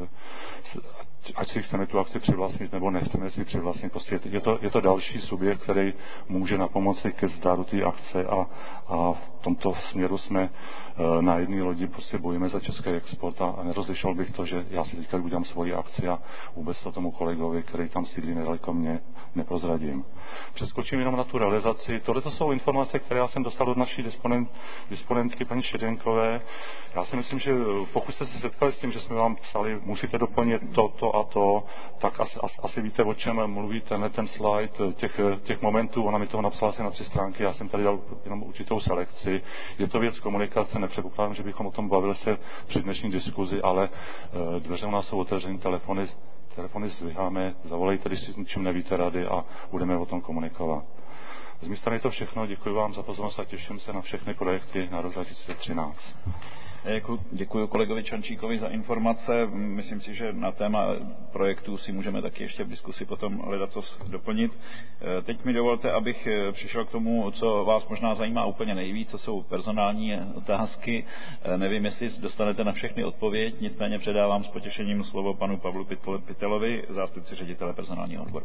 ať, ať si chceme tu akci přivlastnit nebo nechceme si přivlastnit. Prostě je to, je to další subjekt, který může napomoci ke zdaru té akce a, a v tomto směru jsme na jedné lodi, prostě bojíme za český export a nerozlišoval bych to, že já si teďka udělám svoji akci a vůbec to tomu kolegovi, který tam sídlí nedaleko mě, neprozradím. Přeskočím jenom na tu realizaci. Tohle to jsou informace, které já jsem dostal od naší disponent, disponentky paní Šedenkové. Já si myslím, že pokud jste se setkali s tím, že jsme vám psali, musíte doplnit to, to a to, tak asi, asi víte, o čem mluví tenhle ten slide těch, těch momentů. Ona mi toho napsala asi na tři stránky, já jsem tady dal jenom určitou selekci. Je to věc komunikace, nepředpokládám, že bychom o tom bavili se při dnešní diskuzi, ale dveře u nás jsou otevřené, telefony Telefony zdviháme, zavolejte, když si s ničím nevíte rady a budeme o tom komunikovat. Z mé strany to všechno, děkuji vám za pozornost a těším se na všechny projekty na rok dva tisíce třináct. Děkuji kolegovi Čančíkovi za informace. Myslím si, že na téma projektů si můžeme taky ještě v diskusi potom hledat co doplnit. Teď mi dovolte, abych přišel k tomu, co vás možná zajímá úplně nejvíc, co jsou personální otázky. Nevím, jestli dostanete na všechny odpověď, nicméně předávám s potěšením slovo panu Pavlu Pitelovi, zástupci ředitele personálního odboru.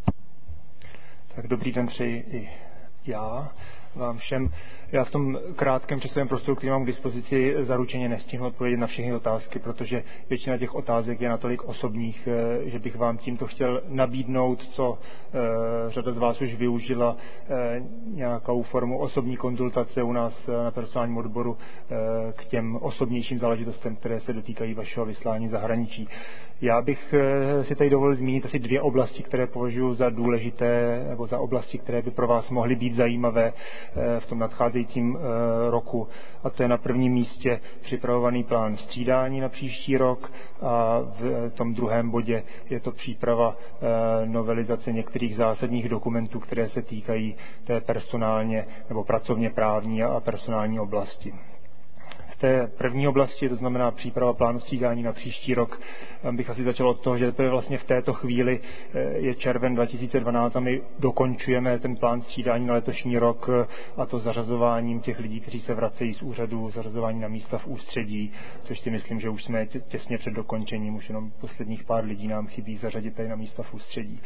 Tak dobrý den přeji i já vám všem. Já v tom krátkém časovém prostoru, který mám k dispozici, zaručeně nestihnu odpovědět na všechny otázky, protože většina těch otázek je natolik osobních, že bych vám tímto chtěl nabídnout, co řada z vás už využila, nějakou formu osobní konzultace u nás na personálním odboru k těm osobnějším záležitostem, které se dotýkají vašeho vyslání zahraničí. Já bych si tady dovolil zmínit asi dvě oblasti, které považuji za důležité, nebo za oblasti, které by pro vás mohly být zajímavé v tom nadcházejícím roku. A to je na prvním místě připravovaný plán střídání na příští rok a v tom druhém bodě je to příprava novelizace některých zásadních dokumentů, které se týkají té personálně nebo pracovně právní a personální oblasti. V té první oblasti, to znamená příprava plánu střídání na příští rok, bych asi začal od toho, že to je vlastně v této chvíli je červen dva tisíce dvanáct a my dokončujeme ten plán střídání na letošní rok, a to zařazováním těch lidí, kteří se vracejí z úřadu, zařazování na místa v ústředí, což si myslím, že už jsme těsně před dokončením, už jenom posledních pár lidí nám chybí zařadit tady na místa v ústředí.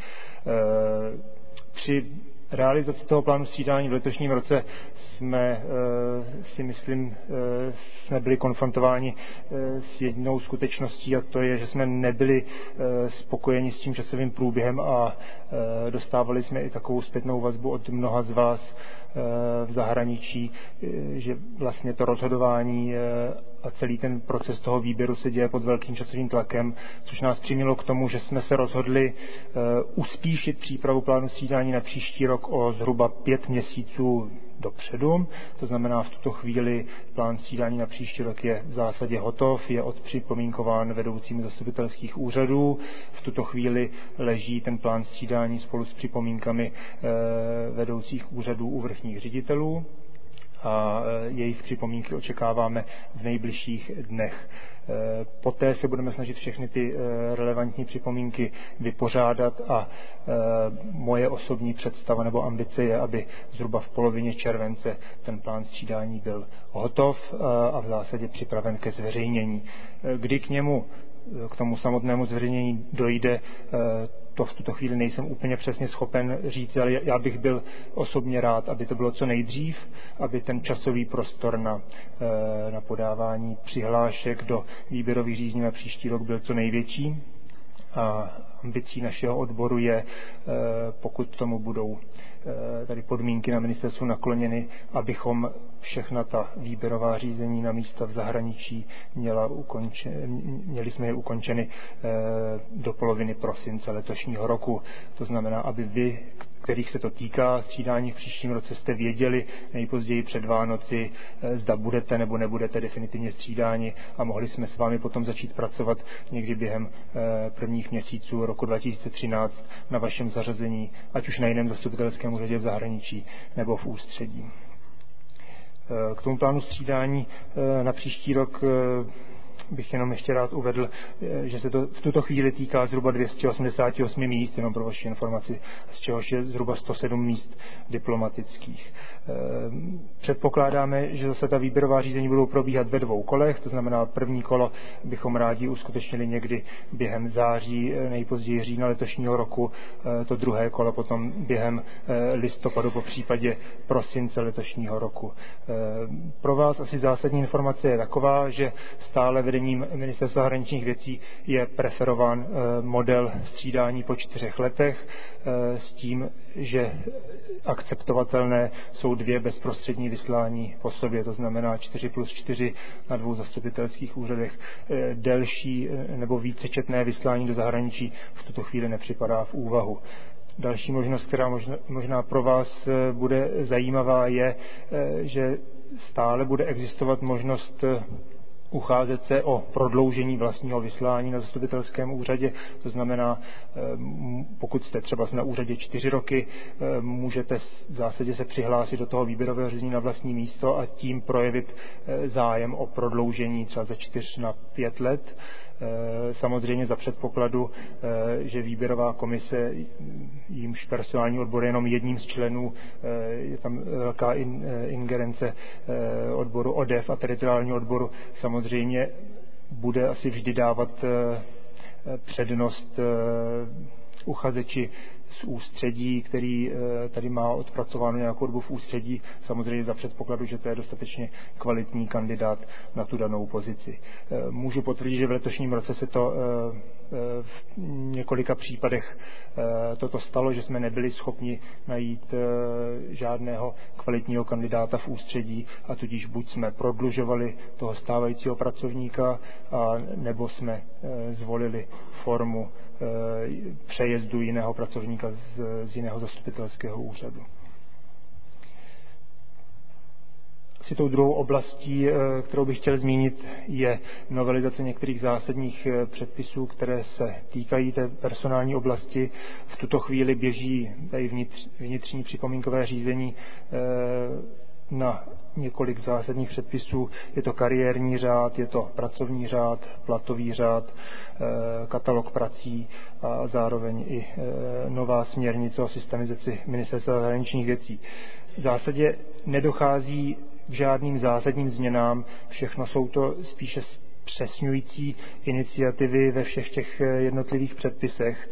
Při realizaci toho plánu střídání v letošním roce jsme si myslím, jsme byli konfrontováni s jednou skutečností, a to je, že jsme nebyli spokojeni s tím časovým průběhem a dostávali jsme i takovou zpětnou vazbu od mnoha z vás v zahraničí, že vlastně to rozhodování a celý ten proces toho výběru se děje pod velkým časovým tlakem, což nás přimělo k tomu, že jsme se rozhodli uspíšit přípravu plánu střídání na příští rok o zhruba pět měsíců dopředu. To znamená, v tuto chvíli plán střídání na příští rok je v zásadě hotov, je odpřipomínkován vedoucími zastupitelských úřadů. V tuto chvíli leží ten plán střídání spolu s připomínkami vedoucích úřadů u vrchních ředitelů a jejich připomínky očekáváme v nejbližších dnech. Poté se budeme snažit všechny ty relevantní připomínky vypořádat a moje osobní představa nebo ambice je, aby zhruba v polovině července ten plán střídání byl hotov a v zásadě připraven ke zveřejnění. Kdy k němu, k tomu samotnému zveřejnění dojde, to v tuto chvíli nejsem úplně přesně schopen říct, ale já bych byl osobně rád, aby to bylo co nejdřív, aby ten časový prostor na, na podávání přihlášek do výběrových řízení na příští rok byl co největší. A ambicí našeho odboru je, pokud tomu budou tady podmínky na ministerstvu nakloněny, abychom všechna ta výběrová řízení na místa v zahraničí měla ukončen, měli jsme je ukončeny do poloviny prosince letošního roku. To znamená, aby vy, kterých se to týká střídání v příštím roce, jste věděli nejpozději před Vánoci, zda budete nebo nebudete definitivně střídáni a mohli jsme s vámi potom začít pracovat někdy během prvních měsíců roku dva tisíce třináct na vašem zařazení, ať už na jiném zastupitelském úřadě v zahraničí nebo v ústředí. K tomu plánu střídání na příští rok bych jenom ještě rád uvedl, že se to v tuto chvíli týká zhruba dvě stě osmdesát osm míst, jenom pro vaši informaci, z čehož je zhruba sto sedm míst diplomatických. Předpokládáme, že zase ta výběrová řízení budou probíhat ve dvou kolech, to znamená první kolo bychom rádi uskutečnili někdy během září, nejpozději října letošního roku, to druhé kolo potom během listopadu, po případě prosince letošního roku. Pro vás asi zásadní informace je taková, že stále vedením Ministerstva zahraničních věcí je preferován model střídání po čtyřech letech s tím, že akceptovatelné jsou dvě bezprostřední vyslání po sobě, to znamená čtyři plus čtyři na dvou zastupitelských úřadech. Delší nebo vícečetné vyslání do zahraničí v tuto chvíli nepřipadá v úvahu. Další možnost, která možná, možná pro vás bude zajímavá, je, že stále bude existovat možnost ucházet se o prodloužení vlastního vyslání na zastupitelském úřadě. To znamená, pokud jste třeba na úřadě čtyři roky, můžete v zásadě se přihlásit do toho výběrového řízení na vlastní místo a tím projevit zájem o prodloužení třeba ze čtyř na pět let. Samozřejmě za předpokladu, že výběrová komise, jímž personální odbor je jenom jedním z členů, je tam velká ingerence odboru O D E F a teritoriálního odboru, samozřejmě bude asi vždy dávat přednost uchazeči z ústředí, který tady má odpracováno nějakou dobu v ústředí, samozřejmě za předpokladu, že to je dostatečně kvalitní kandidát na tu danou pozici. Můžu potvrdit, že v letošním roce se to v několika případech toto stalo, že jsme nebyli schopni najít žádného kvalitního kandidáta v ústředí a tudíž buď jsme prodlužovali toho stávajícího pracovníka, a nebo jsme zvolili formu přejezdu jiného pracovníka z, z jiného zastupitelského úřadu. Asi tou druhou oblastí, kterou bych chtěl zmínit, je novelizace některých zásadních předpisů, které se týkají té personální oblasti. V tuto chvíli běží tady vnitř, vnitřní připomínkové řízení na několik zásadních předpisů. Je to kariérní řád, je to pracovní řád, platový řád, katalog prací a zároveň i nová směrnice o systemizaci Ministerstva zahraničních věcí. V zásadě nedochází k žádným zásadním změnám, všechno jsou to spíše zpřesňující iniciativy ve všech těch jednotlivých předpisech.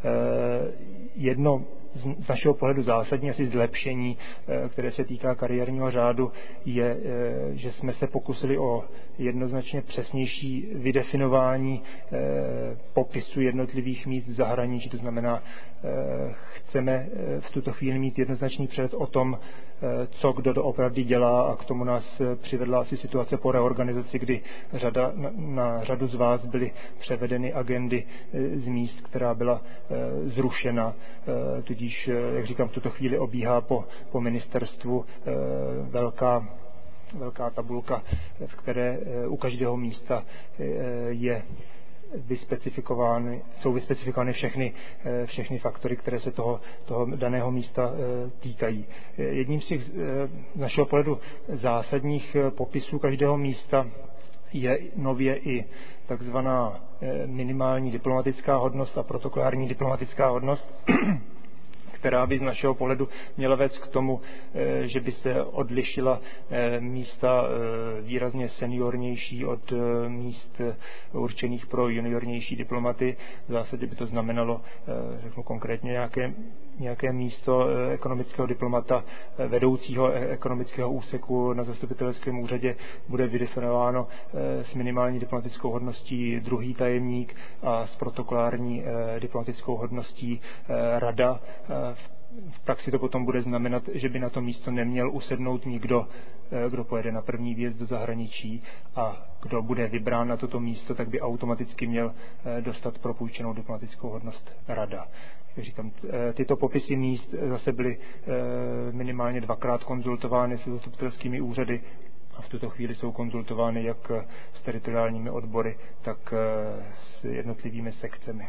Jedno z našeho pohledu zásadní asi zlepšení, které se týká kariérního řádu, je, že jsme se pokusili o jednoznačně přesnější vydefinování popisu jednotlivých míst v zahraničí. To znamená, chceme v tuto chvíli mít jednoznačný přehled o tom, co kdo doopravdy dělá, a k tomu nás přivedla asi situace po reorganizaci, kdy řada, na, na řadu z vás byly převedeny agendy z míst, která byla zrušena. Tudíž, jak říkám, v tuto chvíli obíhá po, po ministerstvu velká, velká tabulka, v které u každého místa je vyspecifikovány, jsou vyspecifikovány všechny, všechny faktory, které se toho, toho daného místa týkají. Jedním z těch z našeho pohledu zásadních popisů každého místa je nově i takzvaná minimální diplomatická hodnost a protokolární diplomatická hodnost, která by z našeho pohledu měla vést k tomu, že by se odlišila místa výrazně seniornější od míst určených pro juniornější diplomaty. V zásadě by to znamenalo, řeknu konkrétně, nějaké, nějaké místo ekonomického diplomata vedoucího ekonomického úseku na zastupitelském úřadě bude vydefinováno s minimální diplomatickou hodností druhý tajemník a s protokolární diplomatickou hodností rada. V praxi to potom bude znamenat, že by na to místo neměl usednout nikdo, kdo pojede na první výjezd do zahraničí, a kdo bude vybrán na toto místo, tak by automaticky měl dostat propůjčenou diplomatickou hodnost rada. Jak říkám, tyto popisy míst zase byly minimálně dvakrát konzultovány se zastupitelskými úřady a v tuto chvíli jsou konzultovány jak s teritoriálními odbory, tak s jednotlivými sekcemi.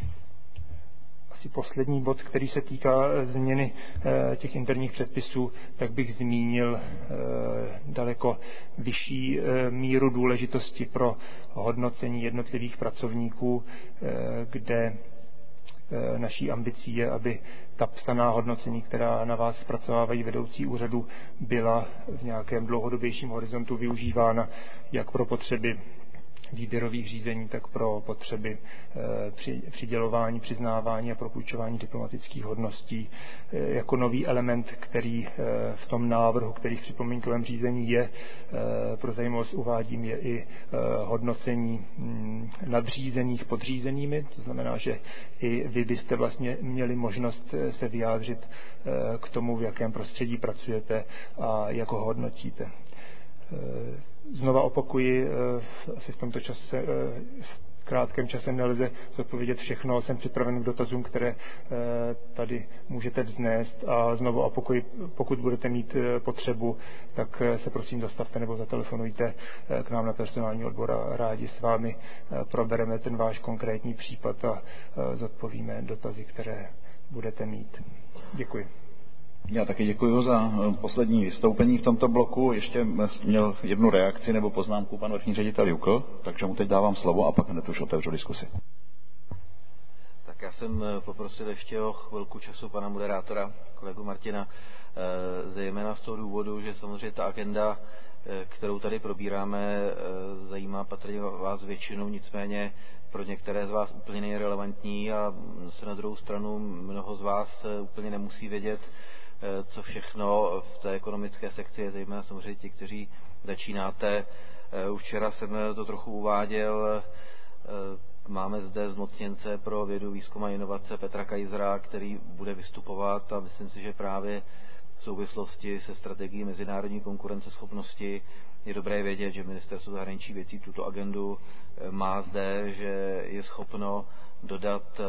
Asi poslední bod, který se týká změny těch interních předpisů, tak bych zmínil daleko vyšší míru důležitosti pro hodnocení jednotlivých pracovníků, kde naší ambicí je, aby ta psaná hodnocení, která na vás zpracovávají vedoucí úřadu, byla v nějakém dlouhodobějším horizontu využívána jak pro potřeby výběrových řízení, tak pro potřeby při, přidělování, přiznávání a propůjčování diplomatických hodností. Jako nový element, který v tom návrhu, který v připomínkovém řízení je, pro zajímavost uvádím, je i hodnocení nadřízených podřízenými. To znamená, že i vy byste vlastně měli možnost se vyjádřit k tomu, v jakém prostředí pracujete a jak ho hodnotíte. Znova opakuji, asi v tomto čase, v krátkém čase nelze zodpovědět všechno. Jsem připraven k dotazům, které tady můžete vznést, a znovu opakuji, pokud budete mít potřebu, tak se prosím zastavte nebo zatelefonujte k nám na personální odbor a rádi s vámi probereme ten váš konkrétní případ a zodpovíme dotazy, které budete mít. Děkuji. Já taky děkuji za poslední vystoupení v tomto bloku. Ještě měl jednu reakci nebo poznámku pan vrchní ředitel Jukl, takže mu teď dávám slovo a pak hned už otevřu diskusi. Tak já jsem poprosil ještě o chvilku času pana moderátora, kolegu Martina, zejména z toho důvodu, že samozřejmě ta agenda, kterou tady probíráme, zajímá patrně vás většinou, nicméně pro některé z vás úplně nejrelevantní a se na druhou stranu mnoho z vás úplně nemusí vědět, co všechno v té ekonomické sekci, zejména samozřejmě ti, kteří začínáte. Už včera jsem to trochu uváděl. Máme zde zmocněnce pro vědu, výzkum a inovace Petra Kajzera, který bude vystupovat, a myslím si, že právě v souvislosti se strategií mezinárodní konkurenceschopnosti je dobré vědět, že Ministerstvo zahraničních věcí tuto agendu má zde, že je schopno dodat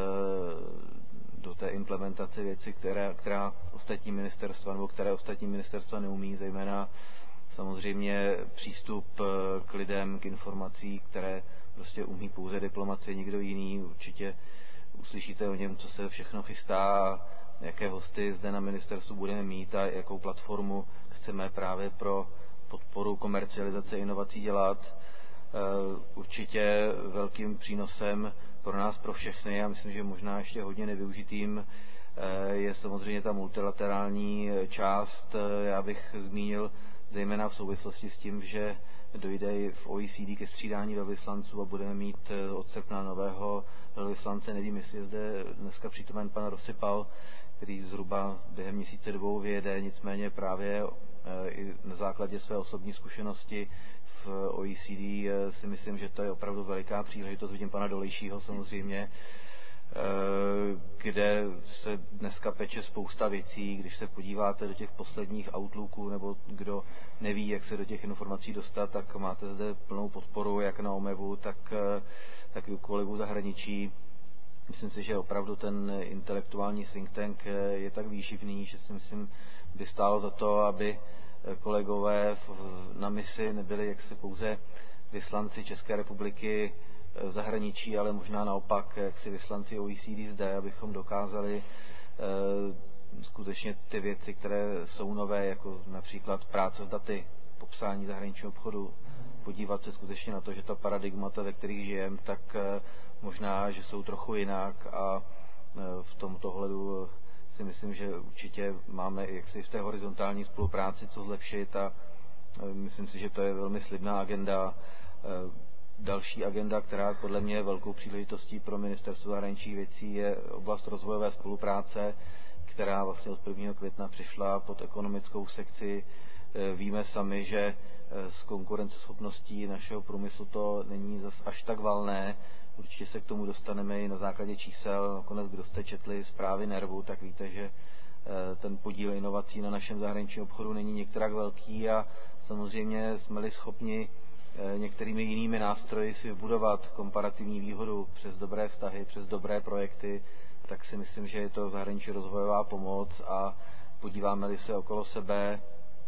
do té implementace věci, která, která ostatní ministerstva nebo které ostatní ministerstva neumí, zejména samozřejmě přístup k lidem, k informací, které prostě umí pouze diplomacie, nikdo jiný. Určitě uslyšíte o něm, co se všechno chystá, jaké hosty zde na ministerstvu budeme mít a jakou platformu chce chceme právě pro podporu komercializace inovací dělat. Určitě velkým přínosem pro nás, pro všechny, já myslím, že možná ještě hodně nevyužitým, je samozřejmě ta multilaterální část. Já bych zmínil zejména v souvislosti s tím, že dojde i v O E C D ke střídání velvyslanců a budeme mít od srpna nového velvyslance. Nevím, jestli je zde dneska přítomen pan Rosypal, který zhruba během měsíce dvou vyjede, nicméně právě i na základě své osobní zkušenosti v O E C D si myslím, že to je opravdu veliká příležitost. Vidím pana Dolejšího samozřejmě, kde se dneska peče spousta věcí. Když se podíváte do těch posledních Outlooků, nebo kdo neví, jak se do těch informací dostat, tak máte zde plnou podporu jak na OMEVu, tak, tak i u kolegů zahraničí. Myslím si, že opravdu ten intelektuální think tank je tak výživný, že si myslím, by stálo za to, aby kolegové na misi nebyli jaksi pouze vyslanci České republiky v zahraničí, ale možná naopak jaksi vyslanci O E C D zde, abychom dokázali e, skutečně ty věci, které jsou nové, jako například práce s daty, popsání zahraničního obchodu, podívat se skutečně na to, že ta paradigmata, ve kterých žijeme, tak e, možná, že jsou trochu jinak a e, v tomto ohledu si myslím, že určitě máme jaksi v té horizontální spolupráci co zlepšit a e, myslím si, že to je velmi slibná agenda. E, Další agenda, která podle mě je velkou příležitostí pro Ministerstvo zahraničních věcí, je oblast rozvojové spolupráce, která vlastně od prvního května přišla pod ekonomickou sekci. Víme sami, že s konkurenceschopností našeho průmyslu to není zas až tak valné. Určitě se k tomu dostaneme i na základě čísel. Nakonec, kdo jste četli zprávy Nervu, tak víte, že ten podíl inovací na našem zahraničním obchodu není některak velký a samozřejmě jsme-li schopni některými jinými nástroji si vybudovat komparativní výhodu přes dobré vztahy, přes dobré projekty, tak si myslím, že je to zahraniční rozvojová pomoc a podíváme-li se okolo sebe,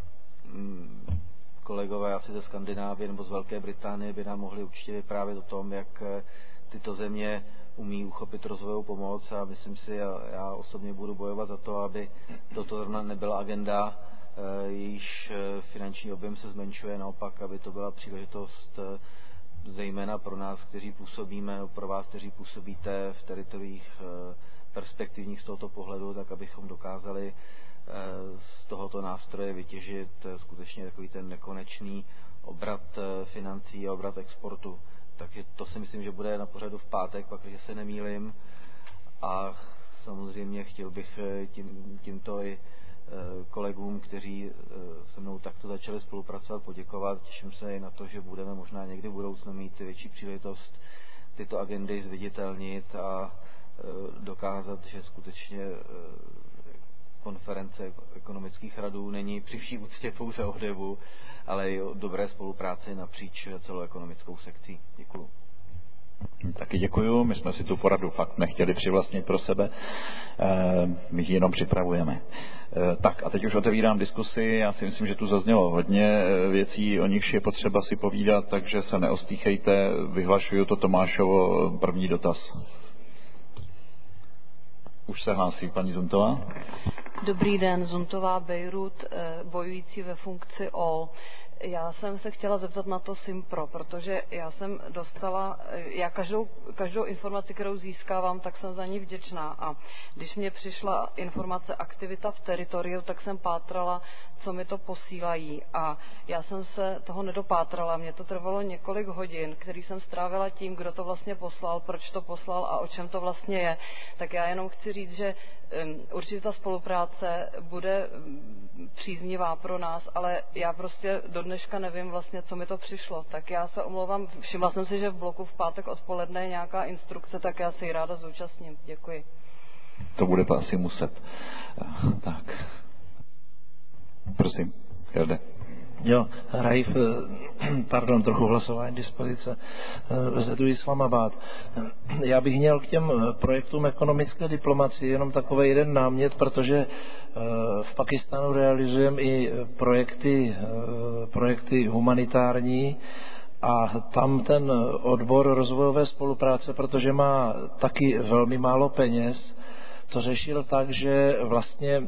kolegové asi ze Skandinávie nebo z Velké Británie by nám mohli určitě vyprávět o tom, jak tyto země umí uchopit rozvojovou pomoc a myslím si, já, já osobně budu bojovat za to, aby toto zrovna nebyla agenda, jejíž finanční objem se zmenšuje, naopak, aby to byla příležitost zejména pro nás, kteří působíme, pro vás, kteří působíte v teritoriích perspektivních z tohoto pohledu, tak abychom dokázali z tohoto nástroje vytěžit skutečně takový ten nekonečný obrat financí a obrat exportu. Takže to si myslím, že bude na pořadu v pátek, pak, když se nemýlim. A samozřejmě chtěl bych tím, tímto i kolegům, kteří se mnou takto začali spolupracovat, poděkovat. Těším se i na to, že budeme možná někdy v budoucnu mít větší příležitost tyto agendy zviditelnit a dokázat, že skutečně konference ekonomických radů není při vší úctě pouze o hdevu, ale i o dobré spolupráci napříč celou ekonomickou sekcí. Děkuju. Taky děkuju, my jsme si tu poradu fakt nechtěli přivlastnit pro sebe, my ji jenom připravujeme. Tak a teď už otevírám diskusi, já si myslím, že tu zaznělo hodně věcí, o nichž je potřeba si povídat, takže se neostýchejte, vyhlašuju to Tomášovo první dotaz. Už se hlásí paní Zuntová. Dobrý den, Zuntová Bejrut, bojující ve funkci O L. Já jsem se chtěla zeptat na to Simpro, protože já jsem dostala, já každou, každou informaci, kterou získávám, tak jsem za ní vděčná. A když mě přišla informace aktivita v teritoriu, tak jsem pátrala, co mi to posílají. A já jsem se toho nedopátrala. Mně to trvalo několik hodin, který jsem strávila tím, kdo to vlastně poslal, proč to poslal a o čem to vlastně je. Tak já jenom chci říct, že určitě ta spolupráce bude příznivá pro nás, ale já prostě do dneška nevím vlastně, co mi to přišlo. Tak já se omlouvám, všimla jsem si, že v bloku v pátek odpoledne je nějaká instrukce, tak já se ji ráda zúčastním. Děkuji. To bude to asi muset. Tak. Prosím, Jelde. Jo, Raif, pardon, trochu hlasování dispozice, z Islamabad. Já bych měl k těm projektům ekonomické diplomacie jenom takový jeden námět, protože v Pakistánu realizujeme i projekty, projekty humanitární a tam ten odbor rozvojové spolupráce, protože má taky velmi málo peněz, to řešil tak, že vlastně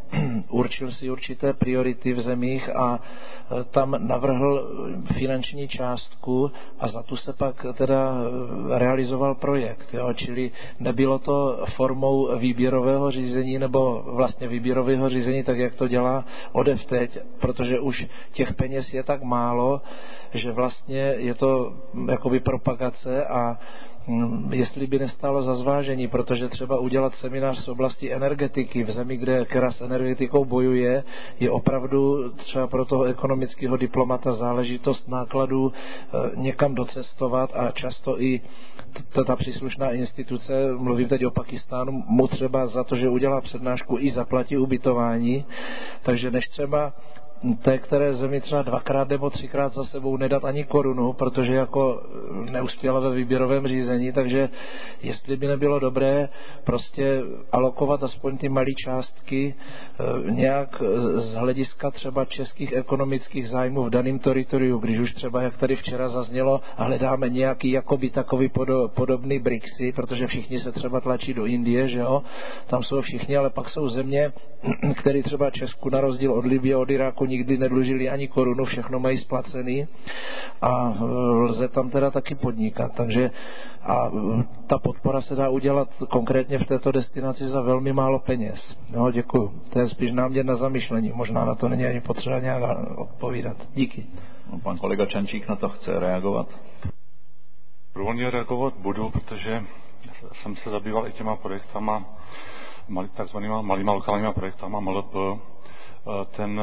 určil si určité priority v zemích a tam navrhl finanční částku a za tu se pak teda realizoval projekt. Jo? Čili nebylo to formou výběrového řízení nebo vlastně výběrového řízení, tak jak to dělá O D E F teď, protože už těch peněz je tak málo, že vlastně je to jakoby propagace a jestli by nestálo za zvážení, protože třeba udělat seminář z oblasti energetiky v zemi, kde, která s energetikou bojuje, je opravdu třeba pro toho ekonomického diplomata záležitost nákladů někam docestovat a často i ta příslušná instituce, mluvím teď o Pakistánu, mu třeba za to, že udělá přednášku, i zaplatí ubytování, takže než třeba té, které zemi třeba dvakrát nebo třikrát za sebou nedat ani korunu, protože jako neuspěla ve výběrovém řízení, takže jestli by nebylo dobré prostě alokovat aspoň ty malé částky nějak z hlediska třeba českých ekonomických zájmů v daném teritoriu, když už třeba, jak tady včera zaznělo, hledáme nějaký jakoby takový podobný BRICSy, protože všichni se třeba tlačí do Indie, že jo, tam jsou všichni, ale pak jsou země, které třeba Česku na rozdíl od Libye, od Iráku nikdy nedlužili ani korunu, všechno mají splacený a lze tam teda taky podnikat. Takže a ta podpora se dá udělat konkrétně v této destinaci za velmi málo peněz. No, děkuju. To je spíš námět na zamyšlení. Možná na to není ani potřeba nějak odpovídat. Díky. No, pan kolega Čančík na to chce reagovat. Průvolně reagovat budu, protože jsem se zabýval i těma projektama, takzvanýma malýma lokálníma projektama M L P. Ten,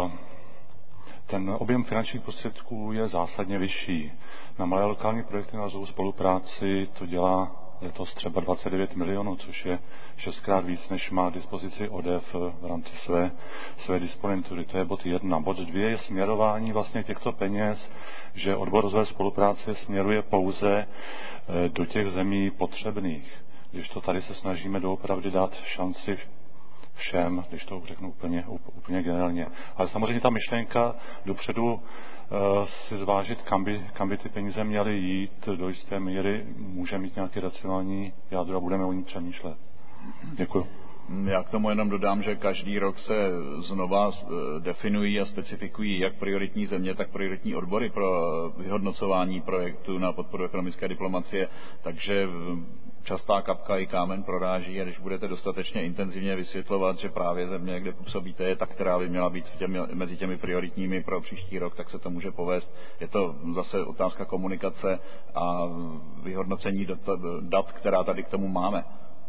ten objem finančních prostředků je zásadně vyšší. Na malé lokální projekty na rozvoj spolupráci to dělá letos třeba dvacet devět milionů, což je šestkrát víc, než má k dispozici O D E F v rámci své, své disponentury. To je bod jedna. Bod dvě je směrování vlastně těchto peněz, že odbor rozvoje spolupráce směruje pouze do těch zemí potřebných. Když to tady se snažíme doopravdy dát šanci všem, když to řeknu úplně, úplně generálně. Ale samozřejmě ta myšlenka dopředu uh, si zvážit, kam by, kam by ty peníze měly jít, do jisté míry může mít nějaké racionální jádro a budeme o ní přemýšlet. Děkuji. Já k tomu jenom dodám, že každý rok se znova definují a specifikují jak prioritní země, tak prioritní odbory pro vyhodnocování projektu na podporu ekonomické diplomacie, takže častá kapka i kámen proráží a když budete dostatečně intenzivně vysvětlovat, že právě země, kde působíte, je ta, která by měla být těmi, mezi těmi prioritními pro příští rok, tak se to může povést. Je to zase otázka komunikace a vyhodnocení dat, která tady k tomu máme.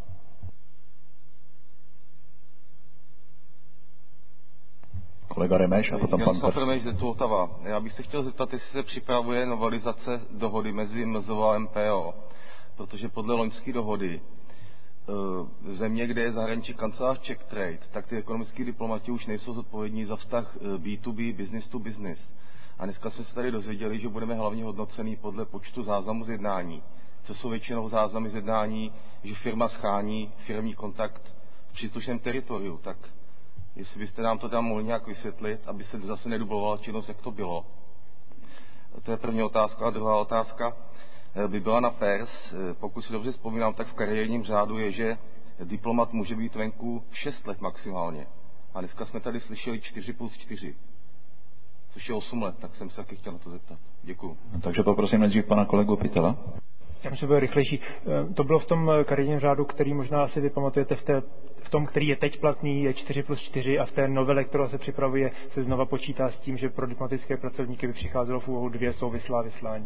Kolega Remeš a potom pan Kors. Remeš ze Tultava. Já bych se chtěl zeptat, jestli se připravuje novelizace dohody mezi M Z O a M P O, protože podle loňské dohody v země, kde je zahraniční kancelář Czech Trade, tak ty ekonomické diplomati už nejsou zodpovědní za vztah B to B, business to business. A dneska jsme se tady dozvěděli, že budeme hlavně hodnocený podle počtu záznamů z jednání. Co jsou většinou záznamy z jednání, že firma schání firmní kontakt v příslušném teritoriu, tak jestli byste nám to tam mohli nějak vysvětlit, aby se zase nedublovala činnost, jak to bylo. To je první otázka. A druhá otázka by byla na P E R S. Pokud si dobře vzpomínám, tak v kariérním řádu je, že diplomat může být venku šest let maximálně. A dneska jsme tady slyšeli čtyři plus čtyři, což je osm let, tak jsem se taky chtěl na to zeptat. Děkuju. Takže poprosím nejdřív pana kolegu Pitela. Já myslím, že bude rychlejší. To bylo v tom kariérním řádu, který možná asi vy pamatujete, v, té, v tom, který je teď platný, je čtyři plus čtyři a v té novele, která se připravuje, se znova počítá s tím, že pro diplomatické pracovníky by přicházelo v úvahu dvě souvislá vyslání.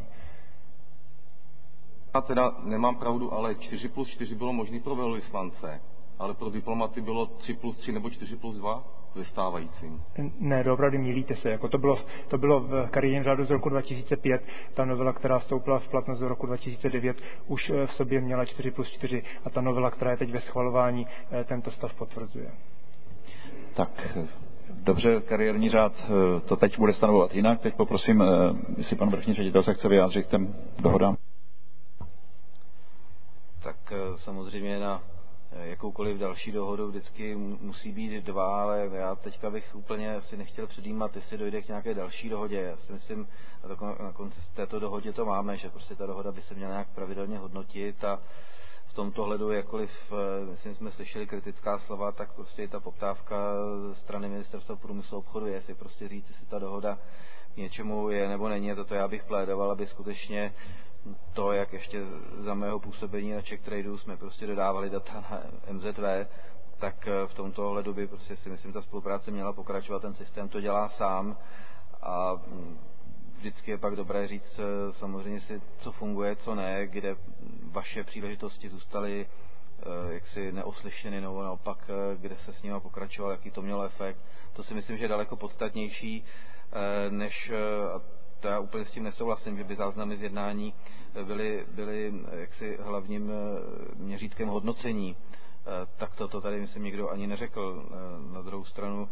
Já teda nemám pravdu, ale čtyři plus čtyři bylo možné pro velvyslance, ale pro diplomaty bylo tři plus tři nebo čtyři plus dva ve stávajícím. Ne, doopravdy mýlíte se. Jako to, bylo, to bylo v kariérním řádu z roku dva tisíce pět. Ta novela, která vstoupila v platnost do roku dva tisíce devět, už v sobě měla čtyři plus čtyři a ta novela, která je teď ve schvalování, tento stav potvrzuje. Tak, dobře, kariérní řád to teď bude stanovovat jinak. Teď poprosím, jestli pan vrchní ředitel se chce vyjádřit k těm dohodám. Tak samozřejmě na jakoukoliv další dohodu vždycky musí být dva, ale já teďka bych úplně si nechtěl předjímat, jestli dojde k nějaké další dohodě. Já si myslím, a na konci této dohodě to máme, že prostě ta dohoda by se měla nějak pravidelně hodnotit a v tomto hledu, jakkoliv, myslím, jsme slyšeli kritická slova, tak prostě i ta poptávka ze strany Ministerstva průmyslu a obchodu je, si prostě říct, jestli ta dohoda něčemu je nebo není. Toto já bych plédoval, aby skutečně to, jak ještě za mého působení na Czech Tradu jsme prostě dodávali data na M Z V, tak v tomto ohledu by prostě si myslím, ta spolupráce měla pokračovat, ten systém to dělá sám a vždycky je pak dobré říct samozřejmě si, co funguje, co ne, kde vaše příležitosti zůstaly jaksi neoslyšeny, nebo naopak, kde se s nimi pokračoval, jaký to mělo efekt. To si myslím, že je daleko podstatnější, než, a to já úplně s tím nesouhlasím, že by záznamy z jednání byly, byly jaksi hlavním měřítkem hodnocení. Tak to, to tady myslím nikdo ani neřekl. Na druhou stranu,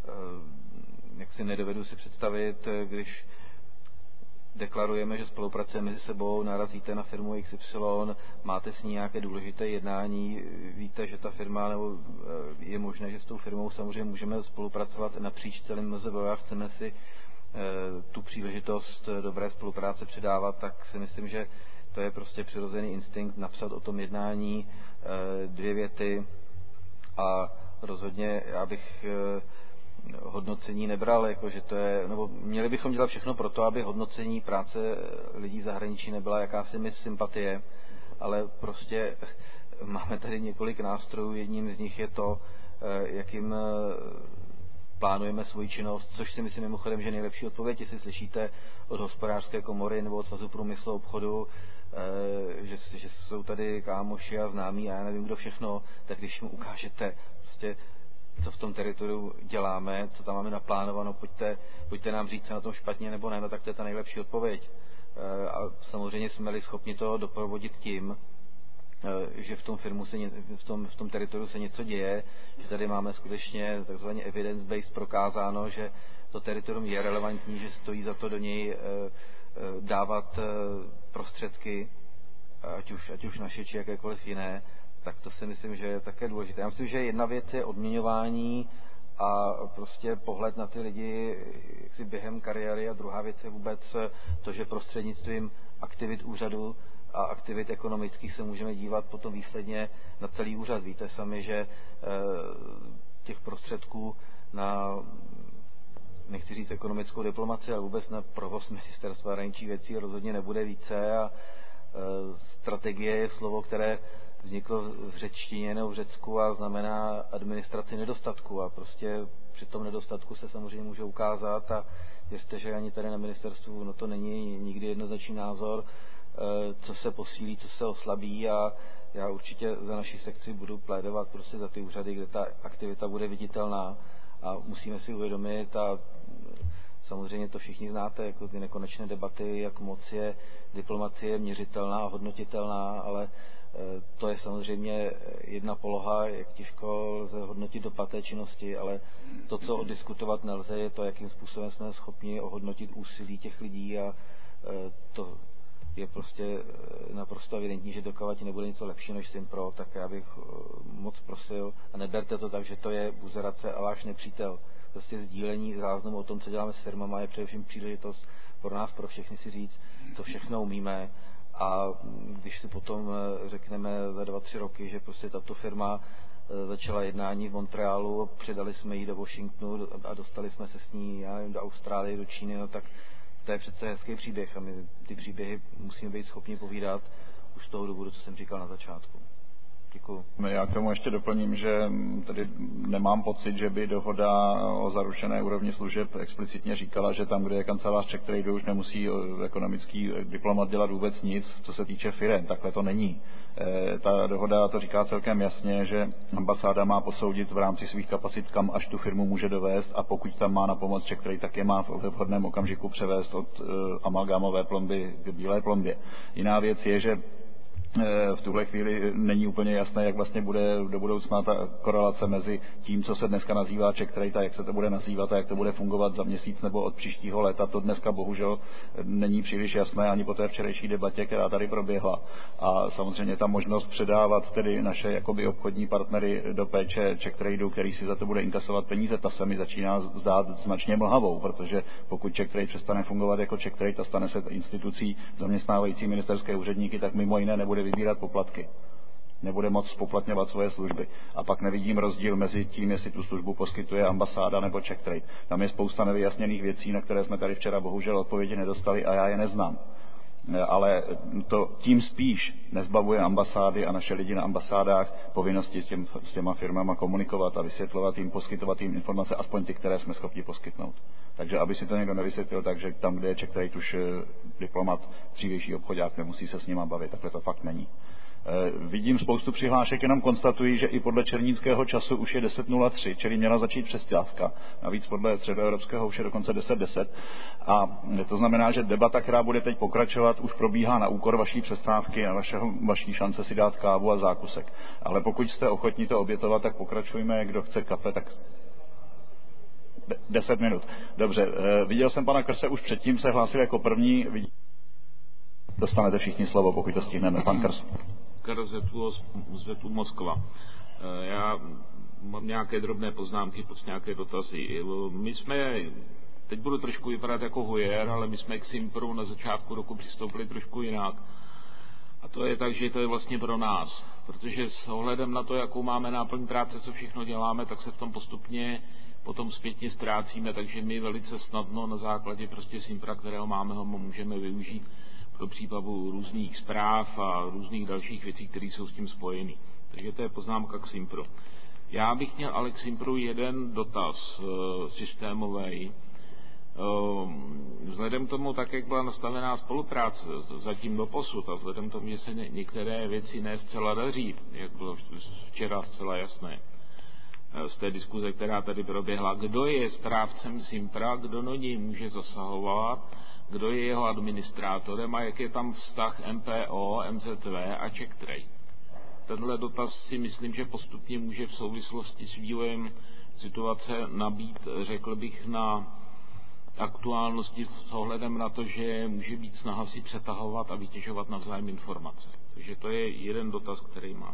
jak si nedovedu si představit, když deklarujeme, že spolupracujeme mezi sebou, narazíte na firmu X Y, máte s ní nějaké důležité jednání, víte, že ta firma, nebo je možné, že s tou firmou samozřejmě můžeme spolupracovat napříč celým M Z V a chceme si tu příležitost dobré spolupráce předávat, tak si myslím, že to je prostě přirozený instinkt napsat o tom jednání dvě věty a rozhodně já bych hodnocení nebral, jako že to je, nebo měli bychom dělat všechno pro to, aby hodnocení práce lidí v zahraničí nebyla jakási mis sympatie, ale prostě máme tady několik nástrojů, jedním z nich je to, jakým plánujeme svoji činnost, což si myslím mimochodem, že nejlepší odpověď, jestli slyšíte od hospodářské komory nebo od Svazu průmyslu a obchodu, že, že jsou tady kámoši a známí a já nevím kdo všechno, tak když mu ukážete prostě, co v tom teritoriu děláme, co tam máme naplánováno, pojďte, pojďte nám říct, co na tom špatně nebo ne, no tak to je ta nejlepší odpověď. A samozřejmě jsme-li schopni to doprovodit tím, že v tom firmu se, v tom, v tom teritoriu se něco děje, že tady máme skutečně takzvaně evidence-based prokázáno, že to teritorium je relevantní, že stojí za to do něj dávat prostředky, ať už, ať už naše, či jakékoliv jiné, tak to si myslím, že je také důležité. Já myslím, že jedna věc je odměňování a prostě pohled na ty lidi jaksi během kariéry a druhá věc je vůbec to, že prostřednictvím aktivit úřadu a aktivit ekonomických se můžeme dívat potom výsledně na celý úřad. Víte sami, že těch prostředků na, nechci říct ekonomickou diplomaci, ale vůbec na provoz ministerstva zahraničních věcí rozhodně nebude více a strategie je slovo, které vzniklo v řečtině nebo v Řecku a znamená administraci nedostatku a prostě při tom nedostatku se samozřejmě může ukázat a věřte, že ani tady na ministerstvu no to není nikdy jednoznačný názor, co se posílí, co se oslabí a já určitě za naší sekci budu plédovat prostě za ty úřady, kde ta aktivita bude viditelná a musíme si uvědomit a samozřejmě to všichni znáte, jako ty nekonečné debaty, jak moc je diplomacie měřitelná a hodnotitelná, ale to je samozřejmě jedna poloha, jak těžko lze hodnotit dopad té činnosti, ale to, co oddiskutovat nelze, je to, jakým způsobem jsme schopni ohodnotit úsilí těch lidí a to je prostě naprosto evidentní, že dokud nebude něco lepší než Simpro, tak já bych moc prosil a neberte to tak, že to je buzerace a váš nepřítel. Prostě sdílení záznamu o tom, co děláme s firmama, je především příležitost pro nás, pro všechny si říct, co všechno umíme a když si potom řekneme za dva, tři roky, že prostě tato firma začala jednání v Montrealu, předali jsme ji do Washingtonu a dostali jsme se s ní, já nevím, do Austrálie, do Číny, no tak to je přece hezký příběh a my ty příběhy musíme být schopni povídat už z toho důvodu, co jsem říkal na začátku. Děkuju. Já k tomu ještě doplním, že tady nemám pocit, že by dohoda o zaručené úrovni služeb explicitně říkala, že tam, kde je kancelář Czech Tradu, už nemusí ekonomický diplomat dělat vůbec nic, co se týče firem. Takhle to není. Ta dohoda to říká celkem jasně, že ambasáda má posoudit v rámci svých kapacit, kam až tu firmu může dovést a pokud tam má na pomoc Czech Trade, tak je má v vhodném okamžiku převést od amalgámové plomby k bílé plombě. Jiná věc je, že v tuhle chvíli není úplně jasné, jak vlastně bude do budoucna ta korelace mezi tím, co se dneska nazývá Czech Trade a jak se to bude nazývat a jak to bude fungovat za měsíc nebo od příštího léta. To dneska bohužel není příliš jasné ani po té včerejší debatě, která tady proběhla. A samozřejmě ta možnost předávat tedy naše jakoby obchodní partnery do péče Czech Tradu, který si za to bude inkasovat peníze, ta se mi začíná zdát značně mlhavou, protože pokud Czech Trade přestane fungovat jako Czech Trade a stane se institucí zaměstnávající ministerské úředníky, tak mimo jiné nebude vybírat poplatky. nebude moct spoplatňovat svoje služby. A pak nevidím rozdíl mezi tím, jestli tu službu poskytuje ambasáda nebo Czech Trade. Tam je spousta nevyjasněných věcí, na které jsme tady včera bohužel odpovědi nedostali a já je neznám. Ale to tím spíš nezbavuje ambasády a naše lidi na ambasádách povinnosti s, těm, s těma firmama komunikovat a vysvětlovat jim, poskytovat jim informace, aspoň ty, které jsme schopni poskytnout. Takže aby si to někdo nevysvětlil, takže tam, kde je Czech Trade už diplomat, dřívější obchodák, nemusí se s nima bavit, takhle to fakt není. Vidím spoustu přihlášek, jenom konstatuji, že i podle černínského času už je deset nula tři, čili měla začít přestávka. Navíc podle středoevropského už je dokonce deset deset. A to znamená, že debata, která bude teď pokračovat, už probíhá na úkor vaší přestávky a vašeho, vaší šance si dát kávu a zákusek. Ale pokud jste ochotní to obětovat, tak pokračujme. Kdo chce kafe, tak deset minut. Dobře, viděl jsem pana Krse už předtím, se hlásil jako první. Dostanete všichni slovo, pokud to stihneme. Pan Krs. Z tu Moskva. Já mám nějaké drobné poznámky, pod nějaké dotazy. My jsme, teď budu trošku vypadat jako hujer, ale my jsme k Simpru na začátku roku přistoupili trošku jinak. A to je tak, že to je vlastně pro nás. Protože s ohledem na to, jakou máme náplň práce, co všechno děláme, tak se v tom postupně potom zpětně ztrácíme, takže my velice snadno na základě prostě Simpra, kterého máme, ho můžeme využít pro přípravu různých zpráv a různých dalších věcí, které jsou s tím spojeny. Takže to je poznámka k Simpru. Já bych měl ale k Simpru jeden dotaz e, systémový. E, vzhledem k tomu, tak jak byla nastavená spolupráce zatím do posud a vzhledem k tomu, že se některé věci ne zcela daří, jak bylo včera zcela jasné z té diskuze, která tady proběhla, kdo je správcem Simpra, kdo do něj může zasahovat, kdo je jeho administrátorem a jak je tam vztah M P O, M Z V a Czech Trade. Tenhle dotaz si myslím, že postupně může v souvislosti s vývojem situace nabít, řekl bych, na aktuálnosti s ohledem na to, že může být snaha si přetahovat a vytěžovat navzájem informace. Takže to je jeden dotaz, který mám.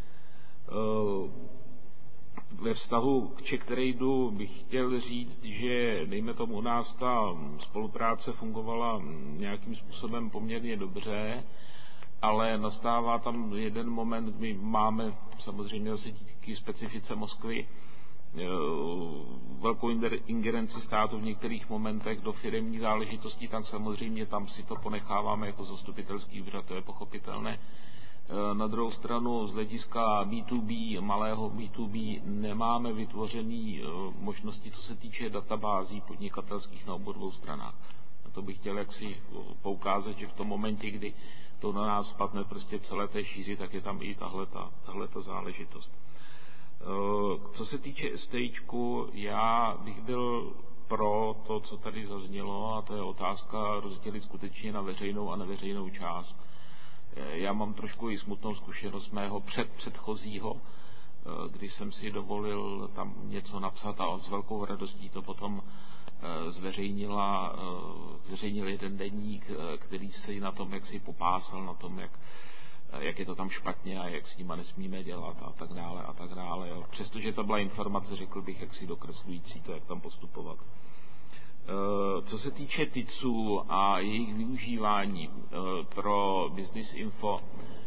Ve vztahu k Czech Tradeu bych chtěl říct, že dejme tomu u nás ta spolupráce fungovala nějakým způsobem poměrně dobře, ale nastává tam jeden moment, kdy máme samozřejmě zase díky specifice Moskvy velkou ingerenci státu v některých momentech do firemních záležitostí, tak samozřejmě tam si to ponecháváme jako zastupitelský úřad, to je pochopitelné. Na druhou stranu z hlediska B dva B, malého B dva B, nemáme vytvořený možnosti, co se týče databází podnikatelských na obou dvou stranách. A to bych chtěl jaksi poukázat, že v tom momentě, kdy to na nás spadne prostě celé té šíři, tak je tam i tahleta, tahleta záležitost. Co se týče estejčku, já bych byl pro to, co tady zaznělo, a to je otázka rozdělit skutečně na veřejnou a neveřejnou část. Já mám trošku i smutnou zkušenost mého před předchozího, když jsem si dovolil tam něco napsat a on s velkou radostí to potom zveřejnila, zveřejnil jeden deník, který se na tom, jak si popásal, na tom, jak, jak je to tam špatně a jak s nima nesmíme dělat a tak dále a tak dále. Jo. Přestože to byla informace, řekl bych, jak si dokreslující to, jak tam postupovat. Co se týče T I C ů a jejich využívání pro Business Info,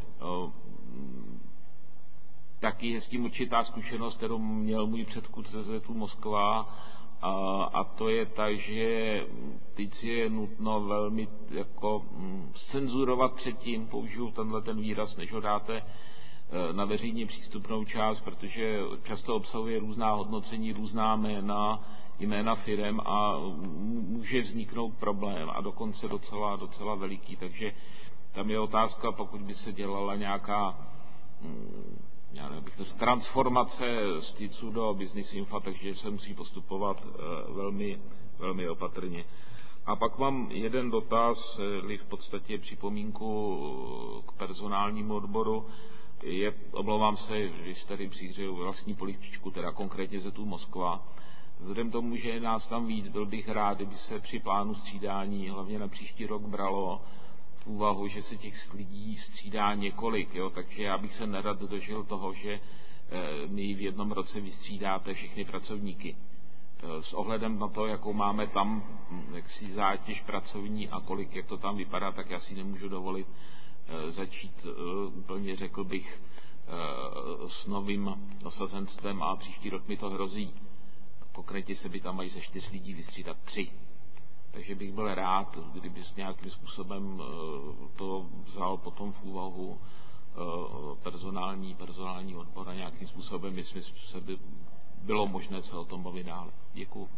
taky je s tím určitá zkušenost, kterou měl můj předchůdce z tu Moskva, a to je tak, že T I C je nutno velmi jako cenzurovat předtím, použiju tenhle ten výraz, než ho dáte na veřejně přístupnou část, protože často obsahuje různá hodnocení, různá jména, jména firem a může vzniknout problém a dokonce docela, docela veliký. Takže tam je otázka, pokud by se dělala nějaká já nevím, to transformace z T I C U do Business Info, takže se musí postupovat velmi, velmi opatrně. A pak mám jeden dotaz, v podstatě připomínku k personálnímu odboru. Je, omlouvám se, že tady přihřeju vlastní polivčičku, teda konkrétně ze tu Moskva. Vzhledem tomu, že je nás tam víc, byl bych rád, kdyby se při plánu střídání, hlavně na příští rok, bralo v úvahu, že se těch lidí střídá několik, jo? Takže já bych se nerad dožil toho, že e, my v jednom roce vystřídáte všechny pracovníky. E, s ohledem na to, jakou máme tam jaksi zátěž pracovní a kolik, jak to tam vypadá, tak já si nemůžu dovolit e, začít e, úplně, řekl bych, s novým osazenstvem a příští rok mi to hrozí. Konkrétně se by tam mají ze čtyř lidí vystřídat tři. Takže bych byl rád, kdyby s nějakým způsobem to vzal potom v úvahu personální, personální odbor a nějakým způsobem, myslím, se by bylo možné se o tom bavit dále. Děkuju.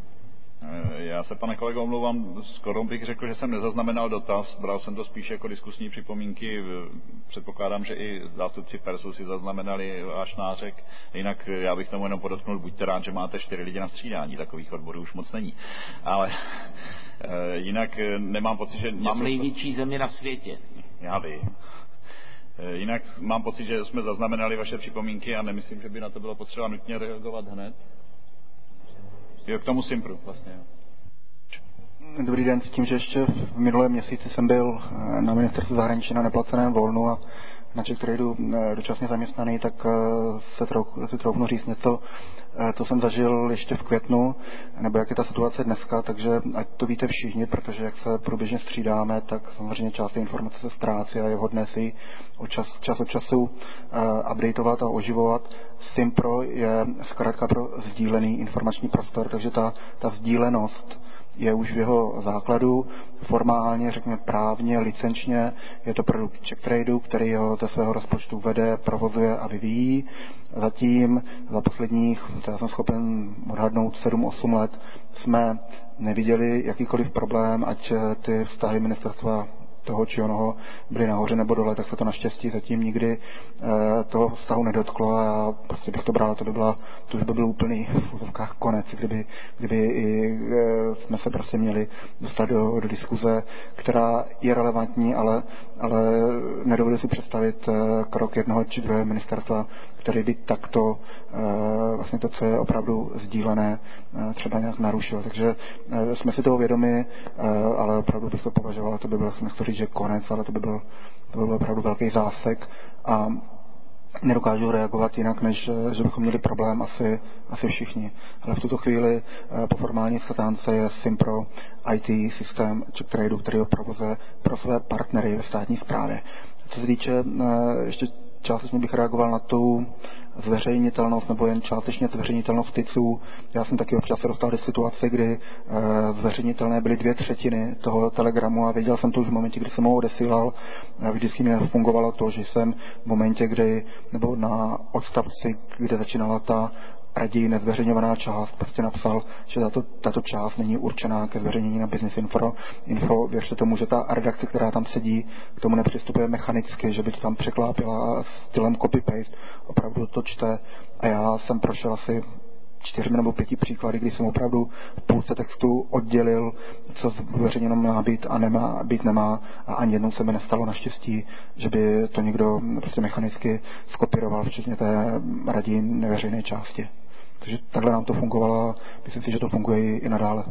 Já se, pane kolego, omlouvám, skoro bych řekl, že jsem nezaznamenal dotaz, bral jsem to spíš jako diskusní připomínky, předpokládám, že i zástupci Persu si zaznamenali váš nářek, jinak já bych tomu jenom podotknul, buďte rád, že máte čtyři lidi na střídání, takových odborů už moc není, ale jinak nemám pocit, že... Mám největší země na světě. Já vím. Jinak mám pocit, že jsme zaznamenali vaše připomínky a nemyslím, že by na to bylo potřeba nutně reagovat hned. Jo, k tomu Simpru vlastně. Dobrý den, s tím, že ještě v minulém měsíci jsem byl na ministerstvu zahraničí na neplaceném volnu a na Czech Tradu dočasně zaměstnaný, tak se trochu, si troufnu říct něco, co jsem zažil ještě v květnu, nebo jak je ta situace dneska, takže ať to víte všichni, protože jak se průběžně střídáme, tak samozřejmě část té informace se ztrácí a je vhodné si od čas, čas od času uh, updateovat a oživovat. Simpro je zkrátka pro sdílený informační prostor, takže ta, ta sdílenost je už v jeho základu, formálně, řekněme právně, licenčně, je to produkt Czech Tradu, který ho ze svého rozpočtu vede, provozuje a vyvíjí. Zatím za posledních, to já jsem schopen odhadnout sedm osm let, jsme neviděli jakýkoliv problém, ať ty vztahy ministerstva toho či onoho byly nahoře nebo dole, tak se to naštěstí zatím nikdy e, toho vztahu nedotklo a já prostě bych to bral, to by byla, to už by byl úplný v úzovkách konec, kdyby, kdyby i e, jsme se prostě měli dostat do, do diskuze, která je relevantní, ale, ale nedovedu si představit e, krok jednoho či druhého ministerstva, který by takto e, vlastně to, co je opravdu sdílené, e, třeba nějak narušil. Takže e, jsme si toho vědomi, e, ale opravdu bych to považoval, to by bylo, nechci říct, že konec, ale to by byl, to by byl opravdu velký zásek a nedokážu reagovat jinak, než že bychom měli problém asi, asi všichni. Ale v tuto chvíli po formální statánce je Simpro í té systém Czech Tradu, který ho provozuje pro své partnery ve státní správě. Co se týče, ještě částečně bych reagoval na tu zveřejnitelnost nebo jen částečně zveřejnitelnost ticů. Já jsem taky občas se dostal do situace, kdy e, zveřejnitelné byly dvě třetiny toho telegramu a věděl jsem to už v momentě, kdy jsem ho odesílal. Vždycky mě fungovalo to, že jsem v momentě, kdy, nebo na odstavci, kde začínala ta raději nezveřejňovaná část, prostě napsal, že tato, tato část není určená ke zveřejnění na Business Info. Info. Věřte tomu, že ta redakce, která tam sedí, k tomu nepřistupuje mechanicky, že by to tam překlápila stylem copy-paste, opravdu to čte a já jsem prošel asi čtyřmi nebo pěti příklady, kdy jsem opravdu v půlce textu oddělil, co zveřejněno má být a nemá, být nemá a ani jednou se mi nestalo naštěstí, že by to někdo prostě mechanicky skopíroval, včetně té raději neveřejné části. Takže takhle nám to fungovalo a myslím si, že to funguje i nadále.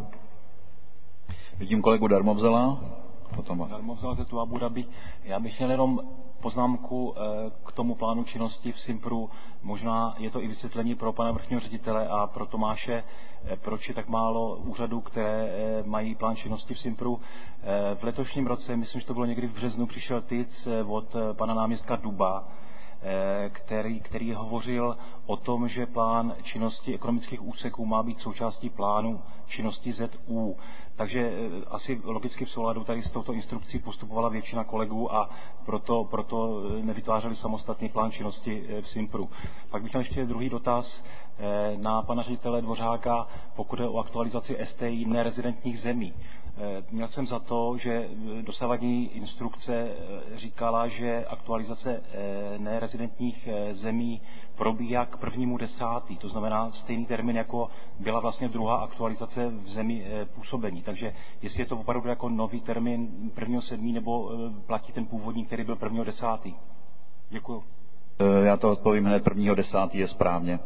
Vidím kolegu Darmovzela. Potom... Darmovzel ze tu Abu Dhabi. Já bych měl jenom poznámku k tomu plánu činnosti v Simpru. Možná je to i vysvětlení pro pana vrchního ředitele a pro Tomáše, proč je tak málo úřadů, které mají plán činnosti v Simpru. V letošním roce, myslím, že to bylo někdy v březnu, přišel T I C od pana náměstka Duba, který, který hovořil o tom, že plán činnosti ekonomických úseků má být součástí plánu činnosti Z U. Takže asi logicky v souladu tady s touto instrukcí postupovala většina kolegů a proto, proto nevytvářeli samostatný plán činnosti v Simpru. Pak bych měl ještě druhý dotaz na pana ředitele Dvořáka, pokud je o aktualizaci S T I nerezidentních zemí. Měl jsem za to, že dosavadní instrukce říkala, že aktualizace nerezidentních zemí probíhá k prvnímu desátý, to znamená stejný termín, jako byla vlastně druhá aktualizace v zemi působení. Takže jestli je to opravdu jako nový termín prvního sedmý, nebo platí ten původní, který byl prvního desátý. Děkuju. Já to odpovím hned, prvního desátý je správně.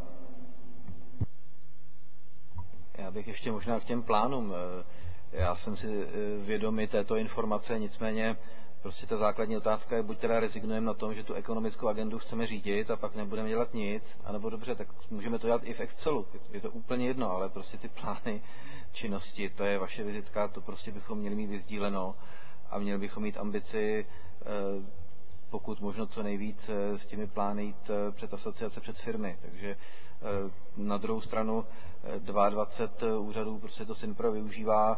Já bych ještě možná k těm plánům. Já jsem si vědomý této informace, nicméně prostě ta základní otázka je, buď teda rezignujeme na tom, že tu ekonomickou agendu chceme řídit a pak nebudeme dělat nic, anebo dobře, tak můžeme to dělat i v Excelu. Je to úplně jedno, ale prostě ty plány činnosti, to je vaše vizitka, to prostě bychom měli mít vyzdíleno a měli bychom mít ambici pokud možno co nejvíc s těmi plány jít před asociace, před firmy. Takže na druhou stranu dvacet dva úřadů prostě to Sinpro využívá.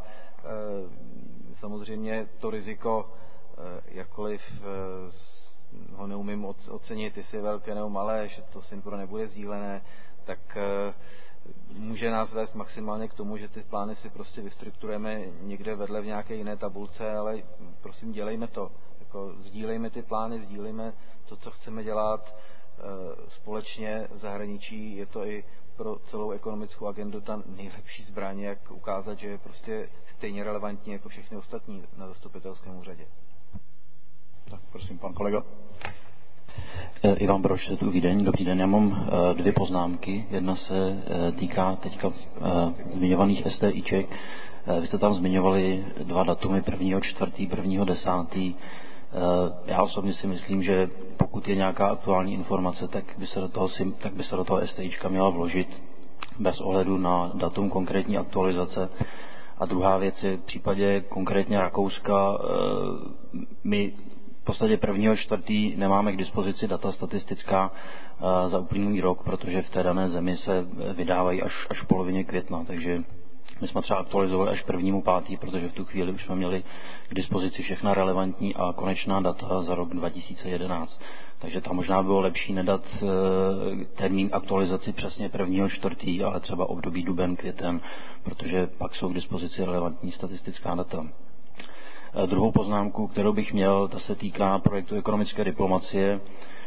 Samozřejmě to riziko, jakkoliv ho neumím ocenit, jestli je velké nebo malé, že to Sinpro nebude sdílené, tak může nás vést maximálně k tomu, že ty plány si prostě vystrukturujeme někde vedle v nějaké jiné tabulce, ale prosím, dělejme to. Jako sdílejme ty plány, sdílejme to, co chceme dělat společně v zahraničí. Je to i pro celou ekonomickou agendu ta nejlepší zbraň, jak ukázat, že je prostě stejně relevantní jako všechny ostatní na zastupitelském úřadě. Tak prosím, pan kolega. Ivan Brož, dobrý den, dobrý den. Já mám dvě poznámky. Jedna se týká teďka zmiňovaných STIček. Vy jste tam zmiňovali dva datumy, prvního čtvrtý, prvního desátý. Já osobně si myslím, že pokud je nějaká aktuální informace, tak by se do toho, tak by se do toho STIčka měla vložit bez ohledu na datum konkrétní aktualizace. A druhá věc je v případě konkrétně Rakouska, my v podstatě prvního čtvrtý nemáme k dispozici data statistická za uplynulý rok, protože v té dané zemi se vydávají až, až v polovině května, takže my jsme třeba aktualizovali až prvnímu pátý, protože v tu chvíli už jsme měli k dispozici všechna relevantní a konečná data za rok dva tisíce jedenáct. Takže tam možná bylo lepší nedat termín aktualizaci přesně prvního čtvrtý, ale třeba období duben, květen, protože pak jsou k dispozici relevantní statistická data. Druhou poznámku, kterou bych měl, ta se týká projektu ekonomické diplomacie.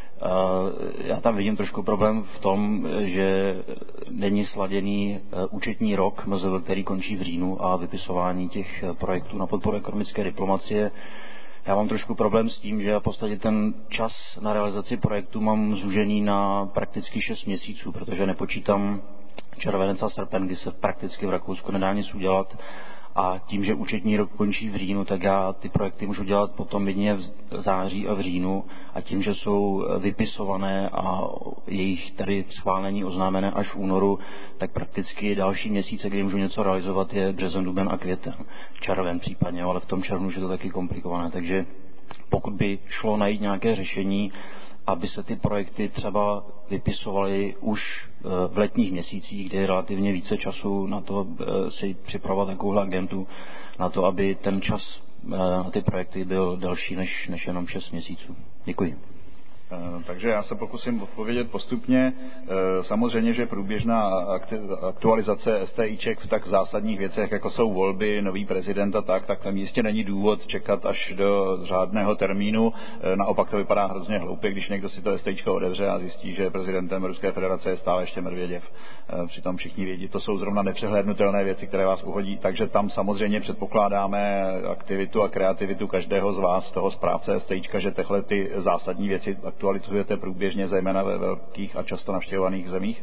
Já tam vidím trošku problém v tom, že není sladěný účetní rok, který končí v říjnu, a vypisování těch projektů na podporu ekonomické diplomacie. Já mám trošku problém s tím, že v podstatě ten čas na realizaci projektu mám zúžený na prakticky šest měsíců, protože nepočítám červenec a srpen, kdy se prakticky v Rakousku nedá nic udělat. A tím, že účetní rok končí v říjnu, tak já ty projekty můžu dělat potom jedině v září a v říjnu. A tím, že jsou vypisované a jejich tady schválení oznámené až v únoru, tak prakticky další měsíce, kdy můžu něco realizovat, je březen, duben a květen. Červen případně, ale v tom červnu je to taky komplikované. Takže pokud by šlo najít nějaké řešení, aby se ty projekty třeba vypisovaly už v letních měsících, kde je relativně více času na to si připravovat takovou agentu, na to, aby ten čas na ty projekty byl delší než, než jenom šest měsíců. Děkuji. Takže já se pokusím odpovědět postupně. Samozřejmě, že průběžná aktualizace STIček v tak zásadních věcech, jako jsou volby, nový prezident a tak, tak tam jistě není důvod čekat až do řádného termínu. Naopak to vypadá hrozně hloupě, když někdo si to STIčko otevře a zjistí, že prezidentem Ruské federace je stále ještě Medvěděv. Přitom všichni vědí, to jsou zrovna nepřehlédnutelné věci, které vás uhodí. Takže tam samozřejmě předpokládáme aktivitu a kreativitu každého z vás, toho správce STIčka, že tyhle ty zásadní věci aktualizujete průběžně, zejména ve velkých a často navštěvovaných zemích.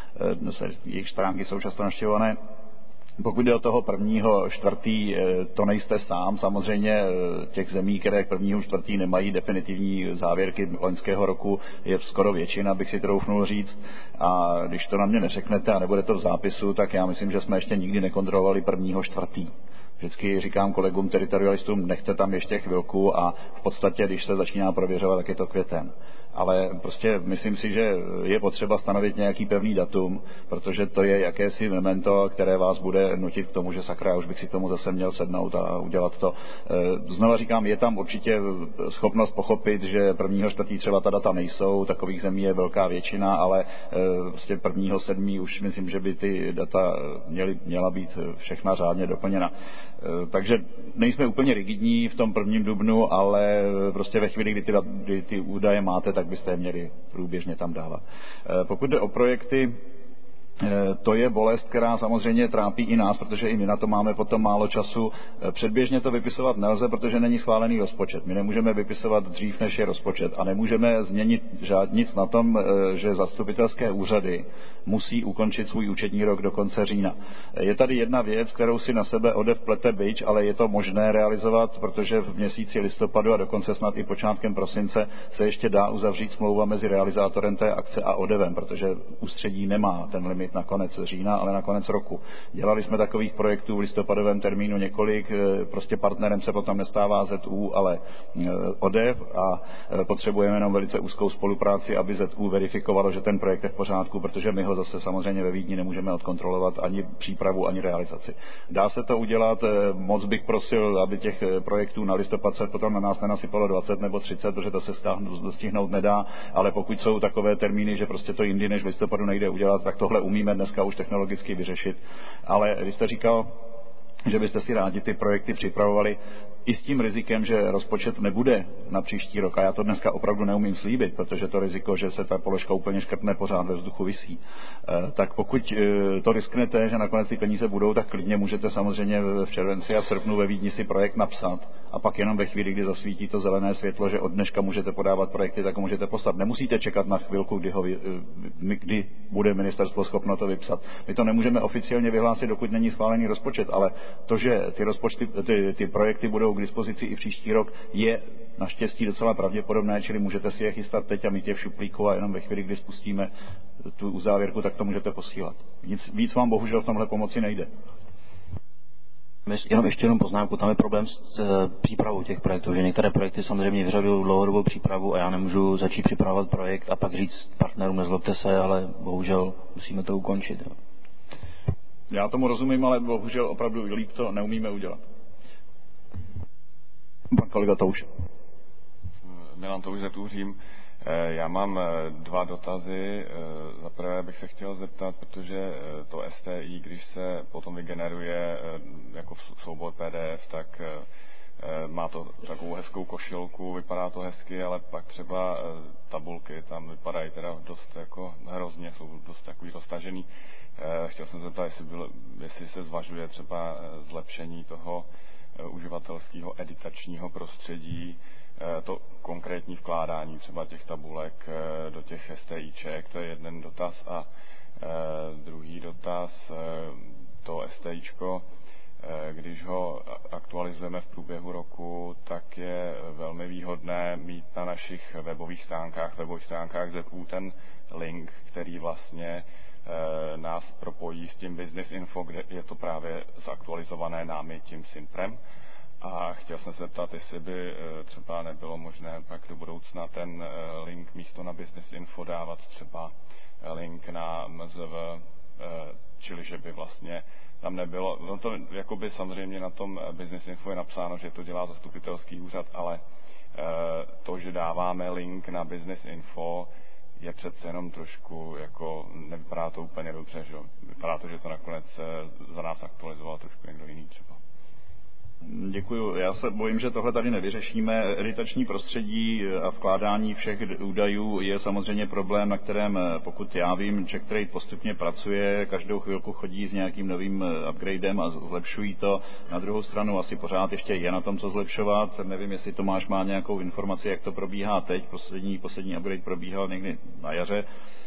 Jejich stránky jsou často navštěvované. Pokud jde o toho prvního čtvrtý, to nejste sám. Samozřejmě těch zemí, které k prvního čtvrtý nemají definitivní závěrky loňského roku, je skoro většina, bych si troufnul říct. A když to na mě neřeknete a nebude to v zápisu, tak já myslím, že jsme ještě nikdy nekontrolovali prvního čtvrtý. Vždycky říkám kolegům teritorialistům, nechte tam ještě chvilku a v podstatě, když se začíná prověřovat, tak je to květen. Ale prostě myslím si, že je potřeba stanovit nějaký pevný datum, protože to je jakési memento, které vás bude nutit k tomu, že sakra, už bych si k tomu zase měl sednout a udělat to. Znova říkám, je tam určitě schopnost pochopit, že prvního čtvrtý třeba ta data nejsou, takových zemí je velká většina, ale prostě prvního sedmý už myslím, že by ty data měly, měla být všechna řádně doplněna. Takže nejsme úplně rigidní v tom prvním dubnu, ale prostě ve chvíli, kdy ty, kdy ty údaje máte, tak byste je měli průběžně tam dávat. Pokud jde o projekty, to je bolest, která samozřejmě trápí i nás, protože i my na to máme potom málo času. Předběžně to vypisovat nelze, protože není schválený rozpočet. My nemůžeme vypisovat dřív, než je rozpočet a nemůžeme změnit žád, nic na tom, že zastupitelské úřady musí ukončit svůj účetní rok do konce října. Je tady jedna věc, kterou si na sebe odev plete bič, ale je to možné realizovat, protože v měsíci listopadu a dokonce snad i počátkem prosince se ještě dá uzavřít smlouva mezi realizátorem té akce a odevem, protože ústředí nemá ten limit splnit na konec října, ale na konec roku. Dělali jsme takových projektů v listopadovém termínu několik, prostě partnerem se potom nestává Z U, ale O D E F a potřebujeme jenom velice úzkou spolupráci, aby Z U verifikovalo, že ten projekt je v pořádku, protože my ho zase samozřejmě ve Vídni nemůžeme odkontrolovat ani přípravu, ani realizaci. Dá se to udělat, moc bych prosil, aby těch projektů na listopad se potom na nás nenasypalo dvacet nebo třicet, protože to se stihnout nedá, ale pokud jsou takové termíny, že prostě to jindy než v listopadu nejde udělat, tak tohle umíme dneska už technologicky vyřešit. Ale když jste říkal, že byste si rádi ty projekty připravovali i s tím rizikem, že rozpočet nebude na příští rok. A já to dneska opravdu neumím slíbit, protože to riziko, že se ta položka úplně škrtne, pořád ve vzduchu visí. E, tak pokud e, to risknete, že nakonec ty peníze budou, tak klidně můžete samozřejmě v červenci a v srpnu ve Vídni si projekt napsat. A pak jenom ve chvíli, kdy zasvítí to zelené světlo, že od dneška můžete podávat projekty, tak ho můžete poslat. Nemusíte čekat na chvilku, kdy, ho, kdy bude ministerstvo schopno to vypsat. My to nemůžeme oficiálně vyhlásit, dokud není schválený rozpočet, ale to, že ty, rozpočty, ty, ty projekty budou k dispozici i příští rok, je naštěstí docela pravděpodobné, čili můžete si je chystat teď a mít je v šuplíku a jenom ve chvíli, kdy spustíme tu uzávěrku, tak to můžete posílat. Nic, víc vám bohužel v tomhle pomoci nejde. Jenom ještě jenom poznámku, tam je problém s e, přípravou těch projektů, že některé projekty samozřejmě vyžadují dlouhodobou přípravu a já nemůžu začít připravovat projekt a pak říct partnerům nezlobte se, ale bohužel musíme to ukončit. Jo. Já tomu rozumím, ale bohužel opravdu líp to neumíme udělat. Pan kolega Touš. Milan Touš ze Tůřím. Já mám dva dotazy. Za prvé bych se chtěl zeptat, protože to S T I, když se potom vygeneruje jako soubor P D F, tak má to takovou hezkou košilku, vypadá to hezky, ale pak třeba tabulky tam vypadají teda dost jako hrozně, jsou dost takový roztažený. Chtěl jsem se zeptat, jestli, byl, jestli se zvažuje třeba zlepšení toho uživatelského editačního prostředí, to konkrétní vkládání třeba těch tabulek do těch STIček, to je jeden dotaz. A druhý dotaz, to STIčko, když ho aktualizujeme v průběhu roku, tak je velmi výhodné mít na našich webových stránkách, webových stránkách Z U ten link, který vlastně nás propojí s tím Business Info, kde je to právě zaktualizované námi tím Simprem. A chtěl jsem se zeptat, jestli by třeba nebylo možné pak do budoucna ten link místo na Business Info dávat třeba link na M Z V, čili že by vlastně tam nebylo, no to jakoby samozřejmě na tom Business Info je napsáno, že to dělá zastupitelský úřad, ale to, že dáváme link na Business Info, je přece jenom trošku, jako nevypadá to úplně dobře, že jo. Vypadá to, že to nakonec za nás aktualizoval trošku někdo jiný třeba. Děkuju. Já se bojím, že tohle tady nevyřešíme. Editační prostředí a vkládání všech údajů je samozřejmě problém, na kterém, pokud já vím, Czech Trade postupně pracuje, každou chvilku chodí s nějakým novým upgradem a zlepšují to. Na druhou stranu asi pořád ještě je na tom, co zlepšovat. Nevím, jestli Tomáš má nějakou informaci, jak to probíhá teď. Poslední, poslední upgrade probíhal někdy na jaře.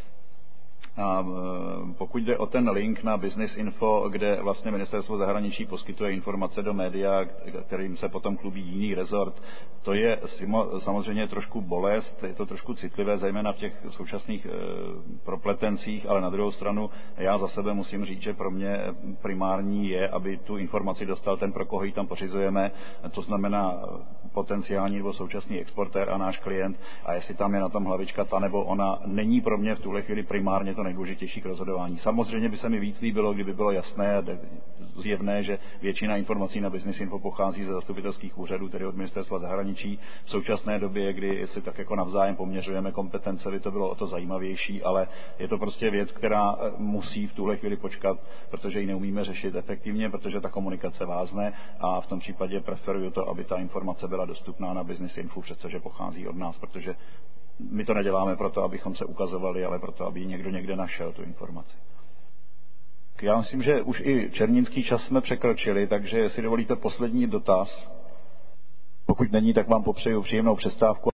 A pokud jde o ten link na Business Info, kde vlastně ministerstvo zahraničí poskytuje informace do média, kterým se potom chlubí jiný rezort, to je samozřejmě trošku bolest, je to trošku citlivé, zejména v těch současných propletencích, ale na druhou stranu já za sebe musím říct, že pro mě primární je, aby tu informaci dostal ten, pro koho ji tam pořizujeme, to znamená potenciální nebo současný exportér a náš klient, a jestli tam je na tom hlavička ta nebo ona, není pro mě v tuhle chvíli primárně to nejdůležitější k rozhodování. Samozřejmě by se mi víc líbilo, kdyby bylo jasné a zjevné, že většina informací na Business Info pochází ze zastupitelských úřadů, tedy od ministerstva zahraničí. V současné době, kdy si tak jako navzájem poměřujeme kompetence, by to bylo o to zajímavější, ale je to prostě věc, která musí v tuhle chvíli počkat, protože ji neumíme řešit efektivně, protože ta komunikace vázne a v tom případě preferuju to, aby ta informace byla dostupná na Business Info, přestože pochází od nás, protože my to neděláme proto, abychom se ukazovali, ale proto, aby někdo někde našel tu informaci. Já myslím, že už i černínský čas jsme překročili, takže jestli dovolíte poslední dotaz. Pokud není, tak vám popřeju příjemnou přestávku.